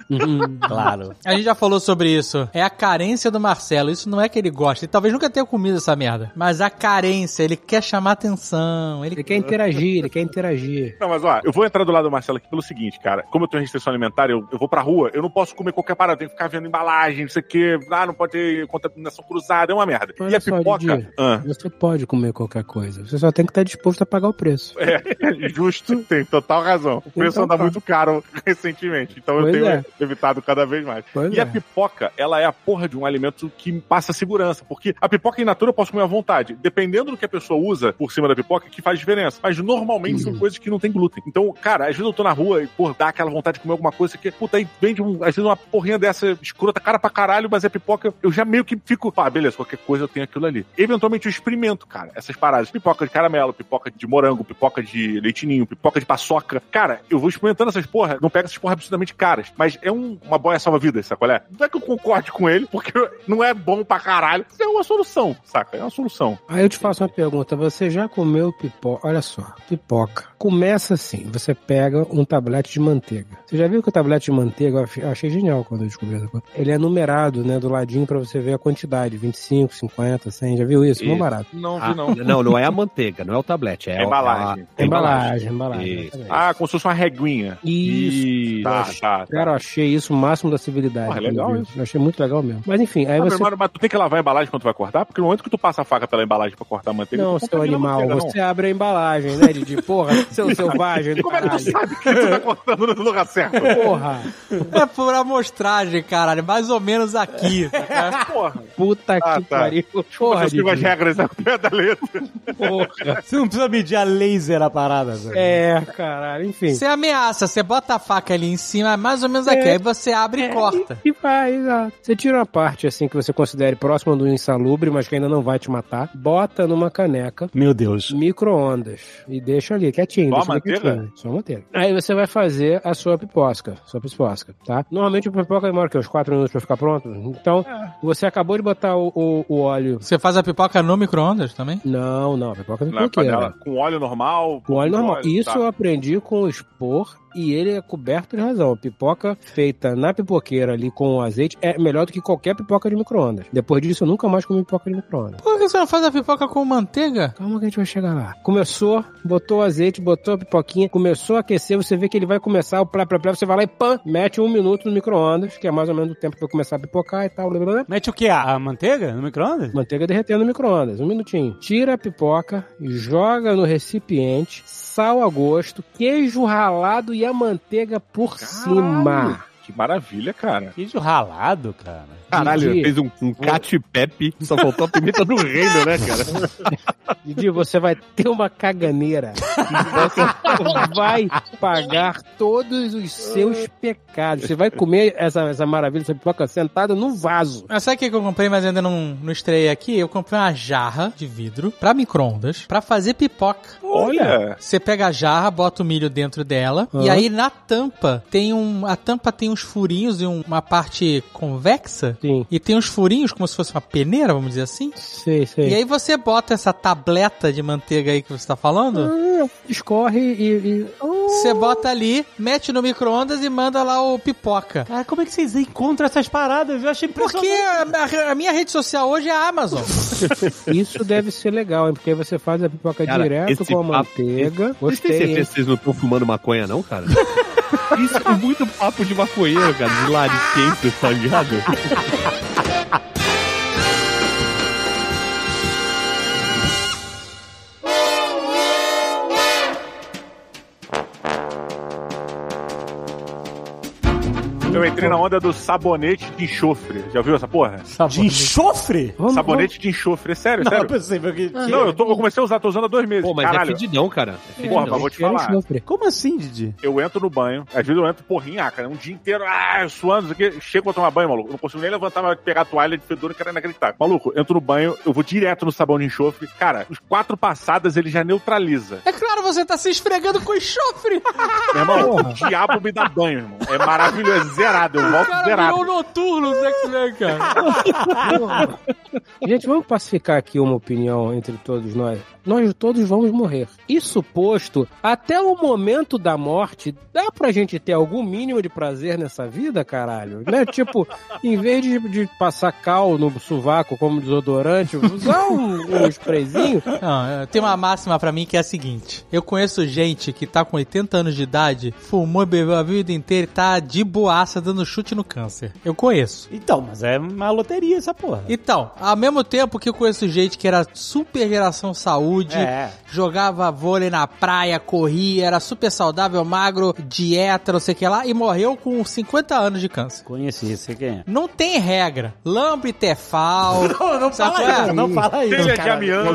Claro. A gente já falou sobre isso. É a carência do Marcelo. Isso não é que ele gosta. Ele talvez nunca tenha comido essa merda. Mas a carência, ele quer chamar atenção. Ele quer interagir. Não, mas ó, eu vou entrar do lado do Marcelo aqui pelo seguinte, cara. Como eu tenho restrição alimentar, eu vou pra rua, eu não posso comer qualquer parada. Eu tenho que ficar vendo embalagem, não sei o quê. Ah, não pode ter contaminação cruzada. É uma merda. Olha e a só, pipoca... Didi, você pode comer qualquer coisa. Você só tem que estar disposto a pagar o preço. É, justo. Tem total razão. O preço anda muito caro recentemente. Então eu tenho evitado cada vez mais. E a pipoca, ela é a porra de um alimento que passa segurança. Porque a pipoca in natura eu posso comer à vontade. Dependendo do que a pessoa usa por cima da pipoca, que faz diferença. Mas normalmente são coisas que não tem glúten. Então, cara, às vezes eu tô na rua e, pô, dá aquela vontade de comer alguma coisa que, puta, aí vende às vezes uma porrinha dessa escrota, cara pra caralho, mas é pipoca, eu já meio que fico, beleza, qualquer coisa eu tenho aquilo ali. Eventualmente eu experimento, cara, essas paradas. Pipoca de caramelo, pipoca de morango, pipoca de leitinho, pipoca de paçoca. Cara, eu vou experimentando essas porra, não pego essas porra absurdamente caras, mas é uma boia salva-vidas, sabe qual é? Não é que eu concorde com ele, porque não é bom pra caralho, mas é uma solução, saca? É uma solução. Aí eu te faço uma pergunta, você já comeu pipoca? Olha só, pipoca. Começa assim, você pega um tablete de manteiga. Você já viu que o tablete de manteiga, eu achei genial quando eu descobri essa coisa. Ele é numerado, né, do ladinho pra você ver a quantidade, 25, 50, 100, já viu isso? Não barato. Não vi não. Não é a manteiga, não é o tablete, é a embalagem. Embalagem. Como se fosse uma reguinha. Isso. Tá. Cara, eu achei isso o máximo da civilidade. Porra, legal isso. Eu achei muito legal mesmo. Mas enfim, aí você... Mas tu tem que lavar a embalagem quando tu vai cortar? Porque no momento que tu passa a faca pela embalagem pra cortar a manteiga... Não, seu animal, você abre a embalagem, né, Didi? Porra, seu selvagem. Como é que tu sabe que tu tá cortando no lugar certo? Porra. É por amostragem, caralho. Mais ou menos aqui. Porra. Puta que pariu. Porra, Didi. As regras ao pé da letra. Porra. Você não precisa medir a laser a parada, velho. É, caralho, enfim. Você ameaça, você bota a faca ali em cima, mais ou menos aqui. Aí você abre e corta. E vai, exato. Você tira uma parte, assim, que você considere próxima do insalubre, mas que ainda não vai te matar. Bota numa caneca. Meu Deus. Micro-ondas. E deixa ali, quietinho. Só manteiga? Só manteiga. Aí você vai fazer a sua piposca. Tá? Normalmente a pipoca demora uns 4 minutos pra ficar pronto. Então, você acabou de botar o óleo. Você faz a pipoca no micro-ondas também? Não, a pipoca no panela. Com óleo normal? Com óleo normal. Isso eu aprendi com o Spor e ele é coberto de razão. Pipoca feita na pipoqueira ali com azeite é melhor do que qualquer pipoca de micro-ondas. Depois disso, eu nunca mais comi pipoca de micro-ondas. Por que você não faz a pipoca com manteiga? Calma que a gente vai chegar lá. Começou, botou o azeite, botou a pipoquinha, começou a aquecer, você vê que ele vai começar o plá, você vai lá e pã, mete 1 minuto no micro-ondas, que é mais ou menos o tempo que vai começar a pipocar e tal. Blá, blá, blá. Mete o quê? A manteiga no micro-ondas? Manteiga derretendo no micro-ondas, 1 minutinho. Tira a pipoca, joga no recipiente, sal a gosto, queijo ralado e a manteiga por cima. Que maravilha, cara. Queijo ralado, cara. Caralho, Didi, fez um cate-pepe, só faltou a pimenta do reino, né, cara? Didi, você vai ter uma caganeira. Você vai pagar todos os seus pecados. Você vai comer essa maravilha, essa pipoca sentada no vaso. Mas sabe o que eu comprei, mas ainda não estreiei aqui? Eu comprei uma jarra de vidro pra micro-ondas pra fazer pipoca. Olha! Você pega a jarra, bota o milho dentro dela, e aí na tampa tem uns furinhos e uma parte convexa. Sim. E tem uns furinhos como se fosse uma peneira, vamos dizer assim. Sei. E aí você bota essa tableta de manteiga aí que você tá falando, Escorre e... você bota ali, mete no micro-ondas e manda lá o pipoca. Cara, como é que vocês encontram essas paradas? Eu achei impressionante. Porque a minha rede social hoje é a Amazon. Isso deve ser legal, hein? Porque aí você faz a pipoca Cara, direto esse com a papo- manteiga. Vocês têm certeza que vocês não estão fumando maconha, não, cara? Isso é muito papo de maconheiro, cara. De laricência, tá ligado? Eu entrei na onda do sabonete de enxofre. Já viu essa porra? De enxofre? Sabonete de enxofre. É sério, Não, é sério. possível que... Não, eu comecei a usar, tô usando há 2 meses. Pô, mas Caralho. é fedidão, cara. É Porra, fedidão. mas vou te falar. Como assim, Didi? Eu entro no banho, às vezes eu entro porrinha, cara, um dia inteiro, suando, isso aqui, chego pra tomar banho, maluco. Eu não consigo nem levantar, mas pegar a toalha de fedor, que era inacreditável. Maluco, entro no banho, eu vou direto no sabão de enxofre. Cara, os 4 passadas ele já neutraliza. É claro, você tá se esfregando com enxofre. Meu irmão, o diabo me dá banho, irmão. É maravilhoso, é zerado, eu volto Cara, zerado. virou noturno, X-Men, cara. Gente, vamos pacificar aqui uma opinião entre todos nós. Nós todos vamos morrer. Isso posto, até o momento da morte, dá pra gente ter algum mínimo de prazer nessa vida, caralho? Né? Tipo, em vez de passar cal no sovaco como desodorante, usar um sprayzinho. Não, tem uma máxima pra mim que é a seguinte. Eu conheço gente que tá com 80 anos de idade, fumou e bebeu a vida inteira e tá de boaça dando chute no câncer. Eu conheço. Então, mas é uma loteria essa porra. Então, ao mesmo tempo que eu conheço gente que era super geração saúde, jogava vôlei na praia, corria, era super saudável, magro, dieta, não sei o que lá, e morreu com 50 anos de câncer. Conheci, sei quem é. Não tem regra. Lambre Tefal. Não fala isso, não fala isso. Telha de cara. amianto.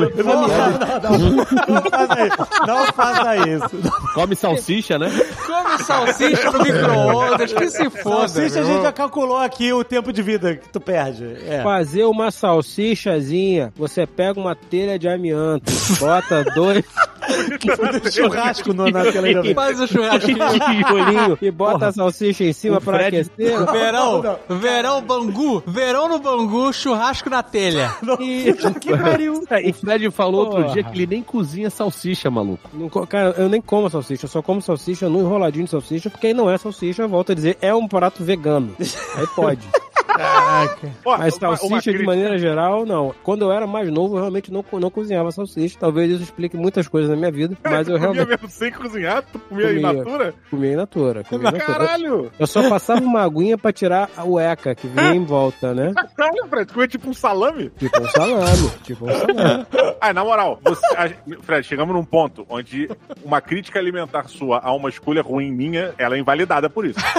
Não faça isso. Não faça isso. Come salsicha, né? Come salsicha no micro-ondas, que se foda. Salsicha a meu. gente já calculou aqui o tempo de vida que tu perde. É. Fazer uma salsichazinha, você pega uma telha de amianto, bota 2 Churrasco na televisão. Faz o churrasquinho. tijolinhos e bota a salsicha em cima pra Fred- aquecer. Verão Bangu. Verão no Bangu, churrasco na telha. Que pariu. O Fred falou outro Porra. dia que ele nem cozinha salsicha, maluco. Cara, eu nem como salsicha, eu só como salsicha no enroladinho de salsicha, porque aí não é salsicha, eu volto a dizer, é um prato vegano. Aí pode. Caraca. Ó, Mas uma salsicha, de crítica. maneira geral, não. Quando eu era mais novo, eu realmente não cozinhava salsicha. Talvez isso explique muitas coisas na minha vida, mas eu Tu comia realmente mesmo sem cozinhar? Tu comia in Comia. natura? comia in natura. Caralho! Eu só passava uma aguinha pra tirar a eca que vinha em volta, né? Caralho, Fred, tu comia tipo um salame? Tipo um salame. Na moral, Fred, chegamos num ponto onde uma crítica alimentar sua a uma escolha ruim minha, ela é invalidada por isso.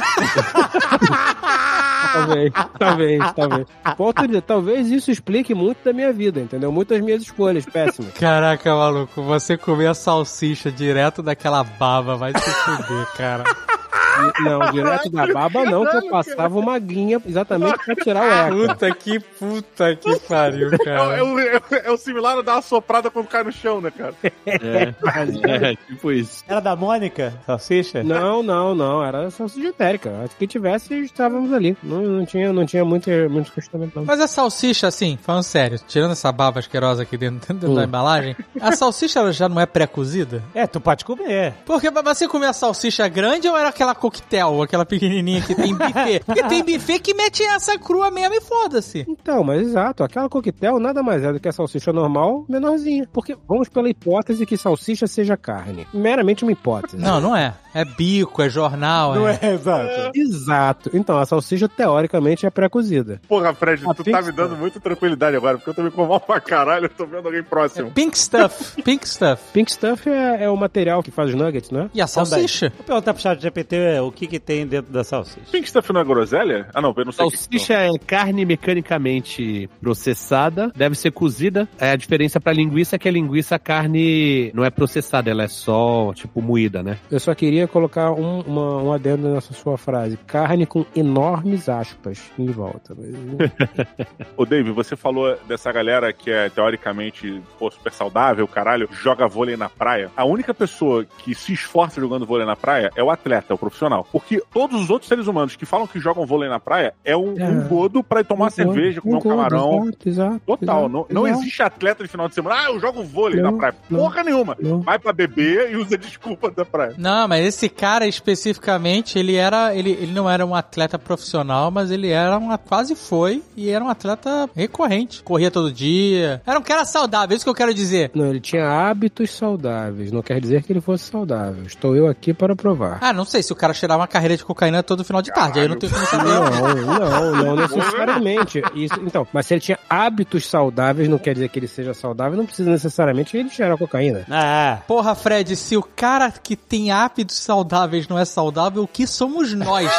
Talvez. Ponto de, talvez isso explique muito da minha vida, entendeu? Muitas minhas escolhas péssimas. Caraca, maluco, você comer a salsicha direto daquela baba vai se fuder, cara. Não, direto da baba não, que eu passava uma guinha exatamente pra tirar o eco. Puta que pariu, cara. É o similar a dar uma soprada quando cai no chão, né, cara? Tipo isso. Era da Mônica, salsicha? Não, era salsicha etérica. Acho que tivesse, estávamos ali. Não tinha muito questionamento, não. Mas a salsicha, assim, falando sério, tirando essa baba asquerosa aqui dentro da embalagem, a salsicha ela já não é pré-cozida? Tu pode comer. Porque você comer a salsicha grande ou era aquela coquetel, aquela pequenininha que tem buffet? Porque tem buffet que mete essa crua mesmo e foda-se. Então, mas exato, aquela coquetel nada mais é do que a salsicha normal, menorzinha. Porque vamos pela hipótese que salsicha seja carne. Meramente uma hipótese. Não é. É bico, é jornal. Não é, exato. Exato. Então, a salsicha, teoricamente, é pré-cozida. Porra, Fred, tu tá me dando muita tranquilidade agora, porque eu tô me com mal pra caralho, eu tô vendo alguém próximo. Pink stuff. Pink stuff é o material que faz os nuggets, não é? E a salsicha? Vou perguntar pro chat GPT o que tem dentro da salsicha. Pink stuff não é groselha? Ah, não, eu não sei. Salsicha é carne mecanicamente processada, deve ser cozida. A diferença pra linguiça é que a linguiça, a carne não é processada, ela é só, tipo, moída, né? Eu só queria colocar um adendo nessa sua frase. Carne com enormes aspas em volta. Ô, Dave, você falou dessa galera que é teoricamente super saudável, caralho, joga vôlei na praia. A única pessoa que se esforça jogando vôlei na praia é o atleta, é o profissional. Porque todos os outros seres humanos que falam que jogam vôlei na praia é um godo pra ir tomar cerveja, comer um camarão. Exato. Total. Não existe atleta de final de semana. Eu jogo vôlei na praia. Porra nenhuma. Vai pra beber e usa desculpa da praia. Não, mas esse cara especificamente, ele não era um atleta profissional, mas ele era quase foi, e era um atleta recorrente. Corria todo dia. Era um cara saudável, é isso que eu quero dizer. Não, ele tinha hábitos saudáveis. Não quer dizer que ele fosse saudável. Estou eu aqui para provar. Não sei se o cara cheirava uma carreira de cocaína todo final de tarde. Aí eu não tenho como saber. Não necessariamente. Isso, então, mas se ele tinha hábitos saudáveis, não quer dizer que ele seja saudável, não precisa necessariamente ele cheirar cocaína. Porra, Fred, se o cara que tem hábitos saudáveis não é saudável, o que somos nós?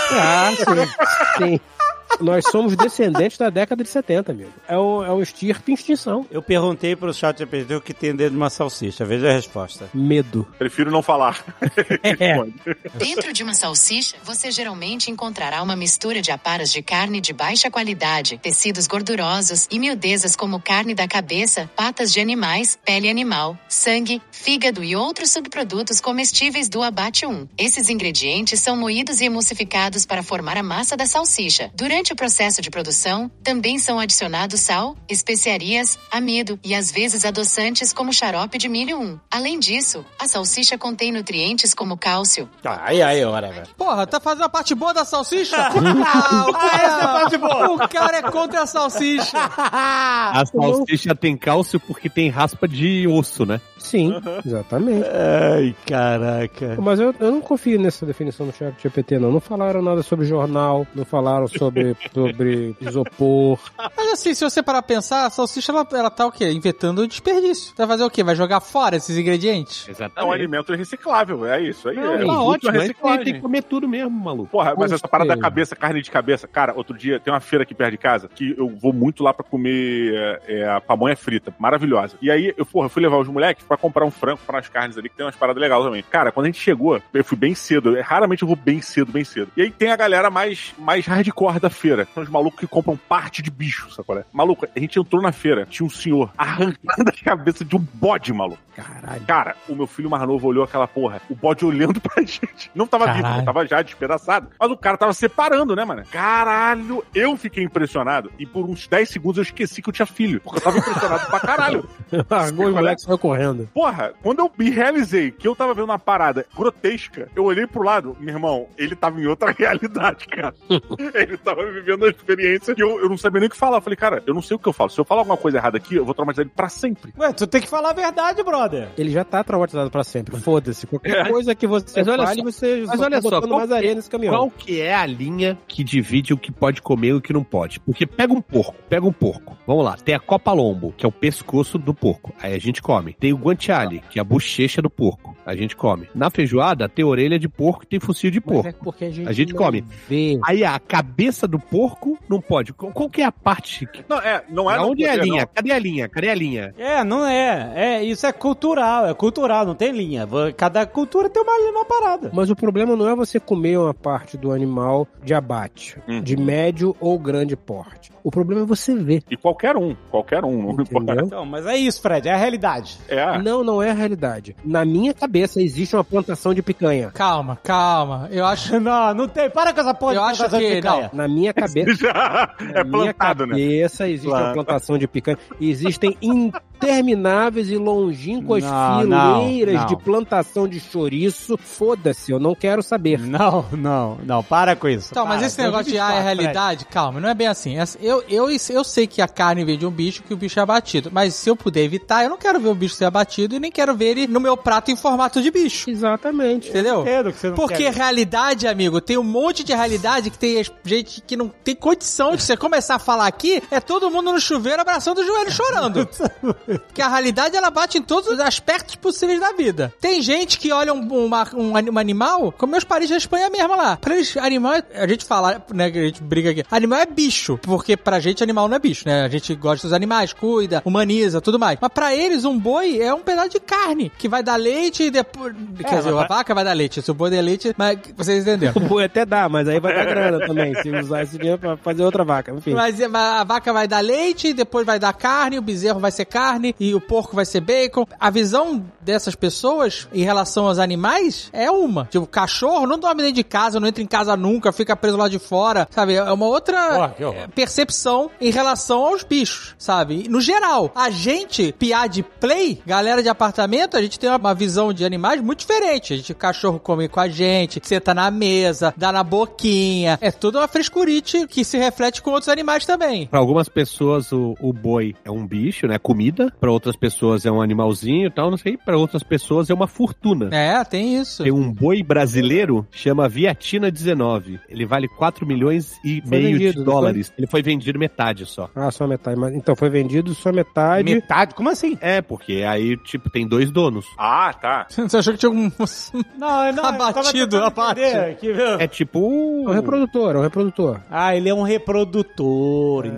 Sim. Nós somos descendentes da década de 70, amigo. É o estirpe em extinção. Eu perguntei pro chat GPT o que tem dentro de uma salsicha. Veja a resposta. Medo. Prefiro não falar. Dentro de uma salsicha, você geralmente encontrará uma mistura de aparas de carne de baixa qualidade, tecidos gordurosos e miudezas como carne da cabeça, patas de animais, pele animal, sangue, fígado e outros subprodutos comestíveis do abate 1. Esses ingredientes são moídos e emulsificados para formar a massa da salsicha. Durante o processo de produção, também são adicionados sal, especiarias, amido e às vezes adoçantes como xarope de milho 1. Além disso, a salsicha contém nutrientes como cálcio. Ora, velho. Porra, tá fazendo a parte boa da salsicha? O cara é contra a salsicha. A salsicha tem cálcio porque tem raspa de osso, né? Sim, exatamente. Ai, caraca. Mas eu não confio nessa definição do chat GPT, não. Não falaram nada sobre jornal, não falaram sobre isopor. Mas assim, se você parar pra pensar, a salsicha, ela tá o quê? Inventando desperdício. Vai fazer o quê? Vai jogar fora esses ingredientes? Exatamente. É um alimento reciclável, é isso aí. Ótimo, tem que comer tudo mesmo, maluco. Porra, mas essa parada da cabeça, carne de cabeça, cara, outro dia tem uma feira aqui perto de casa que eu vou muito lá pra comer a pamonha frita, maravilhosa. E aí, eu fui levar os moleques pra comprar um frango, comprar umas carnes ali, que tem umas paradas legais também. Cara, quando a gente chegou, eu fui bem cedo, raramente eu vou bem cedo. E aí tem a galera mais hardcore da feira, são os malucos que compram parte de bicho, sabe qual é? Maluco, a gente entrou na feira, tinha um senhor arrancando a cabeça de um bode, maluco. Caralho. Cara, o meu filho mais novo olhou aquela porra, o bode olhando pra gente. Não tava vivo, não tava já despedaçado. Mas o cara tava separando, né, mano? Caralho, eu fiquei impressionado e por uns 10 segundos eu esqueci que eu tinha filho, porque eu tava impressionado pra caralho. Largou o moleque saiu correndo. Porra, quando eu me realizei que eu tava vendo uma parada grotesca, eu olhei pro lado, meu irmão, ele tava em outra realidade, cara. Ele tava vivendo uma experiência que eu não sabia nem o que falar. Eu falei, cara, eu não sei o que eu falo. Se eu falar alguma coisa errada aqui, eu vou traumatizar ele pra sempre. Ué, tu tem que falar a verdade, brother. Ele já tá traumatizado pra sempre. Foda-se. Qualquer coisa que você fale, você mas olha só, mais areia nesse caminhão. Qual que é a linha que divide o que pode comer comer e o que não pode. Porque pega um porco. Vamos lá, tem a copalombo, que é o pescoço do porco. Aí a gente come. Tem o guanciale, que é a bochecha do porco. A gente come. Na feijoada, tem orelha de porco e tem focinho de porco. Mas é porque a gente come. Vê. Aí a cabeça do porco não pode. Qual que é a parte? Não é. Onde é a linha? Não. Cadê a linha? Cadê a linha? Não é. Isso é cultural, não tem linha. Cada cultura tem uma parada. Mas o problema não é você comer uma parte do animal de abate, de médio ou grande porte. O problema é você ver. E qualquer um, não importa. Então, mas é isso, Fred, é a realidade. Não é a realidade. Na minha cabeça existe uma plantação de picanha. Calma. Eu acho... Não tem. Para com essa porra de plantação de picanha. Na minha cabeça... É plantado, né? Na minha cabeça existe uma plantação de picanha. Existem intermináveis e longínquas fileiras de plantação de chouriço. Foda-se, eu não quero saber. Não, para com isso. Então, mas esse negócio de é realidade, calma, não é bem assim. Eu sei que a carne vem de um bicho, que o bicho é abatido, mas se eu puder evitar, eu não quero ver o bicho ser abatido e nem quero ver ele no meu prato em formato de bicho. Exatamente. Entendeu? Entendo que você não Porque quer. Realidade, amigo, tem um monte de realidade que tem gente que não tem condição de você começar a falar aqui, é todo mundo no chuveiro abraçando o joelho chorando. Porque a realidade, ela bate em todos os aspectos possíveis da vida. Tem gente que olha um animal, como meus parentes da Espanha mesmo lá. Pra eles, animal, a gente fala, né, que a gente briga aqui, animal é bicho, porque pra gente animal não é bicho, né? A gente gosta dos animais, cuida, humaniza, tudo mais. Mas pra eles, um boi é um pedaço de carne, que vai dar leite e depois... Quer dizer, a vaca vai dar leite, se o boi der leite, mas vocês entenderam. O boi até dá, mas aí vai dar grana também, se usar esse dinheiro pra fazer outra vaca, enfim. Mas a vaca vai dar leite, depois vai dar carne, o bezerro vai ser carne e o porco vai ser bacon. A visão dessas pessoas em relação aos animais é uma. Tipo, o cachorro não dorme dentro de casa, não entra em casa nunca, fica preso lá de fora, sabe? É uma outra percepção em relação aos bichos, sabe? No geral, a gente, piá de play, galera de apartamento, a gente tem uma visão de animais muito diferente. A gente, o cachorro come com a gente, senta na mesa, dá na boquinha. É toda uma frescurite que se reflete com outros animais também. Para algumas pessoas, o boi é um bicho, né? Comida. Para outras pessoas é um animalzinho e tal, não sei. Para outras pessoas é uma fortuna. Tem isso. Tem um boi brasileiro, chama Viatina 19. Ele vale 4 milhões e meio de dólares. Ele foi vendido metade só. Ah, só metade. Mas, então, foi vendido só metade. Metade? Como assim? É, porque aí, tipo, tem 2 donos. Ah, tá. Você achou que tinha um... Não, abatido a parte. É tipo... É um reprodutor. Ah, ele é um reprodutor.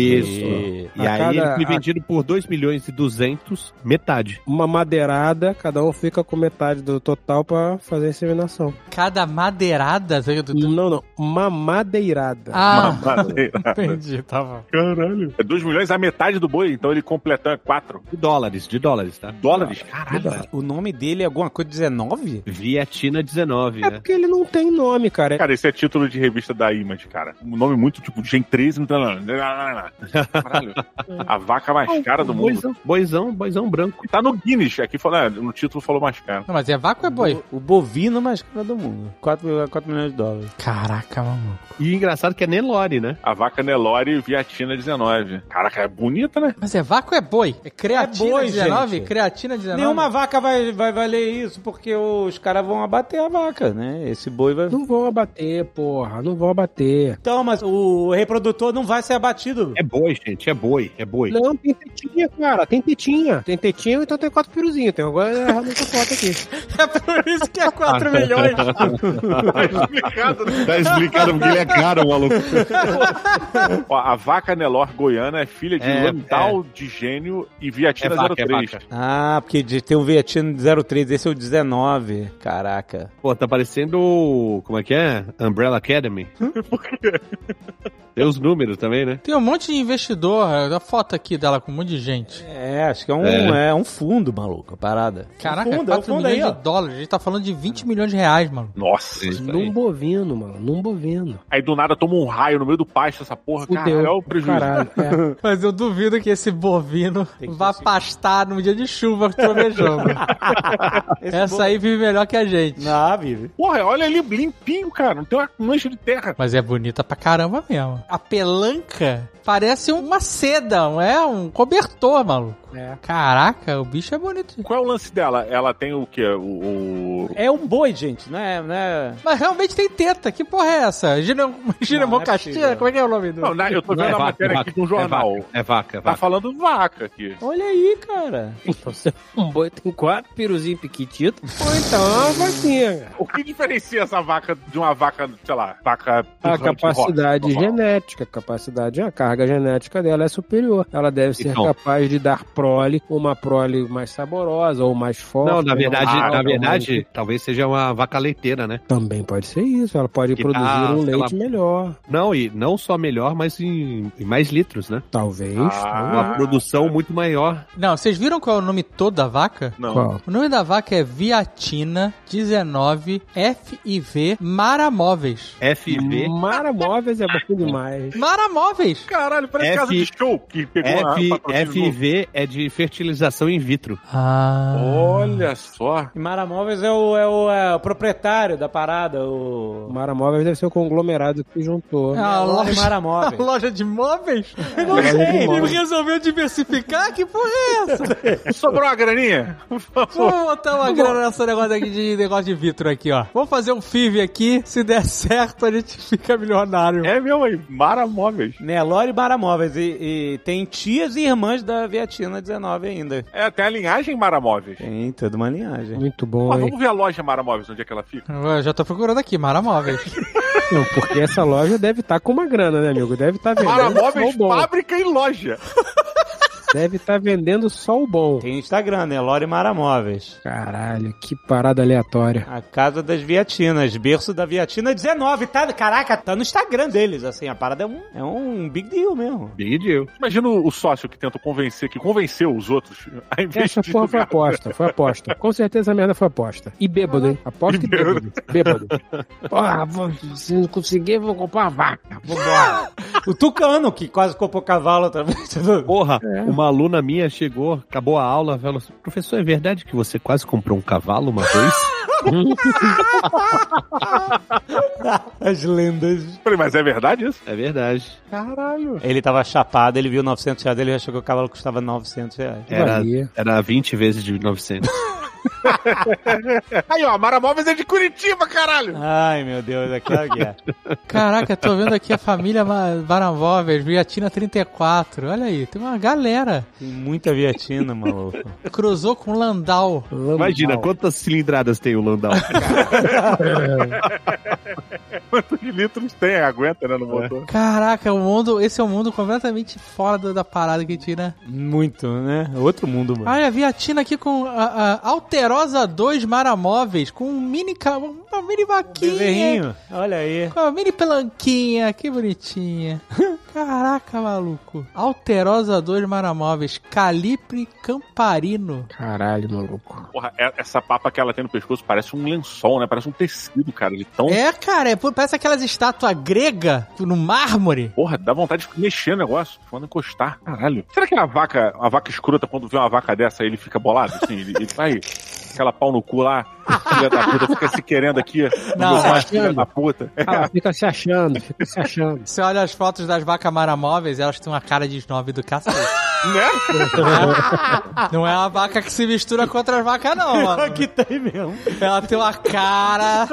Isso. E aí ele foi vendido por 2 milhões e 200, metade. Uma madeirada, cada um fica com metade do total pra fazer a inseminação. Cada madeirada? Não. Uma madeirada. Ah, Madeira. entendi, tá bom. Caralho. É 2 milhões a metade do boi, então ele completando 4 De dólares, tá? dólares. Caralho. O nome dele é alguma coisa 19? Viatina 19, É né? porque ele não tem nome, cara. Cara, esse é título de revista da Image, cara. Um nome muito, tipo, Gen 13, não tá lá. Caralho. A vaca mais cara do mundo. Boizão branco. Tá no Guinness, aqui no título falou mais caro. Não, mas é vaca ou é boi? O bovino mais caro do mundo. 4,4 milhões de dólares. Caraca, mano. E engraçado que é Nelore, né? A vaca Nelore Viatina 19. Caraca, é bonita, né? Mas é vaca ou é boi? É creatina É boi, 19? gente. Creatina 19? Nenhuma vaca vai valer isso, porque os caras vão abater a vaca, né? Esse boi vai... Não vão abater, porra. Não vão abater. Então, mas o reprodutor não vai ser abatido. É boi, gente. É boi. Não, tem tetinha, cara. Tem tetinha, então tem 4 piruzinhos. Tem agora realmente a foto aqui. É por isso que é 4 milhões. Tá explicado porque ele é caro, maluco. Ó, a vaca Nelore goiana é filha de Landau de Gênio e Viatina 03. Ah, porque tem um Viatina 03, esse é o 19. Caraca. Pô, tá parecendo como é que é? Umbrella Academy. Por quê? Tem os números também, né? Tem um monte de investidor. A foto aqui dela com um monte de gente. Acho que é um fundo, maluco, a parada. Caraca, fundo, 4 milhões aí, de dólares. A gente tá falando de 20 milhões de reais, mano. Nossa. Num bovino, mano. Num bovino. Aí do nada toma um raio no meio do pasto essa porra. Caralho, é o prejuízo. Caralho. Mas eu duvido que esse bovino vá pastar num dia de chuva que trovejando. Essa aí vive melhor que a gente. Ah, vive. Porra, olha ali, limpinho, cara. Não tem uma mancha de terra. Mas é bonita pra caramba mesmo. A pelanca parece uma seda, não é? Um cobertor, maluco. Caraca, o bicho é bonito. Qual é o lance dela? Ela tem o quê? É um boi, gente, não é... Mas realmente tem teta, que porra é essa? Ginemocaxia? Como é que é o nome do... Não, eu tô vendo a matéria aqui de um jornal. É vaca. Tá falando vaca aqui. Olha aí, cara. Então, se um boi tem 4 piruzinhos piquititos, ou então é uma vaquinha, cara. O que diferencia essa vaca de uma vaca, sei lá, vaca... A capacidade genética, a carga genética dela é superior. Ela deve ser capaz de dar prole, uma prole mais saborosa ou mais forte. Não, na verdade, talvez seja uma vaca leiteira, né? Também pode ser isso. Ela pode produzir um leite melhor. Não, e não só melhor, mas em mais litros, né? Talvez. Uma produção muito maior. Não, vocês viram qual é o nome todo da vaca? Não. Qual? O nome da vaca é Viatina 19 FIV Maramóveis. FIV. Maramóveis é bom demais. Maramóveis! Caralho, parece casa de show que pegou FIV é de fertilização in vitro. Olha só. E Maramóveis é o proprietário da parada, o... Maramóveis deve ser o conglomerado que juntou. A loja, Maramóveis. A loja de móveis? Eu não sei, ele resolveu diversificar? Que porra é essa? Sobrou uma graninha? Vamos botar uma grana nesse negócio de vitro aqui, ó. Vamos fazer um FIV aqui, se der certo a gente fica milionário. É mesmo aí, Maramóveis. Nelore Maramóveis. E tem tias e irmãs da Viatina 19 ainda. É, tem a linhagem Maramóveis. Tem toda uma linhagem. Muito bom, Mas hein? vamos ver a loja Maramóveis, onde é que ela fica? Eu já tô procurando aqui, Maramóveis. Não, porque essa loja deve estar com uma grana, né, amigo? Deve estar vendendo Maramóveis, só o bom. fábrica e loja. Deve estar vendendo só o bom. Tem Instagram, Nelore Maramóveis. Caralho, que parada aleatória. A casa das Viatinas, berço da Viatina 19, tá? Caraca, tá no Instagram deles, assim, a parada é um big deal mesmo. Big deal. Imagina o sócio que tenta convencer, que convenceu os outros a investir. Essa porra foi aposta. Com certeza a merda foi aposta. E bêbado, hein? Aposta e bêbado. Porra, se não conseguir, vou comprar uma vaca. Vambora. O Tucano, que quase comprou cavalo também. Porra, uma aluna minha chegou, acabou a aula, falou assim, professor, é verdade que você quase comprou um cavalo uma vez? As lendas. Falei, mas é verdade isso? É verdade. Caralho. Ele tava chapado, ele viu 900 reais, ele achou que o cavalo custava 900 reais. Era 20 vezes de 900. Aí, ó, Maramóveis é de Curitiba, caralho! Ai, meu Deus, é claro que é. Caraca, tô vendo aqui a família Maramóveis, Viatina 34. Olha aí, tem uma galera. Tem muita Viatina, maluco. Cruzou com Landau. Imagina, quantas cilindradas tem o Landau? Quantos litros tem? Aguenta, né, no motor? Caraca, esse é um mundo completamente fora da parada que tira. Muito, né? Outro mundo, mano. Olha, a Viatina aqui com a Alterosa 2 Maramóveis, com uma mini vaquinha. Beberrinho, olha aí. Com uma mini pelanquinha, que bonitinha. Caraca, maluco. Alterosa 2 Maramóveis, Calipre Camparino. Caralho, maluco. Porra, essa papa que ela tem no pescoço parece um lençol, né? Parece um tecido, cara, de tão... É, cara, parece aquelas estátuas gregas no mármore. Porra, dá vontade de mexer no negócio, quando encostar. Caralho. Será que a vaca escrota, quando vê uma vaca dessa, ele fica bolado? Assim, ele vai... Aquela pau no cu lá, filha da puta, fica se querendo aqui. Não, filha da puta. Fica se achando. Você olha as fotos das vacas Maramóveis, elas têm uma cara de snob do cacete. Né? Não é uma vaca que se mistura com outras vacas, não, mano. Que tem mesmo. Ela tem uma cara,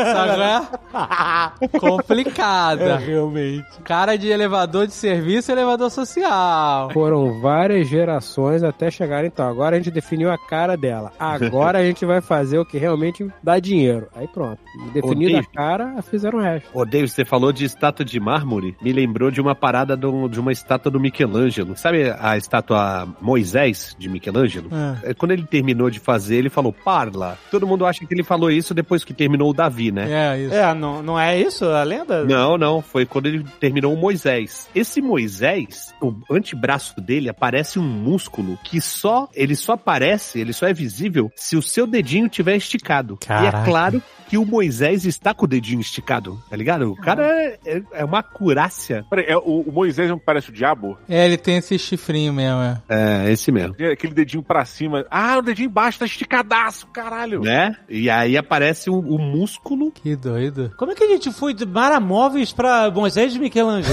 sabe? Complicada. Realmente. Cara de elevador de serviço e elevador social. Foram várias gerações até chegar, então. Agora a gente definiu a cara dela. Agora a gente vai fazer o que realmente dá dinheiro. Aí pronto. Definido a cara, fizeram o resto. Ô, David, você falou de estátua de mármore. Me lembrou de uma parada de uma estátua do Michelangelo. Sabe a estátua Moisés de Michelangelo? Quando ele terminou de fazer, ele falou, parla. Todo mundo acha que ele falou isso depois que terminou o Davi, né? É, isso. Não é isso a lenda? Não. Foi quando ele terminou o Moisés. Esse Moisés, o antebraço dele aparece um músculo que só é visível se o seu dedinho tiver esticado. Caraca. E é claro que o Moisés está com o dedinho esticado, tá ligado? O cara é uma acurácia. Peraí, o Moisés não parece o diabo? É, ele tem esse chifrinho pequenininho mesmo, é. É, esse mesmo. Aquele dedinho pra cima. Ah, o dedinho embaixo tá esticadaço, caralho. Né? E aí aparece o músculo. Que doido. Como é que a gente foi de Maramóveis pra Moisés de Michelangelo?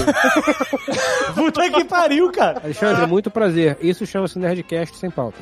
Puta que pariu, cara. Alexandre, muito prazer. Isso chama-se Nerdcast sem pauta.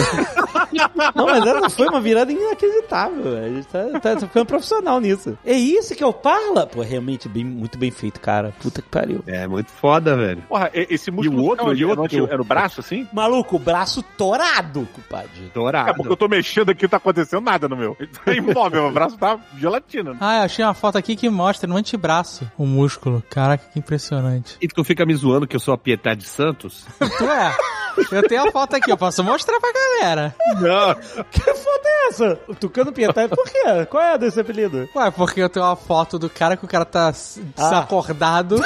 Não, mas essa foi uma virada inacreditável, velho. A gente tá ficando profissional nisso. É isso que é o Parla? Pô, realmente muito bem feito, cara. Puta que pariu. É muito foda, velho. Porra, esse músculo... E o outro, é no braço, assim? Maluco, o braço torado, compadre. Dourado. É porque eu tô mexendo aqui, não tá acontecendo nada no meu. Tá imóvel, o braço tá gelatina. Ah, eu achei uma foto aqui que mostra no antebraço o músculo. Caraca, que impressionante. E tu fica me zoando que eu sou a Pietá de Santos? Tu é? Eu tenho a foto aqui, eu posso mostrar pra galera. Não. Que foda é essa? O Tucano Pietá, por quê? Qual é desse apelido? Ué, porque eu tenho uma foto do cara que o cara tá desacordado.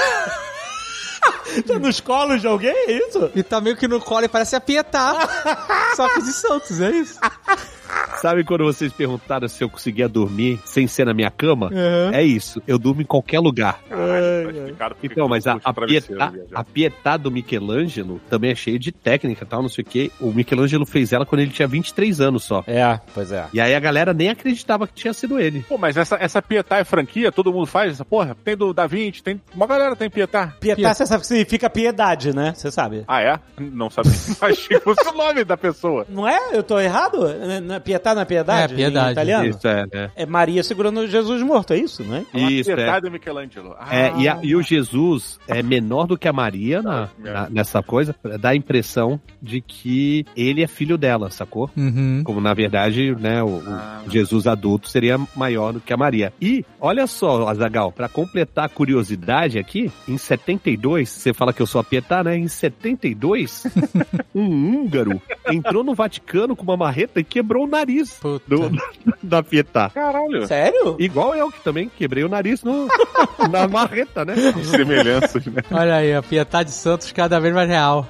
Tá nos colos de alguém, é isso? E tá meio que no colo e parece a Pietá. Só que de Santos, é isso? Sabe quando vocês perguntaram se eu conseguia dormir sem ser na minha cama? Uhum. É isso. Eu durmo em qualquer lugar. Caralho, tá explicado porque Então, mas a travesseiro, Pietá do Michelangelo também é cheia de técnica e tal, não sei o quê. O Michelangelo fez ela quando ele tinha 23 anos só. É, pois é. E aí a galera nem acreditava que tinha sido ele. Pô, mas essa Pietá é franquia? Todo mundo faz essa porra? Tem do Da Vinci, tem... Uma galera tem Pietá. Pietá, você sabe que significa piedade, né? Você sabe. Ah, é? Não sabia. Achei que fosse o nome da pessoa. Não é? Eu tô errado? Pietá não é piedade? É, piedade. Em italiano? Isso, é. É Maria segurando Jesus morto, é isso, não é? Isso, Pietá do Michelangelo. E o Jesus é menor do que a Maria nessa coisa, dá a impressão de que ele é filho dela, sacou? Uhum. Como na verdade, né, o Jesus adulto seria maior do que a Maria. E, olha só, Azaghal, pra completar a curiosidade aqui, em 72, você fala que eu sou a Pietá, né? Em 72, um húngaro entrou no Vaticano com uma marreta e quebrou o nariz da Pietá. Caralho. Sério? Igual eu, que também quebrei o nariz na marreta, né? Semelhanças, né? Olha aí, a Pietá de Santos cada vez mais real.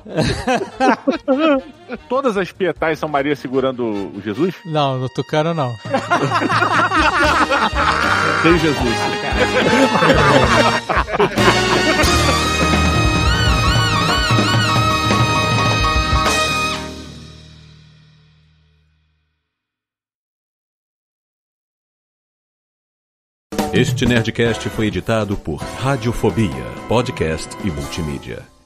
Todas as Pietás são Maria segurando o Jesus? Não, no Tucano não. Tem Jesus. Este Nerdcast foi editado por Radiofobia, podcast e multimídia.